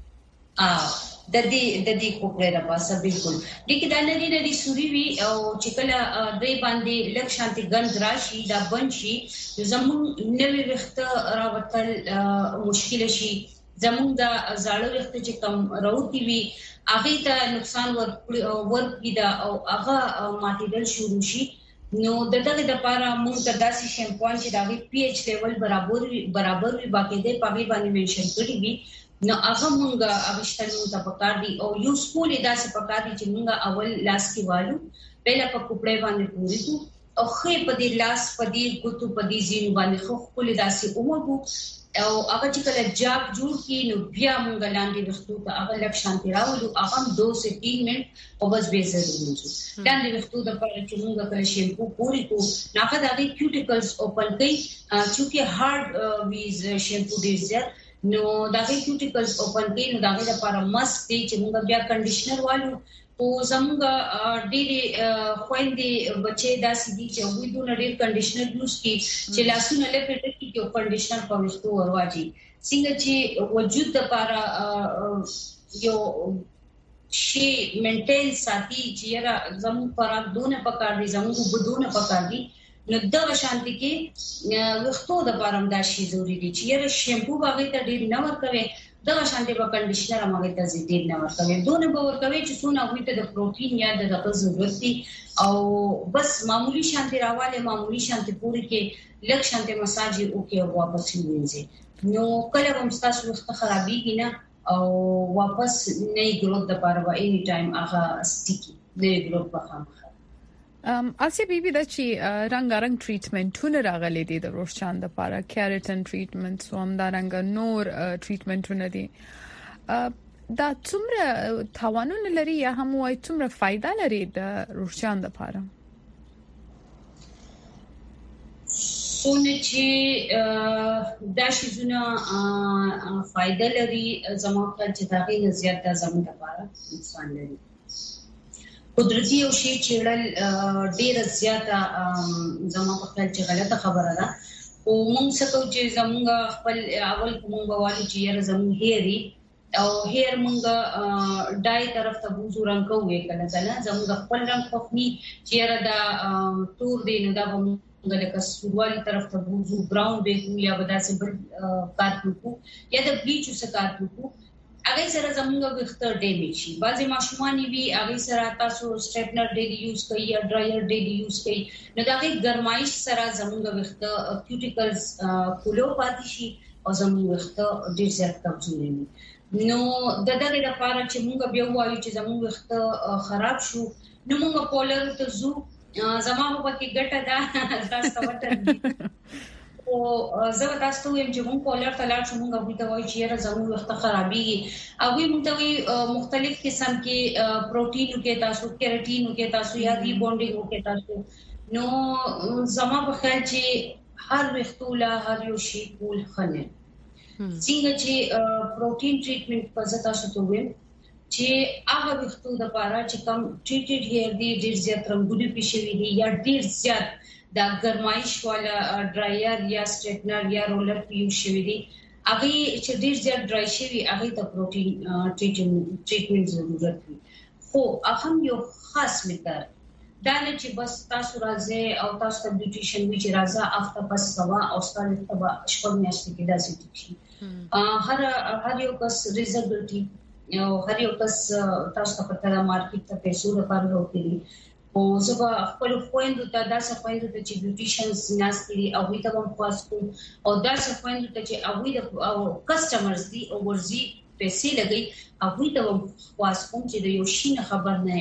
ا د دې د دې کوپره را پاسه بالکل لیکي دا نه دي نه دي سوري وی او چې کله دوی باندې لک شانتي ګند راشي دا بنشي زمون نوې وخت راوتل مشکل شي زمون دا زاړه وخت چې کم راوتی وی هغه ته نقصان ور ورکی دا او هغه ماتیدل شروع شي نو دغه د لپاره موږ د داسې شیمپوان چې دا پی ایچ لیول برابر برابر وي باقاعده پاغي باندې منشن کړی وي نو هغه مونږه اوشتل مونږ ته پکار دي او یو سکول داسې پکار دي چې مونږه اول لاس کې والو پهلا په کوپړې باندې پوری تو او خې په دې لاس په دې ګوتو په دې زین باندې خو خپل داسې عمرو او هغه چې کله جاب جوړ کی نو بیا مونږ لاندې وختو ته هغه لک شانتي راولو هغه دو سے تین منټ او بس به ضروري شي لاندې وختو د پر چې مونږ کله شیمپو پوری کو ناګه د کیوټیکلز اوپن کړي چې هارد ویز شیمپو دې زیات نو دغه کیوټیکلز اوپن کړي نو دغه لپاره مست دي چې موږ بیا کنډیشنر والو او زموږ ډېری خويندې بچي داسې دي چې وې دوه ډېر کنډیشنر یوز کړي چې لاسونه لپاره کې کې کنډیشنر په وشتو ورواجي څنګه چې وجود لپاره یو شي مینټین ساتي چې را زموږ پر دونه پکار دي زموږ بدونه پکار دي نو دا شانتي کې وختو د پرم دا شی ضروری دي چې یره شیمپو باغې ته ډیر نه ورکوي دا شانتي په کنډیشنر باغې ته ډیر نه ورکوي دونه به ورکوي چې څونه هغه ته د پروتین یا د دغه ضرورت دي او بس معمولی شانتي راواله معمولی شانتي پوری کې لږ شانتي مساج او کې واپس وینځي نو کله هم تاسو وخت خرابېږي نه او واپس نه ګروث د پاره و اني ټایم هغه سټیکی نه ګروث په خام ام اسیا بیبي د چې رنگارنګ ټریټمنټونه راغلي دي د روشچان د لپاره کیراتین ټریټمنټ سوم دا رنګ نور ټریټمنټونه دي دا څومره تاوانونه لري یا هم وايي څومره فائدہ لري د روشچان د لپاره سونه چې دا شیزونه فائدہ لري زموږ چې دا غي زیات د زموږ لپاره نقصان لري قدرتي او شی چېړل ډیر زیاته زموږ په خپل چې غلطه خبره ده او موږ څه کوو چې زموږ خپل اول کوم غواړي چې یره زموږ هېري او هېر موږ ډای طرف ته بوزو رنګ کوو کله کله زموږ خپل رنګ خوخني چې یره دا تور دی نو دا موږ لکه سوالي طرف ته بوزو براون به یا بداسې بل کار کوو یا د بلیچ څه کار کوو هغه سره زموږ وخت ډیمیج شي بعضی ماشومان وی هغه سره تاسو سټریټنر ډیلی یوز کوي یا ډرایر ډیلی یوز کوي نو دا هغه ګرمایش سره زموږ وخت کیوټیکلز کولو پاتې شي او زموږ وخت ډیر زیات کمزوري وي نو د دغه لپاره چې موږ بیا وایو چې زموږ وخت خراب شو نو موږ پولر ته زو زموږ په کې ګټه ده تاسو وټه او زه تاسو ته يم چې موږ کولر ته لاړ شو موږ به ته وایي چې زموږ وخت خرابېږي او موږ ته مختلف قسم کې پروتین کې تاسو کیراتین کې تاسو یا ری بونډینګ کې تاسو نو زما په خیال چې هر وختوله هر یو شی کول خنه څنګه چې پروتین ټریټمنټ په ځتا شته ویم چې هغه وختو د پاره چې کم ټریټډ هیر دی ډیر زیات رنگونه پېښوي دي یا ډیر زیات دا ګرمایش والا ډرایر یا سټریټنر یا رولر یوز شوی دی هغه چې ډیر زیات ډرای شوی هغه ته پروتین ټریټمنټ ضرورت وي خو هغه یو خاص مقدار دا نه چې بس تاسو راځي او تاسو ته بیوټیشن وی چې راځه افته پس سوا او ستاسو ته شپږ میاشتې کې دا سټیشن هر هر یو کس ریزابلټي او هر یو کس تاسو ته پته دا مارکیټ ته پیسو لپاره وکړي او زه خپل خويندو ته داسې خويندو ته چې بیوټیشنز ناستي او وي ته هم خاص کو او داسې خويندو ته چې او وي د کسٹمرز دي او ورزي پیسې لګي او وي ته هم خاص کوم چې د یو شي نه خبر نه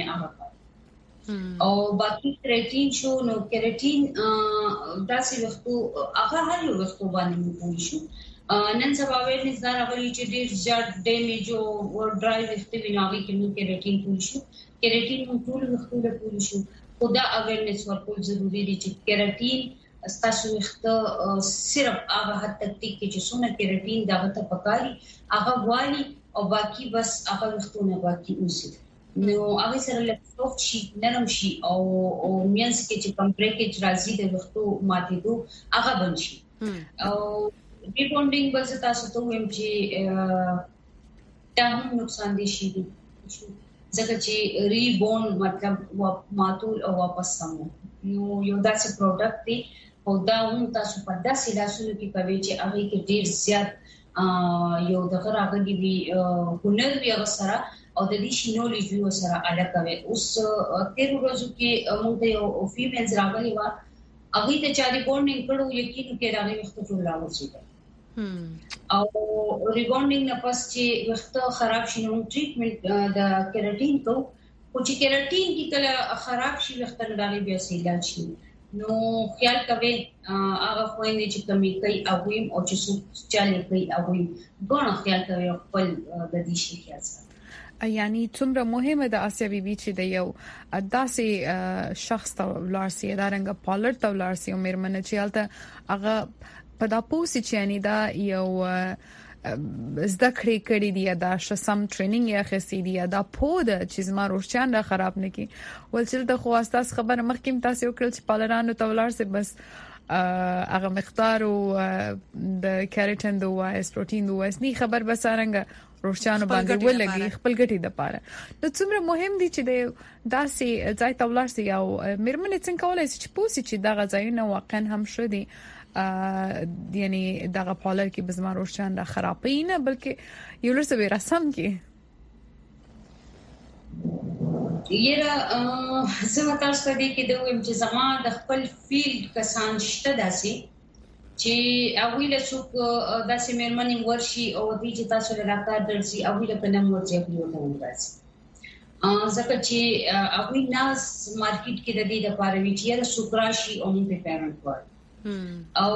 هغه او باقي کریټین شو نو کریټین داسې وختو هغه هر یو وختو باندې موږ شو نن سبا ویل نظر غوړي چې ډیر زیات ډیمیج او ډرای وخت ویناوي کې نو کریټین کولی شو کیراتین موږ ټول وختو له پوری شو خدا اویرنس ورکول ضروری دي چې کیراتین ستاسو وخت صرف هغه حد تک کې چې څونه کیراتین دغه ته پکاري هغه والی او باقی بس هغه وختونه باقی اوسي نو هغه سره له سافت شي نرم شي او او مینس کې چې کم بریکج راځي د وختو ماتې دو هغه بنشي او ریبونډینګ بس تاسو ته ویم چې دا هم نقصان دي شي ځکه چې ریبون مطلب ماتول او واپس سمو نو یو داسې پروډکټ دی او دا هم تاسو په داسې لاسونو کې کوي چې هغه کې ډیر زیات یو دغه راغلي وي هنر وي هغه سره او د دې شي نولېج وي سره اړه کوي اوس تیر ورځو کې موږ ته یو فیمیلز راغلي و هغه ته چاري بونډینګ کړو یقین کې راغلي وخت ټول راوځي او ریبونډینګ نه پس چې وخت خراب شي نو ټریټمنټ د کیراتین کو او چې کیراتین کې کله خراب شي وخت نه راغلي بیا سیلا شي نو خیال کوي هغه خويندې چې کمی کوي او ویم او چې څو چالي کوي او ویم ګڼ خیال کوي خپل د دې شي خیال سره یعنی څومره مهمه ده اسیا بیبي چې د یو داسې شخص ته ولارسي دا رنګ پالر ته ولارسي او مېرمنه چې البته هغه په دا پوسی چې یعنی دا یو زده کړې کړې دی دا شسم ټریننګ یا خسي دی دا پود چې زما روشچان را خراب نکي ولچل د خواستاس خبر مخکیم تاسو وکړل چې پالرانو تولار سه بس هغه مقدار او د کیراتین د وایس پروتین د وایس ني خبر بس ارنګ روشچان باندې ولګي خپل ګټي د پاره نو څومره مهم دي چې د داسې ځای تولار سه یو مېرمنې څنګه کولای شي چې پوسی چې دا غځایونه واقعا هم شدي یعنی دغه پالر کې بزما روشن را خرابې نه بلکې یو لسه به رسم کې یره زما تاسو ته دې کې دوی چې زما د خپل فیلډ کسان شته داسي چې اوی له څوک داسې مېرمنې ورشي او دې چې تاسو له راکار درسي اوی له پنځم ورځې په یو ډول راځي ځکه چې هغه ناس مارکیټ کې د دې لپاره وی چې سوکراشي او موږ پیمنټ وایو او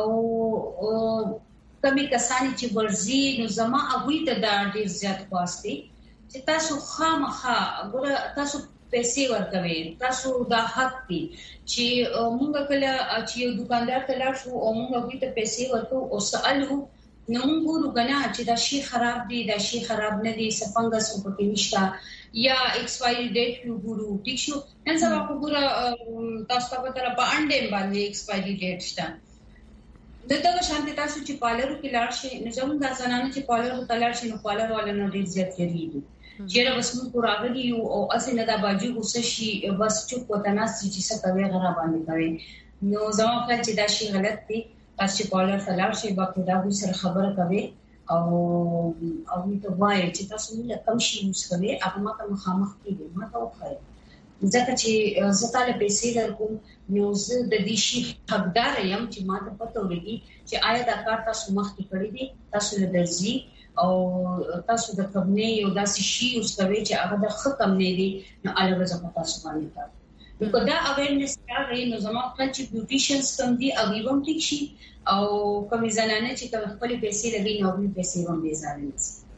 کمی کسانی چې ورزي نو زما هغه ته دا ډیر زیات خواسته چې تاسو خامخا ګوره تاسو پیسې ورکوي تاسو دا حق دي چې موږ کله چې یو دکاندار ته لاړ شو او موږ هغه ته پیسې ورکو او سوالو نو موږ ګورو چې دا شی خراب دی دا شی خراب نه دی سفنګس او پکې نشتا یا ایکسپایری ډیټ یو ګورو ټیک شو نن سبا وګوره تاسو ته پته را باندې باندې ایکسپایری ډیټ شته دغه شانتي تاسو چې پالرو کې لاړ شي نو زموږ د ځانانو چې پالرو ته لاړ شي نو پالر والو ډیر زیات کېږي چیرې بس موږ راغلي یو او اسنه دا باجی غوسه شي بس چوپ وتناس چې څه کوي غره باندې کوي نو زموږ خپل چې دا شی غلط دی تاسو چې پالر ته لاړ شي باکو دا غو سره خبره کوي او او ته وایي چې تاسو نه کم شي یوز کوي هغه ما ته مخامخ کیږي ما ته وخایي ځکه چې زه تعالی پیسې درکوم نو زه د دې شي حقدار یم چې ما ته پته ولګي چې آیا دا کار تاسو مخکې کړی دی تاسو له درځي او تاسو د کمنې یو داسې شی اوس کوي چې هغه د ختم نه دی نو الګا ځکه تاسو باندې کار نو دا اویرنس راغی نو زموږ خپل چې بیوټیشنز کم دي هغه هم ټیک شي او کوم ځانانه چې خپل پیسې لګي نو خپل پیسې هم دي ځانې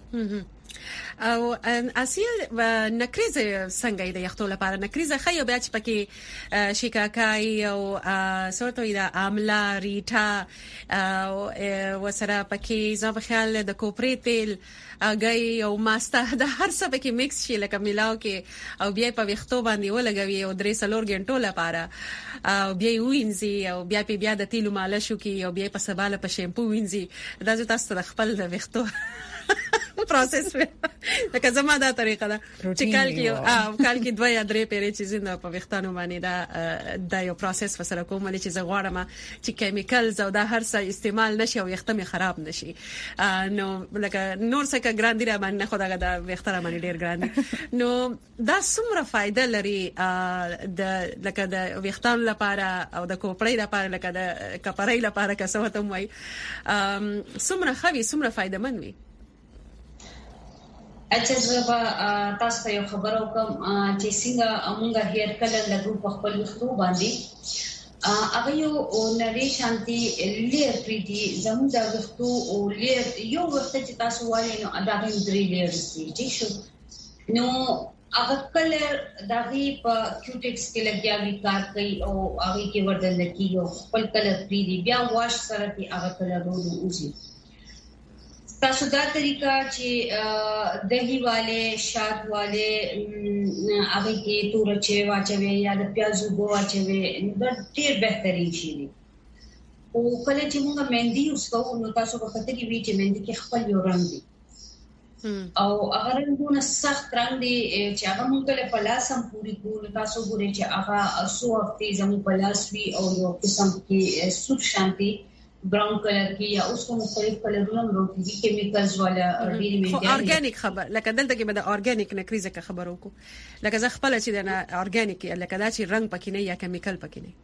او اصل نکریزه څنګه د یختو لپاره نکریزه خیو بیا چې پکې شیکاکای او سورته د عامله ریټا او وسره پکې زما خیال د کوپری تیل اگای او ماسته د هر څه پکې میکس شي لکه ملاو کې او بیا په یختو باندې ولګوي او درې سلور غنټو لپاره او بیا وینځي او بیا په بیا د تیلو مالشو کې او بیا په سباله په شیمپو وینځي دا چې تاسو خپل د یختو پروسس لکه زما دا طریقه ده چې کال کې او کال کې دوه یا درې پیری چې زنده په وختانو باندې دا د یو پروسس فسره کوم چې زه غواړم چې کیمیکلز او دا هر څه استعمال نشي او وختمه خراب نشي نو لکه نور څه کا ګراندی را باندې خو دا د وختره باندې ډیر ګراندی نو دا څومره فائدہ لري د لکه د وختانو لپاره او د کوپړې لپاره لکه د کپړې لپاره که څه وته وای څومره خوي څومره فائدہ مند وي اچھا زبا تاسو ته یو خبر وکم چې څنګه موږ هیر کلر لګو په خپل وختو باندې هغه یو نری شانتي لیر پریدي زموږ د وختو او لیر یو وخت چې تاسو وایي نو ادا هم درې لیر دي چې شو نو هغه کلر دغه په کیوټکس کې لګیاوي کار کوي او هغه کې وردل کېږي خپل کلر پریدي بیا واش سره کې هغه کلر وځي تاسو دا طریقہ چې دہی والے شاد والے هغه کې تورچه واچوي یا د پیازو بو واچوي دا ډیر بهترین شي دي او کله چې موږ مهندي اوس کوو نو تاسو په خاطر کې وی چې مهندي کې خپل یو رنگ دي او هغه رنگونه سخت رنگ دي چې هغه موږ له پلاسم پوری کول تاسو ګورئ چې هغه اسو وختي زمو پلاسوي او یو قسم کې سوت شانتي براون کلر کې یا اوس کوم مختلف کلرونه وروتي دي کیمیکلز والا ډیر میډیا اورګانیک خبر لکه دلته کې به د اورګانیک نکریزه کا خبر وکړو لکه زه خپل چې د اورګانیک لکه دا چې رنگ پکې نه یا کیمیکل پکې نه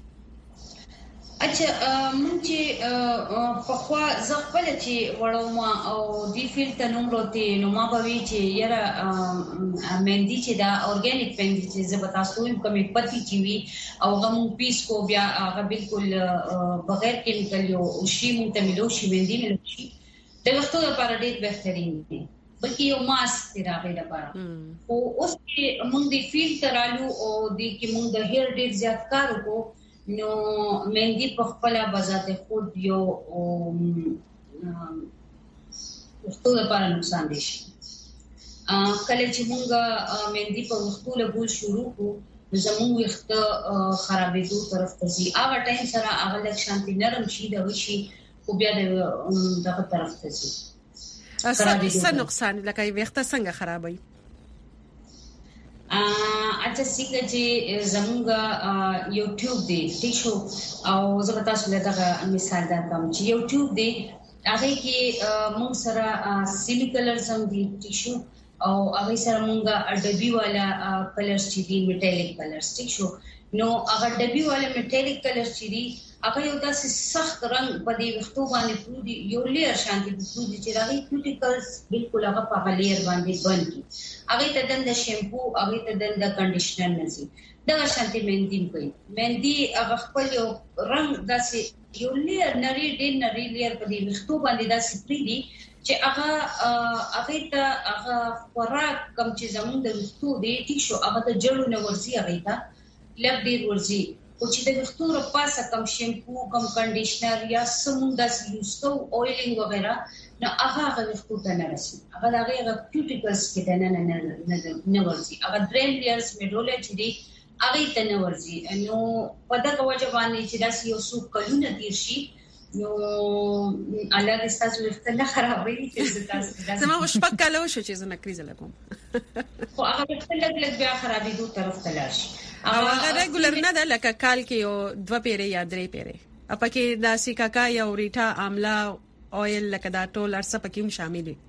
اچھا مونږ چې په خوا زه خپل چې وړم او دی فیل ته نوم وروتي نو ما به وی چې یاره مهندي چې دا اورګانیک مهندي چې زه به تاسو هم کومې پتی چې وی او غو پیس کو بیا هغه بالکل بغیر کیمیکل یو شی مونږ ته ملو شي مهندي ملو شي د وختو لپاره ډېر بهترین دي بلکې یو ماسک دی راغی لپاره او اوس چې مونږ دی فیل ترالو او دی کې مونږ د هیر ډېر زیات کار وکړو نو مهندي په خپل بذات خود یو وختو لپاره نقصان دي کله چې موږ مهندي په وختو لګول شروع کو زموږ وخت خرابېدو طرف ته ځي هغه ټایم سره هغه لک شانتي نرم شي د وشي او بیا دغه طرف ته ځي څه نقصان لکه وخت څنګه خرابوي اچھا څنګه چې زموږ یوټیوب دی ټیک شو او زه به تاسو له دا مثال درکوم چې یوټیوب دی هغه کې موږ سره سیمی کلرز هم دي ټیک شو او هغه سره موږ ډبي والا کلرز چې دي میټالیک کلرز ټیک شو نو هغه ډبي والا میټالیک کلرز چې دي هغه یو داسې سخت رنگ په دې وختو باندې پروت یو لیر شانتي پروت چې راغی کوټیکلز بالکل هغه په لیر باندې باندې هغه ته د شیمپو هغه ته د کنډیشنر نزي دا شانتي مندي کوي مندي هغه خپل یو رنگ داسې یو لیر نری ډیر نری لیر په دې وختو باندې داسې پریدي چې هغه هغه ته هغه خوراک کم چې زموږ د وختو دی ټیشو هغه ته جوړو نه ورسي هغه ته لږ ډیر ورسي او چې د وختو په پاسه کم شیمپو کم کنډیشنر یا سمون داسې یوز کو اویلینګ وغیرہ نو هغه هغه وختو ته نه رسي هغه هغه کیوټیکلز کې د نه نه نه ورسي هغه دریم لیرز میډولا چې دی هغه ته نه ورسي نو په دغه وجه باندې چې داسې یو څو کلونه تیر شي نو الله دې تاسو وخت نه خرابوي چې تاسو زما شپږ کاله شو چې زه نکریز لګوم خو هغه وخت لګ لګ بیا خرابې دوه طرف ته لاړ شي او هغه ریګولر نه ده لکه کال کې یو دوه پیری یا درې پیری اپا کې د سیکاکا یا اوریټا آملا اویل لکه دا ټول ارسه پکې هم شامل دي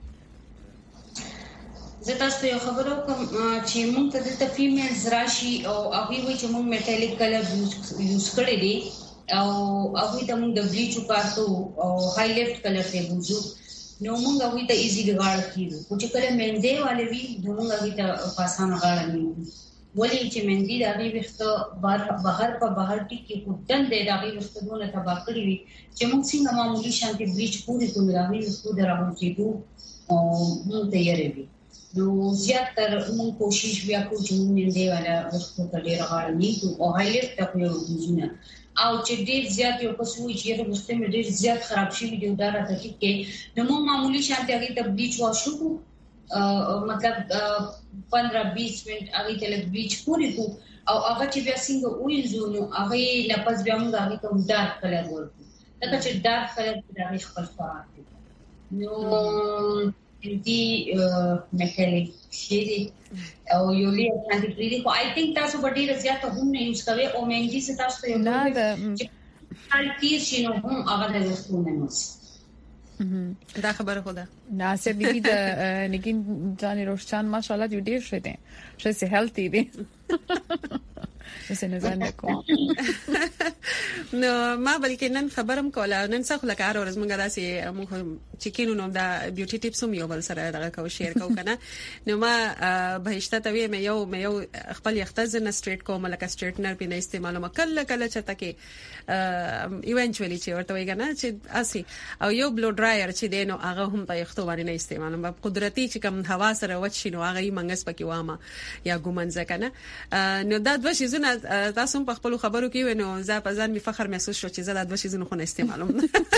زه تاسو یو خبرو کوم چې موږ ته د فیمیلز راشي او هغه وی چې موږ میټالیک کلر یوز کړی دي او هغه ته موږ د بلیچ کارتو او های لیفت کلر ته وځو نو موږ هغه ته ایزی غاړه کیږي او چې کله مندې والے وی موږ هغه ته پاسانه غاړه نیو ولی چې مندې د هغه وخت بهر په بهر ټکی کوټن دی د هغه وخت دونه تبا کړی وي چې موږ څنګه معمولی شانتي بلیچ پوری کوم راوي خو دراوځي دو او موږ ته یې ری نو زیاتره موږ کوشش بیا کوو چې موږ مندې والا وخت ته ډیر غاړه نیو او های لیفت ته یو وځونه او چې ډیر زیات یو کس وی چې د مستم ډیر زیات خراب شي دی دا راته کې نو موږ معمولی شانتي هغه ته بلیچ واشو مطلب پندرہ بیس منټ هغه ته لږ بلیچ پوری کو او هغه چې بیا څنګه وینځو نو هغه لپس بیا موږ هغه ته ډارک کلر ورکو دا چې ډارک کلر د خپل خوراک دی نو دي میټالیک شي او یو لري باندې پریدي خو آی تھنک تاسو په ډیره زیاته هم نه یوز کوي او مهنګي څه تاسو یو نه د حال کې شنو هم هغه د وختونه نوس دا خبره خو ده ناسه بي د نګین ځان روشان ماشاءالله دی ډیر شه دي شه سي هيلثي دي څه نه ځان کو نو ما بلکې نن خبرم کوله نن څه خلک هر ورځ موږ داسې موږ چکینو نو دا بیوټي ټیپس هم یو بل سره دغه کو شیر کو کنه نو ما بهشته ته مې یو مې یو خپل یختز نه سټریټ کوم لکه سټریټنر په نه استعمالو مکل کله چته کې ایونچوالي چې ورته وي کنه چې اسی او یو بلو ډرایر چې دینو هغه هم په یختو باندې نه استعمالو په قدرتي چې کوم هوا سره وچ نو هغه یې منګس پکې وامه یا ګومنځ کنه نو دا دوه شیزونه تاسو په خپل خبرو کې ونو زه په ځان می فخر محسوس شو چې زه دا دوه شیزونه خو نه استعمالوم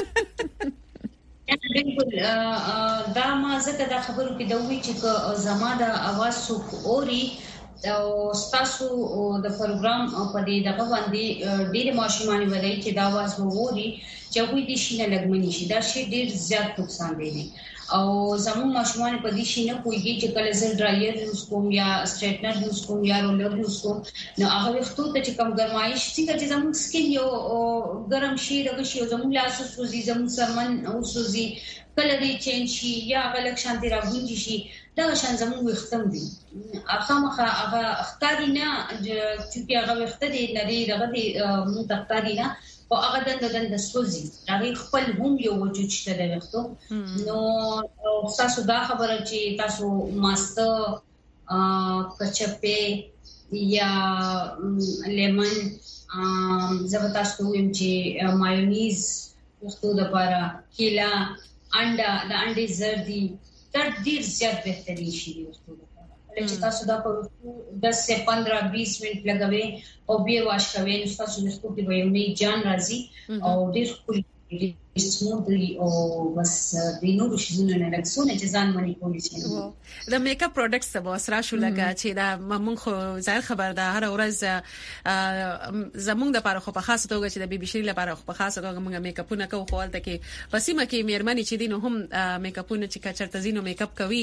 بالکل دا ما زکه دا خبرو کې دوی چې زما د اواز سوق اوري او تاسو د پروګرام په دې دغه باندې ډېر ماشومان ولای چې دا اواز ووري چې وې دي شي نه لګمنی شي دا شي ډېر زیات نقصان دی او زموږ ماشومان په دې شي نه کویږي چې کله زر ډرایر یوز کوم یا سټریټنر یوز کوم یا رولر یوز کوم نو هغه وختو ته چې کم ګرمایش څنګه چې زموږ سکین یو ګرم شي دغه شي زموږ لاس سوزي زموږ سرمن او سوزي کله دې چینج شي یا غلط شانتي راغونډي شي دا شان زموږ وختم دي هغه مخه هغه اختاري نه چې هغه وخت دې لري دغه دې متختاري نه او هغه د دند سوزي هغه خپل هم یو وجود شته د وختو نو تاسو دا خبره چې تاسو ماسته کچپه یا لیمن زه تاسو ویم چې مایونیز وختو د لپاره کیلا انډا د انډې زردي تر ډیر زیات بهتري شي وختو چې تاسو دا په دس سے پندرہ بیس منټ لګوي او بیا واش کوي نو تاسو د سپورت په یو نه جان راځي او ډیر خپل سموثلی او بس د نور شیزونه نه لکسونه چې ځان باندې کولی شي د میک اپ پروډکټس ته وسره شو لګا چې دا مونږ خو ظاهر خبر ده هر ورځ زمونږ د لپاره خو په خاصه توګه چې د بي بي شي لپاره خو په خاصه توګه مونږ میک اپونه کوو خو ولته کې پسیمه کې میرمنې چې دینو هم میک اپونه چې کچرته زینو میک اپ کوي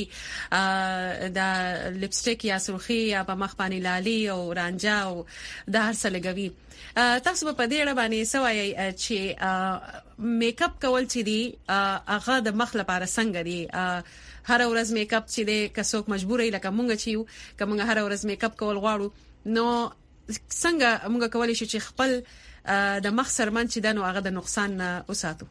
د لپسټیک یا سرخی یا په مخ باندې لالي او رانجا او د هر څه لګوي تاسو په دې اړه باندې سوای چې میک اپ کول چې دی هغه د مخ لپاره څنګه دی هر ورځ میک اپ چې دی کڅوک مجبورې لکه مونږ چې یو کومه هر ورځ میک اپ کول غواړو نو څنګه مونږ کولای شو چې خپل د مخ سرمن چې د نو هغه د نقصان وساتو.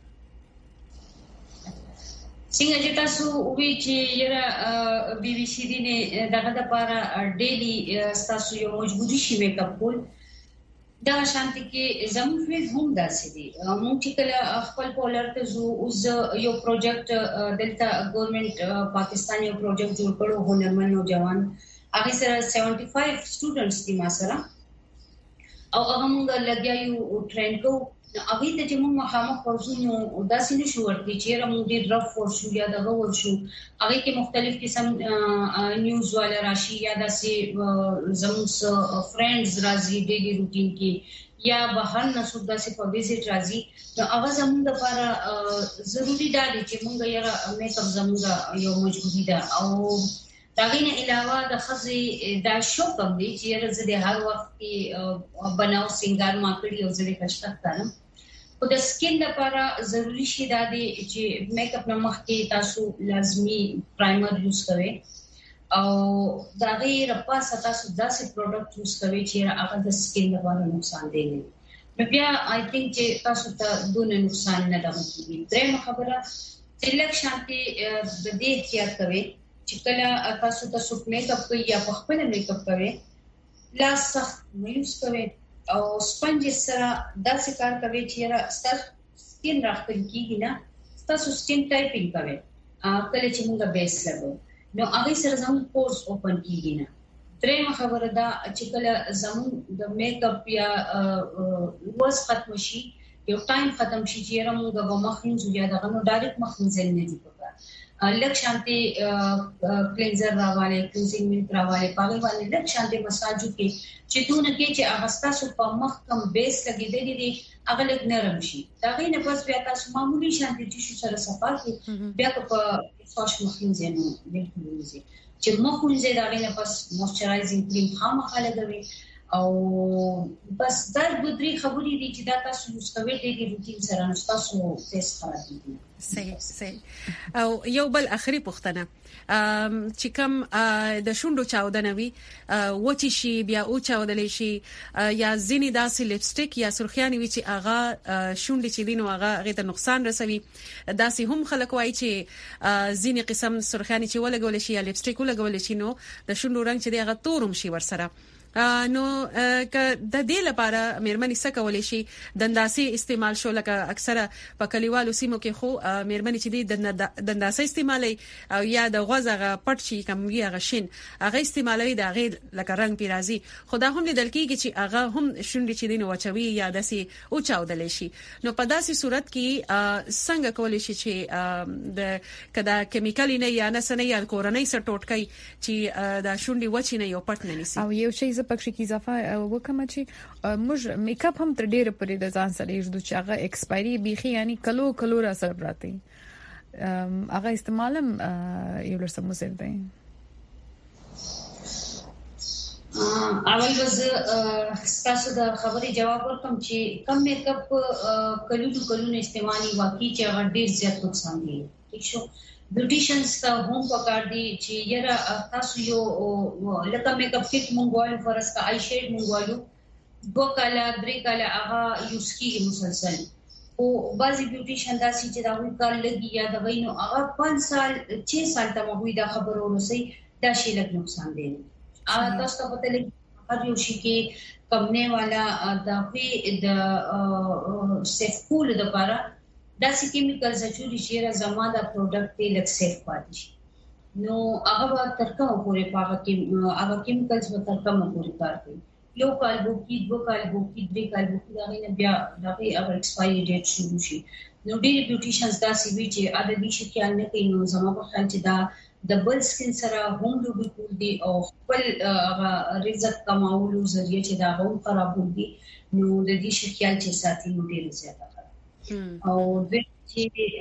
څنګه چې تاسو وی چې یره بي بي سي دي نه دغه د لپاره ډیلی تاسو یو مجبوري شي میک اپ کول دا شانتي کې زموږ فیز هم داسې دي. موږ چې کله خپل پولر ته زو اوس یو پروجیکټ دلته ګورنمنت پاکستان یو پروجیکټ جوړ کړو هنرمند نوجوان هغه سره پچهत्तर سټوډنټس دي ما سره او هغه موږ لګیا یو ټرین کو هغه ته چې موږ مخامخ ورزونو داسې نشو ورته چې موږ ډېر رف ورشو یا دغه ورشو هغه کې مختلف قسم نیوز والا راشي یا داسې زموږ فرندز راځي ډېری روټین کې یا بهر نه څو داسې په ویزټ راځي نو هغه زموږ لپاره ضروری دی چې موږ یې میک اپ زموږ یو مجبوري ده او داغینه علاوه د خزي دا شو کوم دي چې زه د هر وخت کې بناو سنگار ما کړی او زه د کشف کړم او د سکین لپاره ضروری شي دا دی چې میک اپ نه مخکې تاسو لازمی پرایمر یوز کوئ او دا غیر پاسه تاسو داسې پروډکټ یوز کوئ چې هغه د سکین لپاره نقصان دی نه بیا آی تھنک چې تاسو ته دونه نقصان نه درکوي. درېمه خبره چې لک شانتي د دې احتیاط کوئ چې کله تاسو تاسو میک اپ کوي یا خپل میک اپ کوي لاس سخت یوز کوي او سپنج سره داسې کار کوي چې ستاسو سکین راخل کیږي نه تاسو سکین ټایپینګ کوي کله چې موږ بیس لګو نو هغه سره زموږ پورز اوپن کیږي نه. درېمه خبره دا چې کله زموږ د میک اپ یا وس ختم شي یو ټایم ختم شي چې موږ د مخینځو یا دغه نو ډایرکټ مخینځل نه دي پکار لک شانتي کلینزر راواله کلینزینګ ملک راواله پاګل باندې لک شانتي مساجو کې چې دونه کې چې اغستا سو په مخ کم بیس لګیدلې دي هغه لک نرم شي دا غینه پس بیا تاسو معمولی شانتي ټیشو سره صفا کې بیا په فاش مخینځنو بالکل وزي چې مخینځه دا غینه پس موئسچرایزینګ کریم خامخا لګوي او بس دا د درې خبرې دي چې دا تاسو یوز کوئ د روټین سره نو تاسو فیس خراب دي. صحیح صحیح. او یو بل اخري پوښتنه چې کوم د شونډو چاودنه وي وچی شي بیا او چاودلې شي یا ځینې داسې لپسټیک یا سرخیانی وي چې هغه شونډې چې دینو هغه غي ته نقصان رسوي داسې هم خلک وایي چې ځینې قسم سرخیانی چې ولګول شي یا لپسټیک ولګول شي نو د شونډو رنگ چې دی هغه تورم شي ورسره نو ک د دې لپاره مېرمنې څه کولای شي دنداسي استعمال شو لکه اکثره په کلیوالو سیمو کې خو مېرمنې چې دي دنداسي استعمالي او یا د غوځغه پټ شي کومي هغه شین هغه استعمالوي د غیر لکه رنگ پیرازي خدا هم لیدل کیږي چې هغه هم شونډې چې دینو وچوي یا داسي او چاودل شي نو په داسې صورت کې څنګه کولای شي چې د کدا کیمیکل نه یا نه سنې یا کورنۍ سره ټوټکای چې دا شونډې وچی نه یو پټ نه نيسي او یو شی پکې کې اضافه وکم چې موږ میک اپ هم تر ډیره پرې د ځان سره یو چې هغه ایکسپایری بيخي یعنی کلو کلو را سره براته هغه استعمالم یو لر سم مزل دی اول بز تاسو د خبري جواب ورکم چې کم میک اپ کلو کلو نه استعمالي واقعي چې هغه ډیر زیات نقصان دی ٹھیک شو. بیوټیشنز ته هم پکار دي چې یره تاسو یو لکه میک اپ کیټ مونږوالو فرض کا آی شیډ مونږوالو دو کاله درې کاله هغه یوز کیږي مسلسل او بعضی بیوټیشن داسي چې دا وی کار لګي یا دا وینو هغه پنځه سال छह سال ته مو دا خبر ورسي دا شی لګ نقصان دی ا تاسو ته پته لګي هر یو شي کې کمنه والا دا وی د سیف کول د لپاره داسې کیمیکل زچوري چې زما دا پروډکټ ته لک سیف پاتې شي نو هغه تر کومه پورې پاګه کې هغه کیمیکلز به تر کومه پورې کار کوي یو کال بو کې دوه کال بو کې درې کال بو کې دا نه بیا دا به هغه ایکسپایری ډیټ شروع شي نو ډېر بیوټیشنز داسې وی چې اده دې شي خیال نه کوي نو زما په خیال چې دا د بل سکین سره هم دوی کول دي او خپل هغه رزق کماولو ذریعہ چې دا هم خراب دي نو د دې شي خیال چې ساتي نو ډېر زیاته او د چې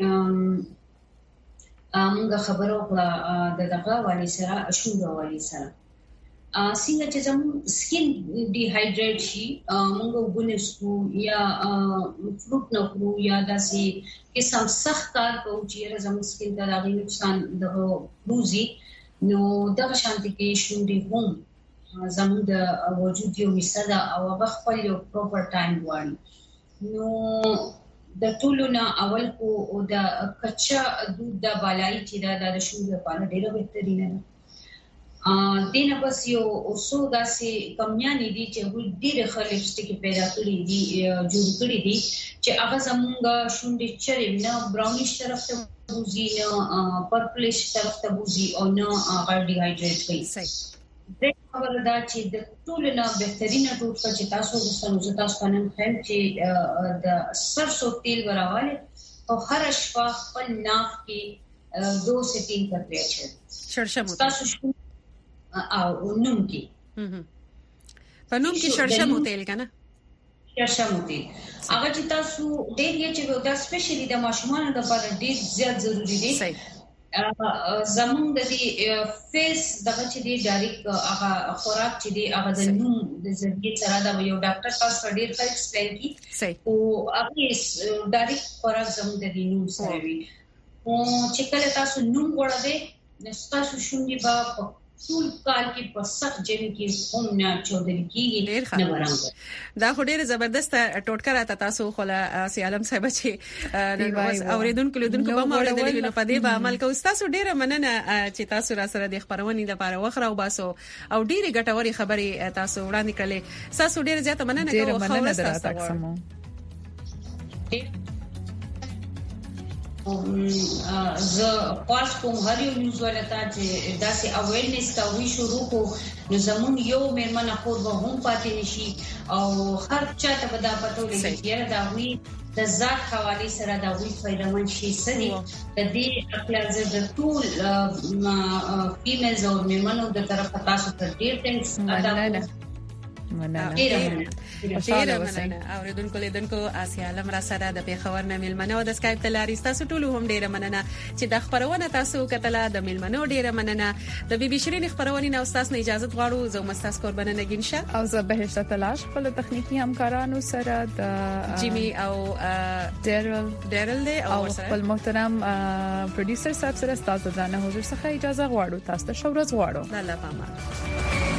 موږ خبرو کړه د دغه والی سره شونډو والی سره څنګه چې زموږ سکین ډي هایډریټ شي موږ وګورو یا فروټ نه خورو یا داسې قسم سخت کار کوو چې زموږ سکین ته راغلي نقصان دغه روزي نو دغه شانتي کې شونډې هم زموږ د وجود یو حصہ ده او هغه خپل یو پروپر ټایم غواړي نو د ټولونه اول کو او د کچا دود د بالای چې دا د شوم لپاره ډیره بهترینه ده ا دینه بس یو اوسو داسې کمیانې دي چې ډیره ښه لپسټیک پیدا کړی دي جوړ کړی دي چې هغه زمونږ شونډې چرې نه براونیش طرف ته بوزي نه پرپلش طرف ته بوزي او نه هغه ډیهایډریټ کوي صحیح د خبره دا چې د ټول نه بهترینه ټوټه چې تاسو وسنو تاسو نن هم چې د سرسو تیل براواله او هر شپه خپل ناف کې دو سے تین قطرے اچھا شرشم تاسو او نوم کې په نوم کې شرشم تیل کنه شرشم تیل هغه چې تاسو ډېر یې چې دا سپیشلی د ماشومان لپاره ډېر زیات ضروری دی صحیح زمون د دې فیس دغه چې دی ډایرکټ هغه خوراک چې دی هغه د نوم د ذریعہ سره دا یو ډاکټر تاسو ډیر ښه ایکسپلین کی او هغه ډایرکټ خوراک زمون د دې نوم سره وي او چې کله تاسو نوم وړاندې نستاسو شونډې با ټول کال کې په سخت جن کې هم نه چودري کیږي نه ورانګ دا خو ډیره زبردست ټوټکا راته تاسو خلا سی عالم صاحب چې اوریدونکو لیدونکو به مو ورته نو په دې به عمل کوو تاسو ډیره مننه چې تاسو را سره د خبرونې لپاره وخره او باسو او ډیره ګټوري خبرې تاسو وړاندې کړلې تاسو ډیره زیاته مننه کوم خو تاسو زه خاص کوم هر یو نیوز ولته چې داسې اویرنس کا وی شروع کو نو زمون یو مېرمنه خور به هم پاتې نشي او هر چا ته به دا پته ولګي چې دا وی د ذات حواله سره دا وی فایدمن شي سدي د دې خپل د ټول فیمیلز او مېرمنو د طرفه تاسو ته ډیر ټینکس ادا کوم مننه ډیره مننه اوریدونکو لیدونکو آسیا عالم را سره د پیښور نه ملمنه او د اسکایپ تلاري تاسو ټول هم ډیره مننه چې د خبرونه تاسو کتله د ملمنو ډیره مننه د بي بي شيرين خبرونه نو تاسو نه اجازه غواړو زه مستاس قربانه نگینشه او زه بهشت تلاش خپل تخنیکی همکارانو سره د جیمی او ډیرل ډیرل دی او خپل محترم پروډوسر صاحب سره تاسو ځانه حضور څخه اجازه غواړو تاسو ته شو ورځ غواړو الله پامان